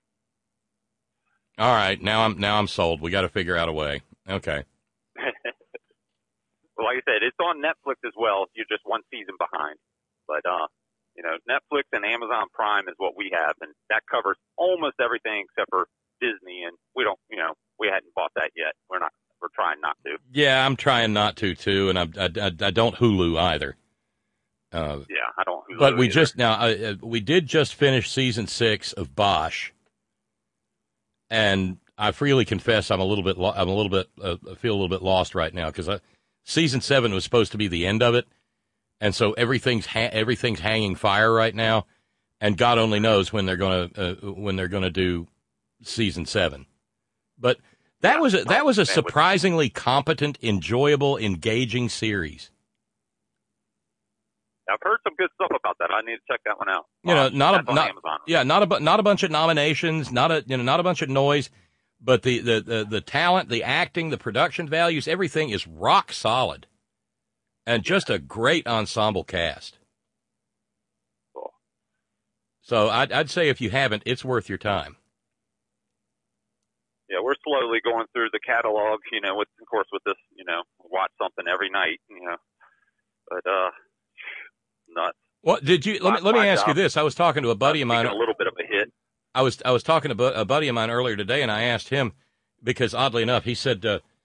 All right, now I'm sold. We got to figure out a way. Okay. Well, like I said, it's on Netflix as well. You're just one season behind, but Netflix and Amazon Prime is what we have, and that covers almost everything except for Disney, and we don't, we hadn't bought that yet. We're trying not to. Yeah, I'm trying not to too, and I don't Hulu either. Yeah, I don't Hulu but we either. We did just finish season 6 of Bosch, and I freely confess I feel a little bit lost right now because season 7 was supposed to be the end of it. And so everything's hanging fire right now, and God only knows when they're gonna do season 7. But that was a surprisingly competent, enjoyable, engaging series. I've heard some good stuff about that. I need to check that one out. You know, That's on Amazon. not a bunch of nominations, not a bunch of noise, but the talent, the acting, the production values, everything is rock solid, and just a great ensemble cast. Cool. So I'd say if you haven't, it's worth your time. Yeah, we're slowly going through the catalog, with this, watch something every night, but nuts. What did you? Let me ask you this. I was talking to a buddy of mine. A little bit of a hit. I was talking to a buddy of mine earlier today, and I asked him because oddly enough, he said,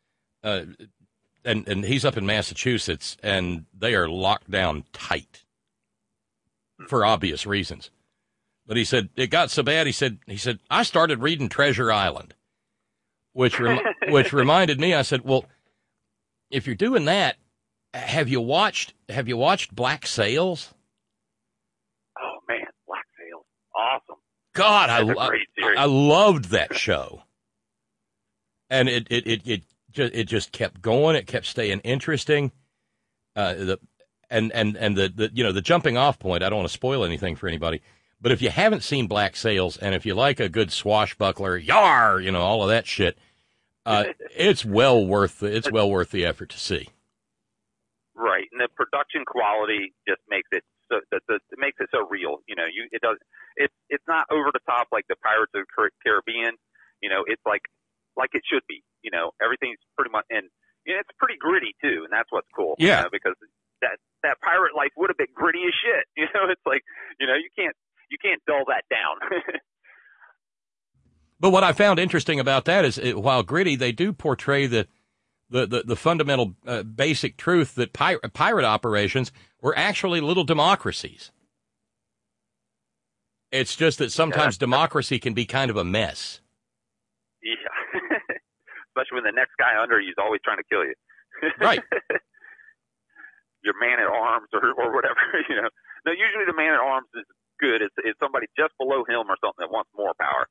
and he's up in Massachusetts, and they are locked down tight for obvious reasons. But he said it got so bad. He said I started reading Treasure Island, which reminded me. I said, well, if you're doing that, have you watched Black Sails? Oh man, Black Sails, awesome! God, I loved that show, and it just kept going. It kept staying interesting. The jumping off point. I don't want to spoil anything for anybody, but if you haven't seen Black Sails, and if you like a good swashbuckler, yar, all of that shit, it's well worth the effort to see. Right, and the production quality just makes it so it makes it so real. It's not over the top like the Pirates of the Caribbean. It's like it should be. Everything's pretty much, and it's pretty gritty too, and that's what's cool. Yeah, because that pirate life would have been gritty as shit. It's like you can't dull that down. But what I found interesting about that is, while gritty, they do portray the fundamental basic truth that pirate operations were actually little democracies. It's just that sometimes democracy can be kind of a mess. Yeah. Especially when the next guy under you is always trying to kill you. Right. Your man at arms or whatever, No, usually the man at arms is good. It's somebody just below him or something that wants more power.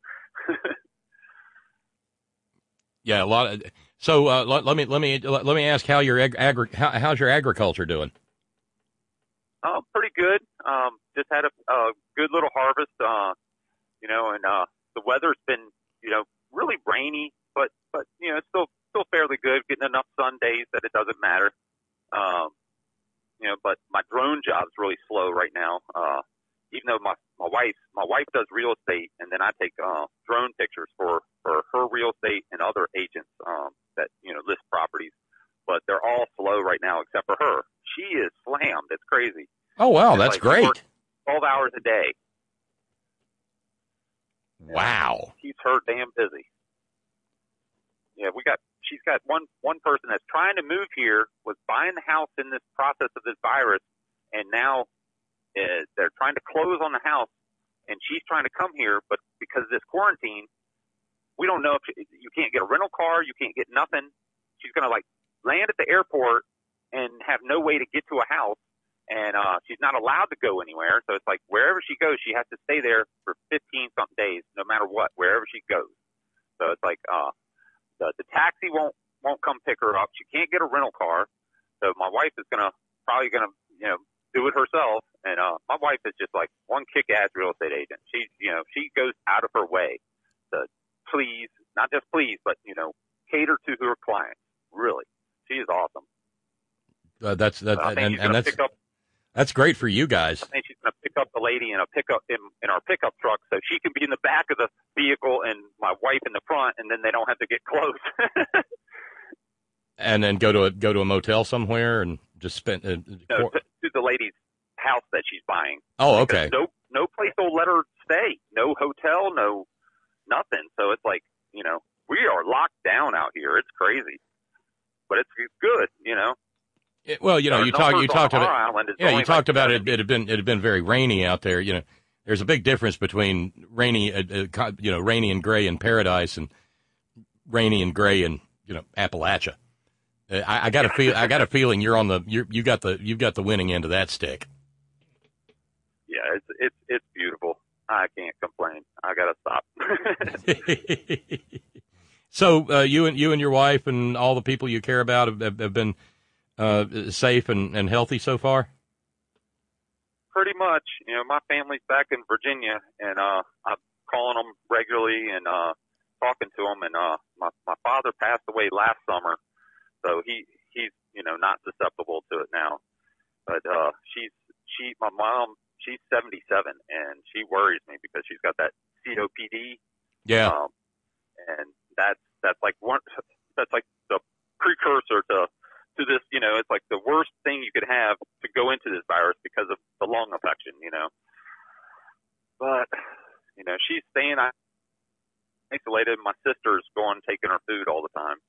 Yeah, a lot of. So let me ask how how's your agriculture doing? Oh, pretty good. Just had a good little harvest. And the weather's been really rainy, but it's still fairly good. Getting enough sun days that it doesn't matter. But my drone job's really slow right now. Even though my wife does real estate, and then I take drone pictures for her real estate and other agents that list properties, but they're all slow right now except for her. She is slammed. It's crazy. Oh wow, that's great. 12 hours a day. Wow. Keeps her damn busy. Yeah, she's got one person that's trying to move here, was buying the house in this process of this virus, and now they're trying to close on the house, and she's trying to come here, but because of this quarantine, we don't know if you can't get a rental car, you can't get nothing. She's going to land at the airport and have no way to get to a house, and she's not allowed to go anywhere. So it's like wherever she goes, she has to stay there for 15-something days, no matter what, wherever she goes. So it's like the taxi won't come pick her up. She can't get a rental car. So my wife is probably gonna do it herself. And my wife is just like one kick-ass real estate agent. She goes out of her way to please, not just please, but cater to her clients. Really, she is awesome. That's great for you guys. I think she's going to pick up the lady in our pickup truck, so she can be in the back of the vehicle and my wife in the front, and then they don't have to get close. And then go to a motel somewhere and just spend. To the lady's house that she's buying. Oh, okay. No place will let her stay. No hotel. No nothing. So it's like we are locked down out here. It's crazy, but it's good. You talked about it. It had been very rainy out there. There's a big difference between rainy, rainy and gray in Paradise and rainy and gray in Appalachia. I got a feeling you've got the winning end of that stick. Yeah, it's beautiful. I can't complain. I got to stop. So you and your wife and all the people you care about have been safe and healthy so far? Pretty much. You know, my family's back in Virginia, and I'm calling them regularly and talking to them. And my father passed away last summer, so he's not susceptible to it now. But my mom, she's 77, and she worries me because she's got that COPD. Yeah. And that's like the precursor to this, it's like the worst thing you could have to go into this virus because of the lung infection, But, she's staying isolated. My sister's going taking her food all the time.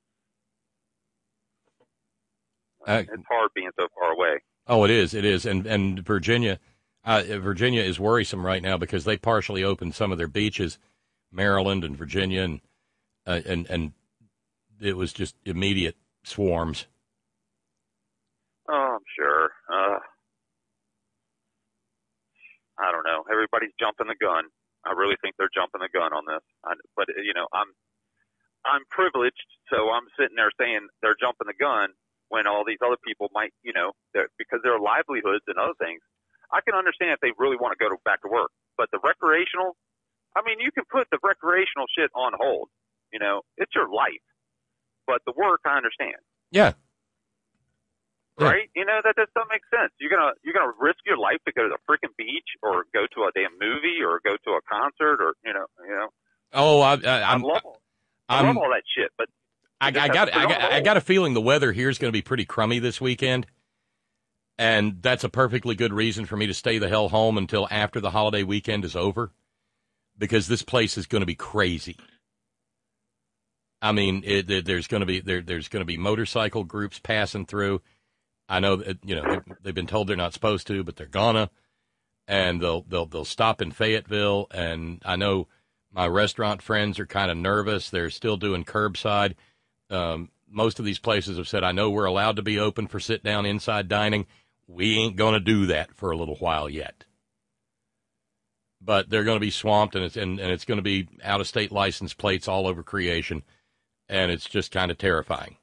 It's hard being so far away. Oh, it is. It is. And Virginia is worrisome right now because they partially opened some of their beaches, Maryland and Virginia, and it was just immediate swarms. Oh, I'm sure. I don't know. Everybody's jumping the gun. I really think they're jumping the gun on this. But I'm privileged, so I'm sitting there saying they're jumping the gun when all these other people might, because their livelihoods and other things. I can understand if they really want to go back to work. But the recreational, you can put the recreational shit on hold. It's your life. But the work, I understand. Yeah. Right? That just doesn't make sense. You're gonna risk your life to go to the freaking beach or go to a damn movie or go to a concert or Oh, I love all that shit, but I got a feeling the weather here is going to be pretty crummy this weekend, and that's a perfectly good reason for me to stay the hell home until after the holiday weekend is over, because this place is going to be crazy. There's going to be motorcycle groups passing through. I know that they've been told they're not supposed to, but they're gonna, and they'll stop in Fayetteville. And I know my restaurant friends are kind of nervous. They're still doing curbside. Most of these places have said, I know we're allowed to be open for sit down inside dining. We ain't gonna do that for a little while yet. But they're going to be swamped, and it's going to be out of state license plates all over creation, and it's just kind of terrifying.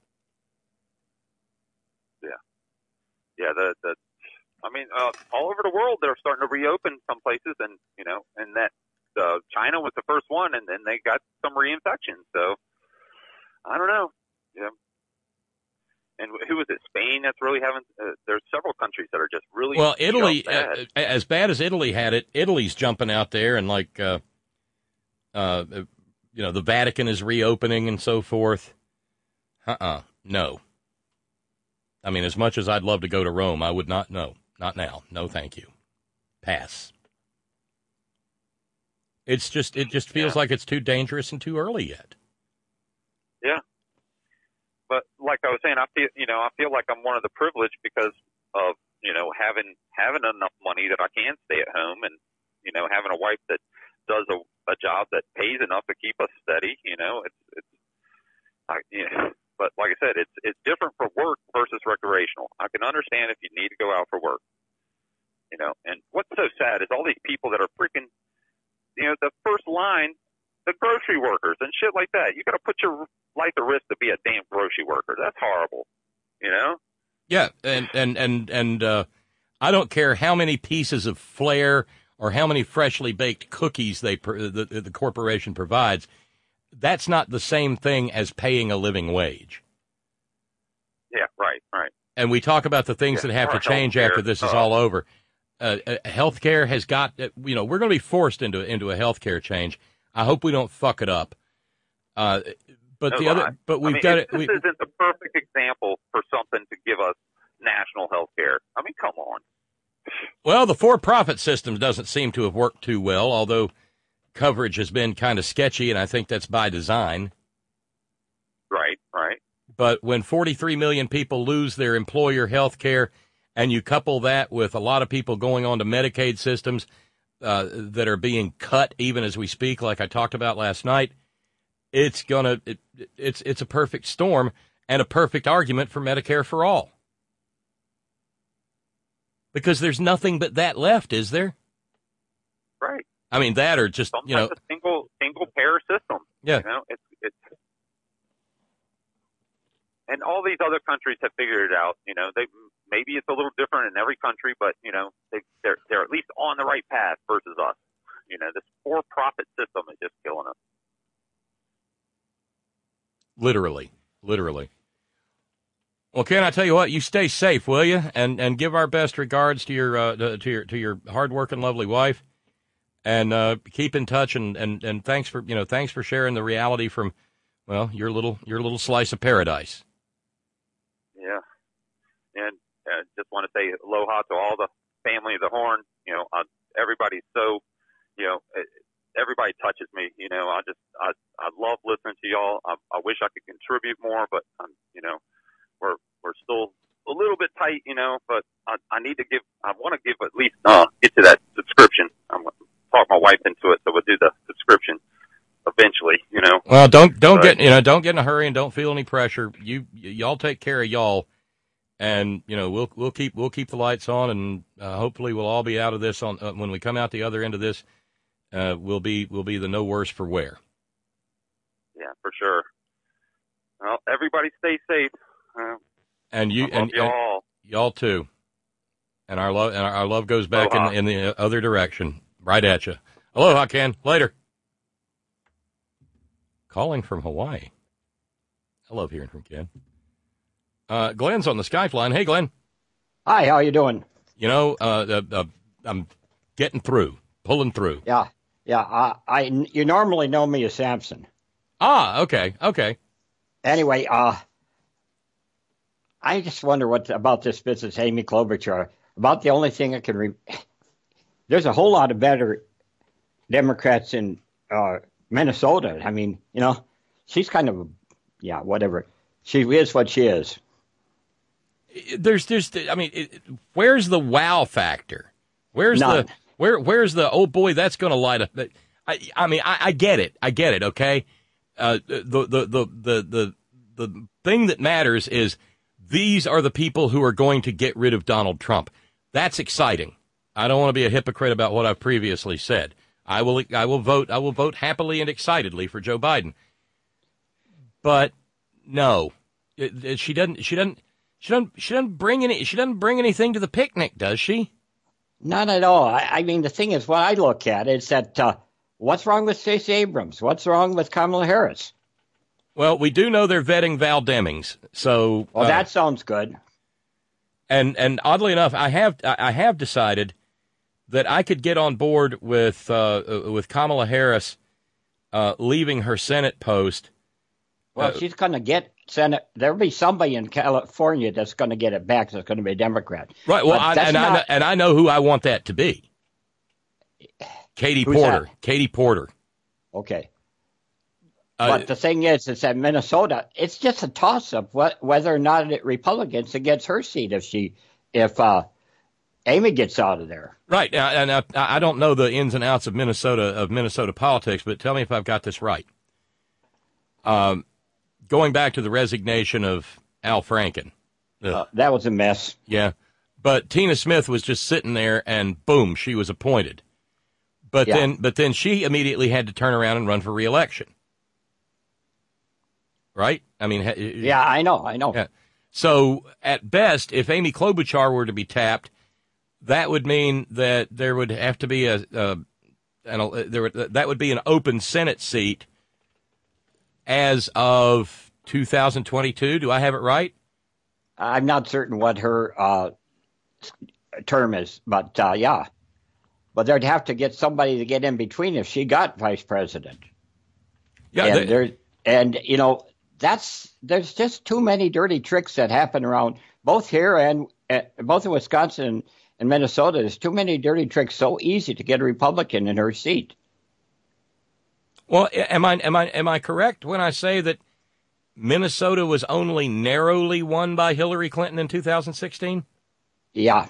Yeah, all over the world they're starting to reopen some places, and and that China was the first one, and then they got some reinfections. So I don't know. Yeah. And who is it? Spain that's really having. There's several countries that are just really Italy, bad. As bad as Italy had it. Italy's jumping out there, and the Vatican is reopening and so forth. No. As much as I'd love to go to Rome, I would not. No, not now. No, thank you. Pass. It just feels like it's too dangerous and too early yet. Yeah. But like I was saying, I feel like I'm one of the privileged because of, having enough money that I can stay at home and, having a wife that does a job that pays enough to keep us steady, But like I said, it's different for work versus recreational. I can understand if you need to go out for work, and what's so sad is all these people that are freaking, the first line, the grocery workers and shit like that. You got to put your life at risk to be a damn grocery worker. That's horrible, Yeah, and I don't care how many pieces of flair or how many freshly baked cookies the corporation provides. That's not the same thing as paying a living wage. Yeah, right. And we talk about the things that have to change after this is all over. Healthcare has got, we're going to be forced into a healthcare change. I hope we don't fuck it up. But we've got it. This isn't the perfect example for something to give us national healthcare. Come on. Well, the for-profit system doesn't seem to have worked too well, although coverage has been kind of sketchy, and I think that's by design. Right. But when 43 million people lose their employer health care, and you couple that with a lot of people going on to Medicaid systems that are being cut even as we speak, like I talked about last night, it's a perfect storm and a perfect argument for Medicare for all. Because there's nothing but that left, is there? Right. I mean, that or just, sometimes a single payer system. Yeah. You know, it's and all these other countries have figured it out. You know, maybe it's a little different in every country, but you know, they're at least on the right path versus us. You know, this for-profit system is just killing us. Literally. Well, Ken, I tell you what, you stay safe, will you? And give our best regards to your hard-working, lovely wife, and keep in touch. And thanks for sharing the reality from, well, your little slice of paradise. Yeah, and just want to say aloha to all the family of the Horn. You know, everybody's so, you know, everybody touches me. You know, I love listening to y'all. I wish I could contribute more, but you know, we're still a little bit tight, you know. But I want to give at least get to that subscription. I'm gonna talk my wife into it, so we'll do the subscription eventually, you know. Well, don't get in a hurry and don't feel any pressure. Y'all take care of y'all, and you know we'll keep the lights on, and hopefully we'll all be out of this on when we come out the other end of this. We'll be the no worse for wear. Yeah, for sure. Well, everybody stay safe. And you I love y'all. Y'all too. And our love goes back in the other direction, right at you. Aloha, Ken. Later. Calling from Hawaii. I love hearing from Ken. Glenn's on the Skype line. Hey, Glenn. Hi, how you doing? You know, I'm getting through, pulling through. Yeah. You normally know me as Samson. Ah, okay. Anyway, I just wonder what about this business, Amy Klobuchar. About the only thing I can there's a whole lot of better Democrats in Minnesota. I mean, you know, she's kind of whatever. She is what she is. Where's the wow factor? Where's None. Where's the, oh boy, that's going to light up? I get it. Okay. The thing that matters is these are the people who are going to get rid of Donald Trump. That's exciting. I don't want to be a hypocrite about what I've previously said. I will vote happily and excitedly for Joe Biden. But no, she doesn't bring anything to the picnic, does she? Not at all. I mean, the thing is, what I look at is that what's wrong with Stacey Abrams? What's wrong with Kamala Harris? Well, we do know they're vetting Val Demings, so. Well, that sounds good. And oddly enough, I have decided that I could get on board with Kamala Harris leaving her Senate post. Well, she's going to get Senate. There'll be somebody in California that's going to get it back. That's going to be a Democrat. Right. Well, I know who I want that to be. Katie Porter. That? Katie Porter. Okay. But the thing is that Minnesota, it's just a toss-up whether or not Republicans gets her seat if Amy gets out of there. Right. And I don't know the ins and outs of Minnesota politics, but tell me if I've got this right. Going back to the resignation of Al Franken. That was a mess. Yeah. But Tina Smith was just sitting there and boom, she was appointed. But then she immediately had to turn around and run for re-election. Right? I mean, yeah, I know. Yeah. So at best, if Amy Klobuchar were to be tapped, that would mean that there would have to be that would be an open Senate seat as of 2022. Do I have it right? I'm not certain what her term is, but yeah. But they'd have to get somebody to get in between if she got vice president. Yeah, and you know. There's just too many dirty tricks that happen around both here and both in Wisconsin and Minnesota. There's too many dirty tricks. So easy to get a Republican in her seat. Well, am I correct when I say that Minnesota was only narrowly won by Hillary Clinton in 2016? Yeah.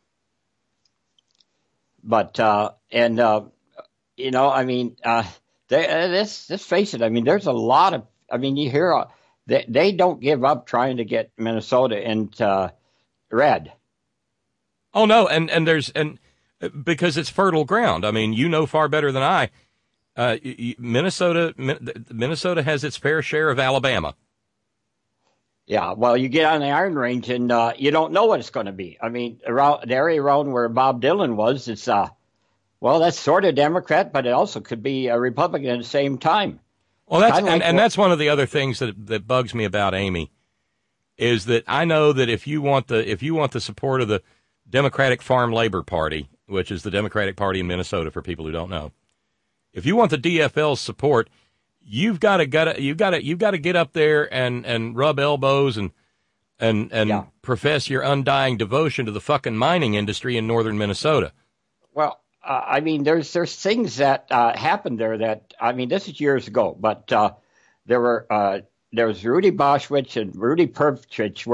But you know, I mean, let's face it. I mean, there's a lot of. I mean, you hear they don't give up trying to get Minnesota into red. Oh no, and because it's fertile ground. I mean, you know far better than I. Minnesota has its fair share of Alabama. Yeah, well, you get on the Iron Range and you don't know what it's going to be. I mean, around the area around where Bob Dylan was, it's well, that's sort of Democrat, but it also could be a Republican at the same time. Well, that's one of the other things that bugs me about Amy, is that I know that if you want the support of the Democratic Farm Labor Party, which is the Democratic Party in Minnesota for people who don't know, if you want the DFL's support, you've got to get up there and rub elbows and profess your undying devotion to the fucking mining industry in northern Minnesota. Well, I mean, there's things that happened there that, I mean, this is years ago, but there was Rudy Boschwitz and Rudy Perpich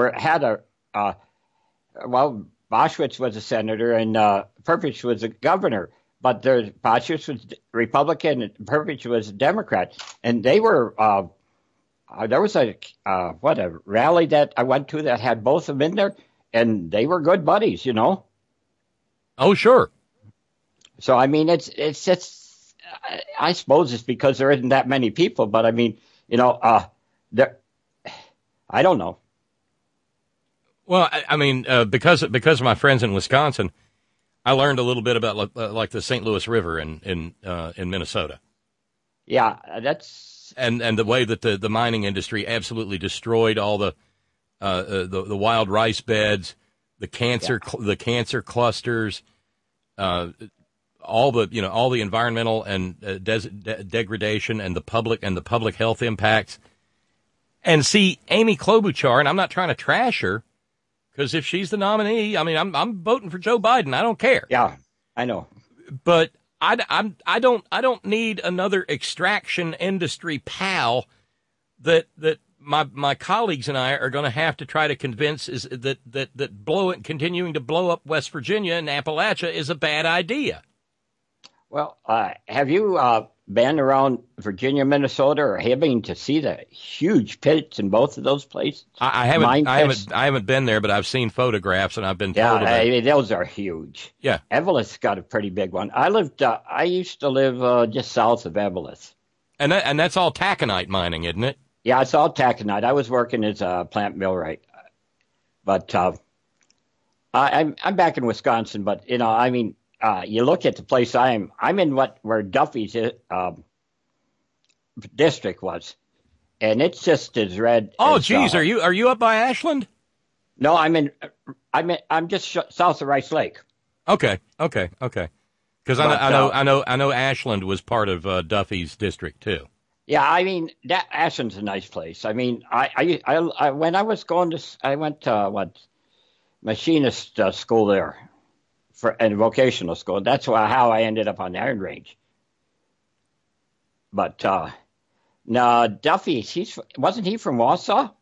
Boschwitz was a senator and Perpich was a governor, but Boschwitz was Republican and Perpich was a Democrat, and they were there was a rally that I went to that had both of them in there, and they were good buddies, you know. Oh, sure. So, I mean, it's I suppose it's because there isn't that many people, but I mean, you know, I don't know. Well, I mean, because of my friends in Wisconsin, I learned a little bit about like the St. Louis River in Minnesota. Yeah, that's and the way that the mining industry absolutely destroyed all the wild rice beds, the cancer clusters, all the environmental and degradation and the public health impacts. And see, Amy Klobuchar, and I'm not trying to trash her, because if she's the nominee, I mean, I'm voting for Joe Biden. I don't care. Yeah, I know. But I don't need another extraction industry pal that my colleagues and I are going to have to try to convince that continuing to blow up West Virginia and Appalachia is a bad idea. Well, have you been around Virginia, Minnesota, or Hibbing to see the huge pits in both of those places? I haven't been there, but I've seen photographs and I've been told about it. Those are huge. Yeah, Eveleth's got a pretty big one. I used to live just south of Eveleth, and that's all taconite mining, isn't it? Yeah, it's all taconite. I was working as a plant millwright, but I'm back in Wisconsin. But you know, I mean. You look at the place I'm in where Duffy's district was, and it's just as red. Oh, geez, are you up by Ashland? No, I'm just south of Rice Lake. Okay. Because I know Ashland was part of Duffy's district too. Yeah, I mean that Ashland's a nice place. I mean, I when I was going to I went to machinist school there. And vocational school. That's how I ended up on the Iron Range. But no, Duffy, wasn't he from Wausau?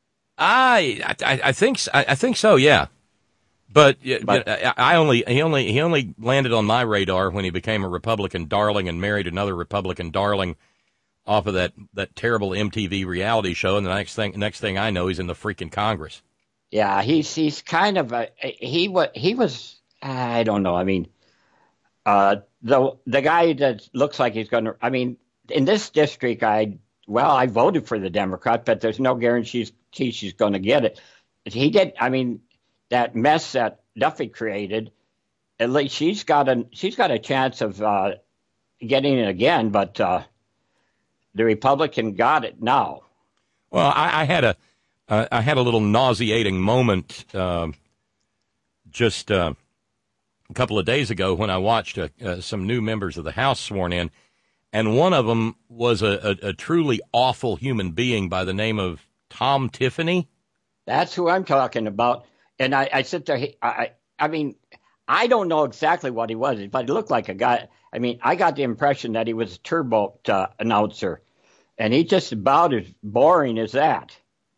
I think so. Yeah, but he only landed on my radar when he became a Republican darling and married another Republican darling off of that terrible MTV reality show. And the next thing I know, he's in the freaking Congress. Yeah, he's kind of he was. I don't know. I mean, the guy that looks like he's going to. I mean, in this district, I voted for the Democrat, but there's no guarantee she's going to get it. He did. I mean, that mess that Duffy created. At least she's got a chance of getting it again, but the Republican got it now. Well, I had a little nauseating moment just. A couple of days ago when I watched some new members of the House sworn in, and one of them was a truly awful human being by the name of Tom Tiffany. That's who I'm talking about. And I sit there, I mean, I don't know exactly what he was, but he looked like a guy. I mean, I got the impression that he was a turbo announcer, and he's just about as boring as that.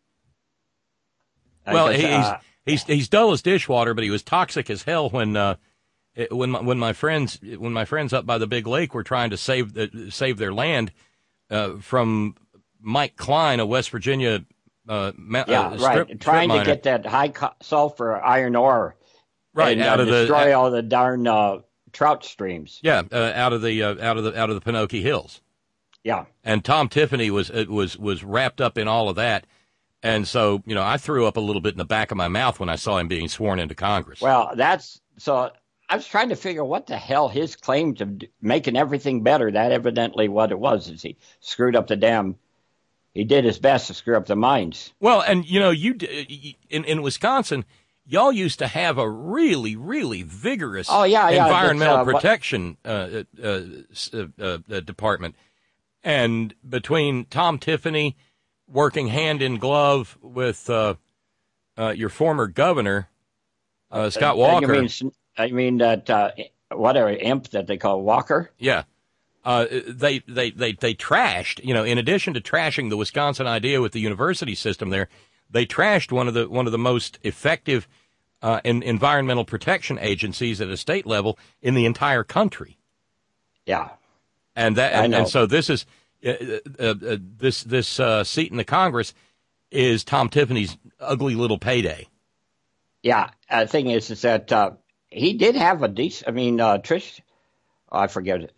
Well, he's dull as dishwater, but he was toxic as hell when my friends up by the big lake were trying to save their land from Mike Klein, a West Virginia right, trying to get that high sulfur iron ore, right, and out of destroy all the darn trout streams. Yeah, out of the Pinocchio Hills. Yeah. And Tom Tiffany was wrapped up in all of that. And so, I threw up a little bit in the back of my mouth when I saw him being sworn into Congress. Well, so I was trying to figure what the hell his claims of making everything better, that evidently what it was, is he screwed up the dam. He did his best to screw up the mines. Well, and, in Wisconsin, y'all used to have a really, really vigorous environmental protection department. And between Tom Tiffany working hand in glove with your former governor, Scott Walker. I mean that whatever imp that they call Walker. Yeah, they trashed. In addition to trashing the Wisconsin idea with the university system, they trashed one of the most effective environmental protection agencies at a state level in the entire country. Yeah, and so this is this seat in the Congress is Tom Tiffany's ugly little payday. Yeah, the thing is that he did have a decent. I mean, Trish, I forget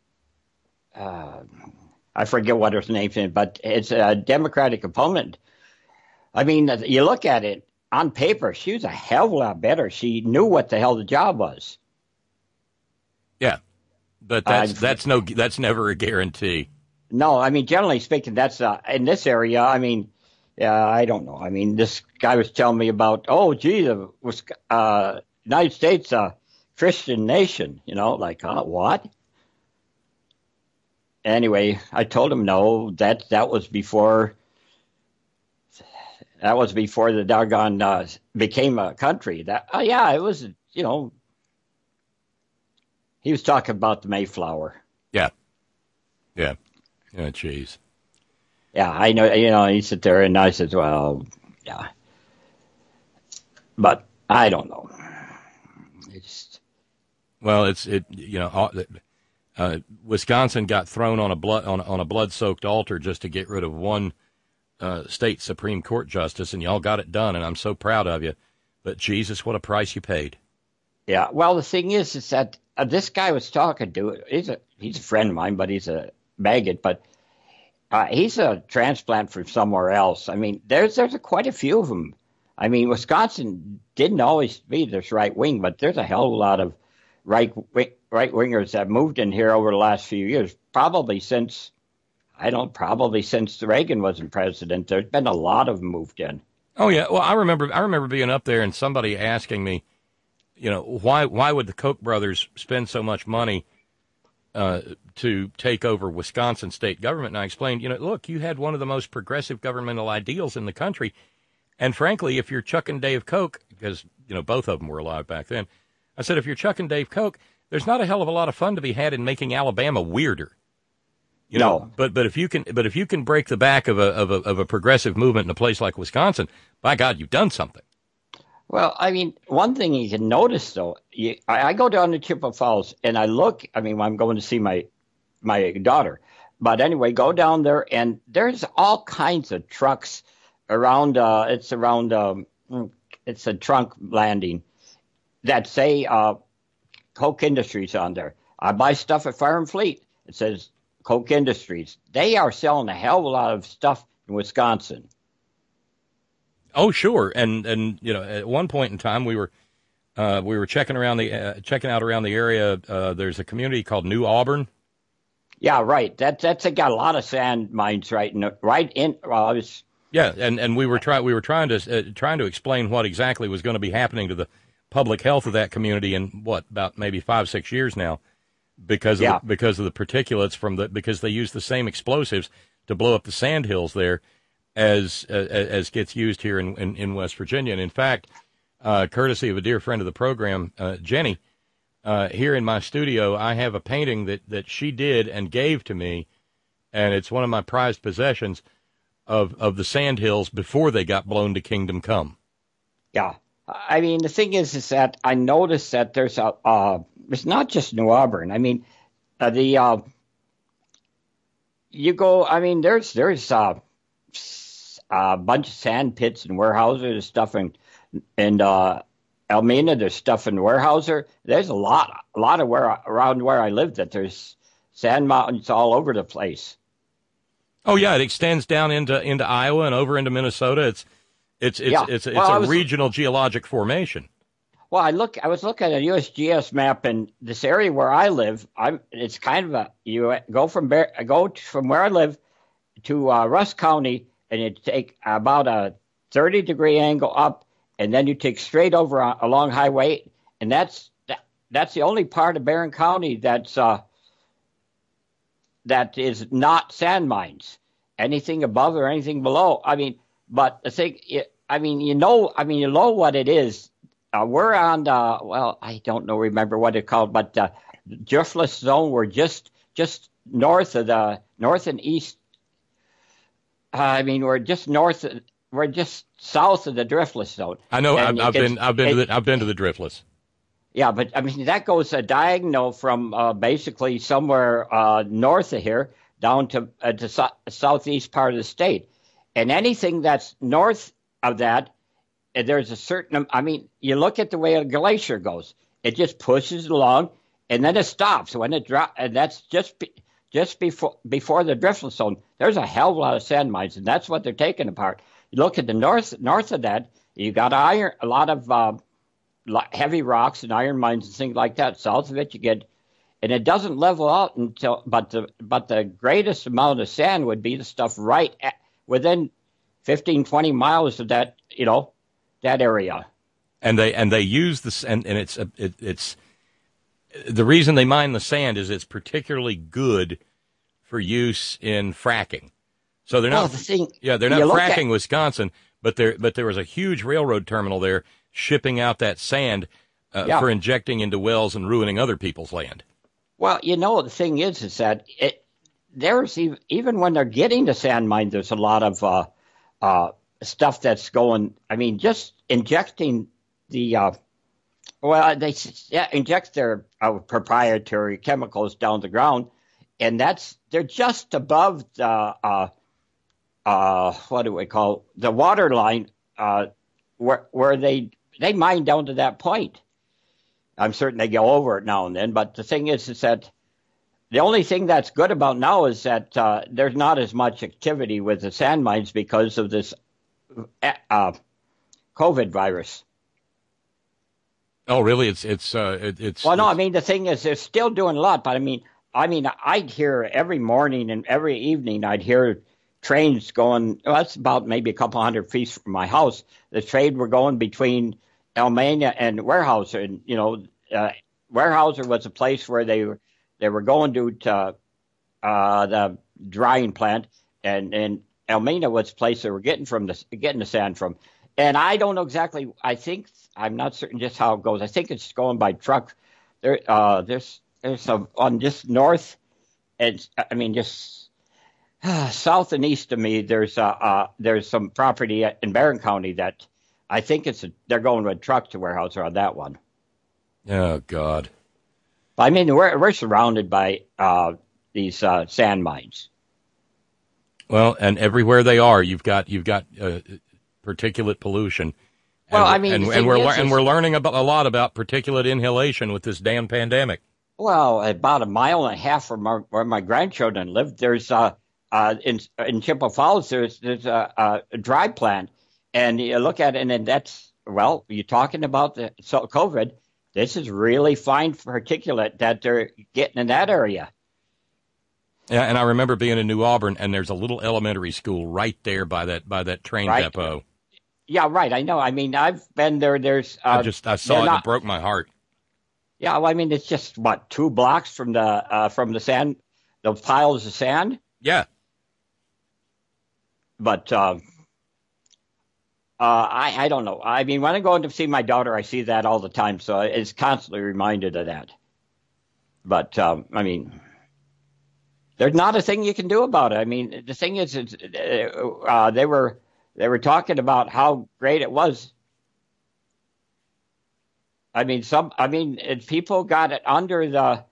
what her name's in, but it's a Democratic opponent. I mean, you look at it on paper, she was a hell of a lot better. She knew what the hell the job was. Yeah, but that's never a guarantee. No, I mean, generally speaking, that's in this area. I mean, I don't know. I mean, this guy was telling me about, United States, a Christian nation, like, what? Anyway, I told him no, that was before the doggone became a country. It was, he was talking about the Mayflower. Yeah. Yeah. Oh, jeez. Yeah, I know, he sit there and I said, well, yeah. But I don't know. Wisconsin got thrown on a blood-soaked altar just to get rid of one state Supreme Court justice, and y'all got it done, and I'm so proud of you. But Jesus, what a price you paid. Yeah, well, the thing is that this guy was talking to, he's a friend of mine, but he's a maggot, but he's a transplant from somewhere else. I mean, there's quite a few of them. I mean, Wisconsin didn't always be this right wing, but there's a hell of a lot of right wingers that moved in here over the last few years. Probably since Reagan wasn't president, there's been a lot of them moved in. Oh yeah, well I remember being up there and somebody asking me, why would the Koch brothers spend so much money to take over Wisconsin state government? And I explained, look, you had one of the most progressive governmental ideals in the country. And frankly, if you're Chuck and Dave Koch, because, both of them were alive back then, I said, if you're Chuck and Dave Koch, there's not a hell of a lot of fun to be had in making Alabama weirder. But if you can break the back of a progressive movement in a place like Wisconsin, by God, you've done something. Well, I mean, one thing you can notice, though, I go down to Chippewa Falls and I look. I mean, I'm going to see my daughter, but anyway, go down there and there's all kinds of trucks around. It's a trunk landing that say Koch Industries on there. I buy stuff at Fire and Fleet. It says Koch Industries. They are selling a hell of a lot of stuff in Wisconsin. Oh, sure. And at one point in time, we were checking out around the area. There's a community called New Auburn. Yeah, right. That's got a lot of sand mines right in. Yeah, and we were trying to explain what exactly was going to be happening to the public health of that community in about maybe 5-6 years now, because of the particulates because they use the same explosives to blow up the sand hills there as gets used here in West Virginia. And in fact, courtesy of a dear friend of the program, Jenny, here in my studio, I have a painting that she did and gave to me, and it's one of my prized possessions of the sand hills before they got blown to Kingdom Come. Yeah. I mean, the thing is that I noticed that there's it's not just New Auburn. I mean, you go, I mean, there's a bunch of sand pits and warehouses and stuff in Elmina. There's stuff in Weyerhaeuser. There's a lot of around where I live that there's sand mountains all over the place. Oh yeah, it extends down into Iowa and over into Minnesota. It's a regional geologic formation. Well, I was looking at a USGS map, and this area where I live, it's kind of you go from where I live to Rusk County, and you take about a 30-degree angle up, and then you take straight over along Highway, and that's the only part of Barron County that is not sand mines. Anything above or anything below. I mean, but the thing, you know what it is. We're on I don't remember what it's called, but driftless zone. We're just north and east. We're just south of the driftless zone. I know. I've been to the driftless. Yeah, but I mean that goes diagonal from basically somewhere north of here down to the southeast part of the state, and anything that's north of that. There's a certain, you look at the way a glacier goes. It just pushes along, and then it stops. When it drops, and that's just before the driftless zone. There's a hell of a lot of sand mines, and that's what they're taking apart. You look at the north of that, you got a lot of heavy rocks and iron mines and things like that. South of it, you get, and it doesn't level out but the greatest amount of sand would be the stuff right within 15, 20 miles of that, that area. And they use this, and it's the reason they mine the sand is it's particularly good for use in fracking. So they're not fracking Wisconsin, but there was a huge railroad terminal there shipping out that sand for injecting into wells and ruining other people's land. Well, the thing is that there's even when they're getting the sand mine, there's a lot of stuff that's going. Just injecting the they inject their proprietary chemicals down the ground, and they're just above the what do we call the water line where they mine down to that point. I'm certain they go over it now and then, but the thing is that the only thing that's good about now is that there's not as much activity with the sand mines because of this COVID virus. Oh, really? It's. Well, no. The thing is, they're still doing a lot, but I'd hear every morning and every evening. I'd hear trains going. Well, that's about maybe a couple hundred feet from my house. The train were going between Elmina and Weyerhaeuser, and Weyerhaeuser was a place where they were going to the drying plant, and Elmina was the place they were getting the sand from. And I don't know exactly. I'm not certain just how it goes. I think it's going by truck. There's some on just north, and just south and east of me. There's some property in Barron County that I think they're going with truck to Weyerhaeuser on that one. Oh God! We're surrounded by these sand mines. Well, and everywhere they are, you've got particulate pollution. Well, and we're learning a lot about particulate inhalation with this damn pandemic. Well, about a mile and a half from where my grandchildren live, there's in Chippewa Falls, there's a dry plant, and you look at it, and you're talking about the COVID. This is really fine particulate that they're getting in that area. Yeah, and I remember being in New Auburn, and there's a little elementary school right there by that train depot. Yeah, right. I know. I've been there. There's. I saw it. And it broke my heart. Yeah, it's just 2 blocks from the sand, the piles of sand. Yeah. But I don't know. When I go in to see my daughter, I see that all the time, so it's constantly reminded of that. But there's not a thing you can do about it. The thing is, they were talking about how great it was. People got it under the.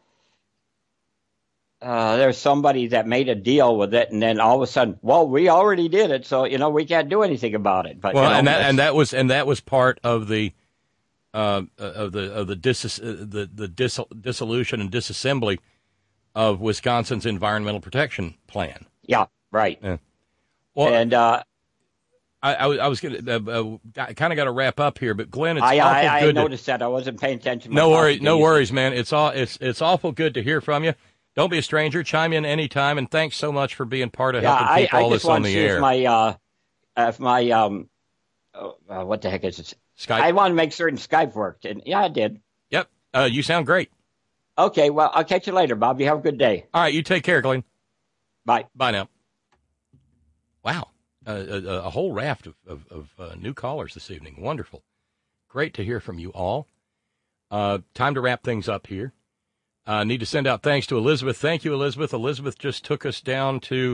There's somebody that made a deal with it, and then all of a sudden, well, we already did it, so we can't do anything about it. But that was part of the dissolution and disassembly of Wisconsin's environmental protection plan. Yeah, right. Yeah. Well, and I was going to kind of got to wrap up here, but Glenn, it's awful I good. noticed that. I wasn't paying attention. No worries, man. It's awful good to hear from you. Don't be a stranger. Chime in anytime, and thanks so much for being part of helping keep all this on the air. What the heck is it? Skype. I want to make certain Skype worked, and yeah, I did. Yep. You sound great. Okay, well, I'll catch you later, Bob. You have a good day. All right, you take care, Glenn. Bye. Bye now. Wow. A whole raft of new callers this evening. Wonderful. Great to hear from you all. Time to wrap things up here. Need to send out thanks to Elizabeth. Thank you, Elizabeth. Elizabeth just took us down to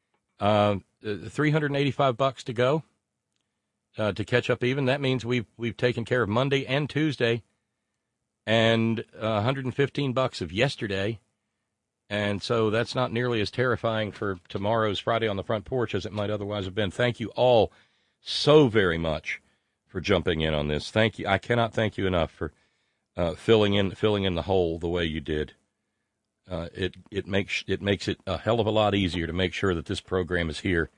$385 to go to catch up even. That means we've taken care of Monday and Tuesday and $115 of yesterday. And so that's not nearly as terrifying for tomorrow's Friday on the Front Porch as it might otherwise have been. Thank you all so very much for jumping in on this. Thank you. I cannot thank you enough for filling in the hole the way you did. It makes it a hell of a lot easier to make sure that this program is here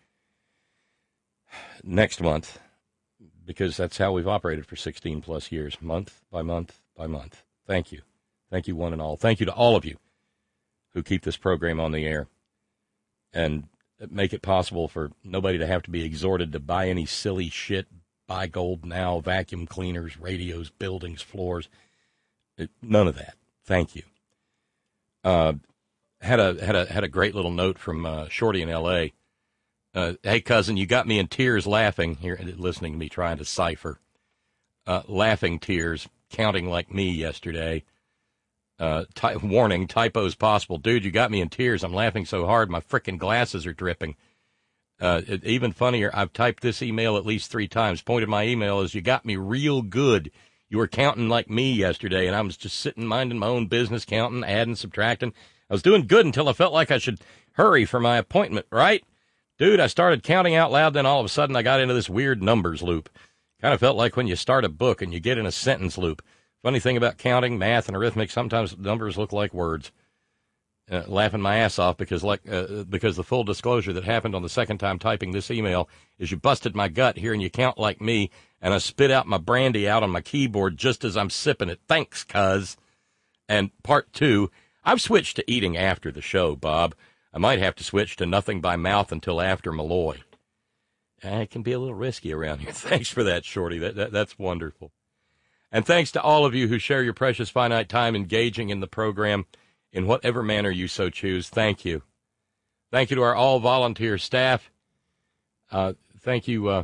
next month, because that's how we've operated for 16 plus years, month by month by month. Thank you. Thank you one and all. Thank you to all of you who keep this program on the air and make it possible for nobody to have to be exhorted to buy any silly shit, buy gold now, vacuum cleaners, radios, buildings, floors. None of that. Thank you. Had a great little note from Shorty in L.A. Hey, cousin, you got me in tears laughing here, listening to me trying to cipher. Laughing tears, counting like me yesterday. Warning, typos possible. Dude, you got me in tears. I'm laughing so hard, my frickin' glasses are dripping. Even funnier, I've typed this email at least 3 times. Point of my email is, you got me real good. You were counting like me yesterday, and I was just sitting minding my own business, counting, adding, subtracting. I was doing good until I felt like I should hurry for my appointment, right? Dude, I started counting out loud, then all of a sudden I got into this weird numbers loop. Kind of felt like when you start a book and you get in a sentence loop. Funny thing about counting, math, and arithmetic, sometimes numbers look like words. Laughing my ass off because the full disclosure that happened on the second time typing this email is you busted my gut hearing you count like me, and I spit out my brandy out on my keyboard just as I'm sipping it. Thanks, cuz. And part 2, I've switched to eating after the show, Bob. I might have to switch to nothing by mouth until after Malloy. It can be a little risky around here. Thanks for that, Shorty. That's wonderful. And thanks to all of you who share your precious finite time engaging in the program in whatever manner you so choose. Thank you. Thank you to our all-volunteer staff. Thank you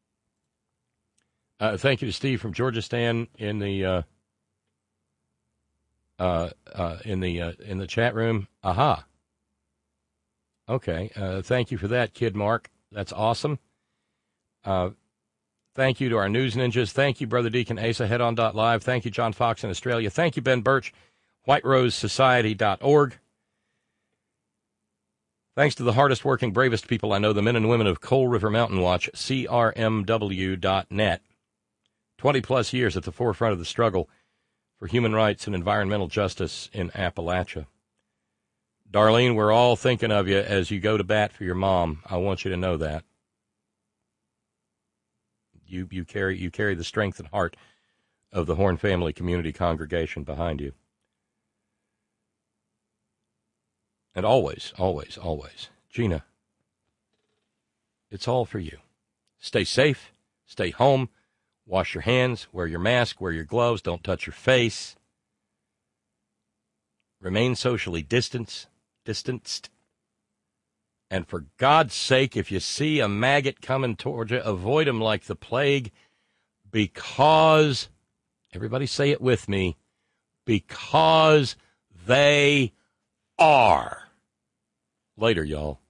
to Steve from Georgistan in the chat room. Aha. Okay. Thank you for that, Kid Mark. That's awesome. Thank you to our news ninjas. Thank you, Brother Deacon Asa, headon.live. Thank you, John Fox in Australia. Thank you, Ben Birch, whiterosesociety.org. Thanks to the hardest working, bravest people I know, the men and women of Coal River Mountain Watch, crmw.net. 20-plus years at the forefront of the struggle for human rights and environmental justice in Appalachia. Darlene, we're all thinking of you as you go to bat for your mom. I want you to know that. You carry the strength and heart of the Horn Family Community Congregation behind you. And always, always, always, Gina, it's all for you. Stay safe, stay home, wash your hands, wear your mask, wear your gloves, don't touch your face. Remain socially distanced. And for God's sake, if you see a maggot coming toward you, avoid him like the plague, because, everybody say it with me, because they are. Later, y'all.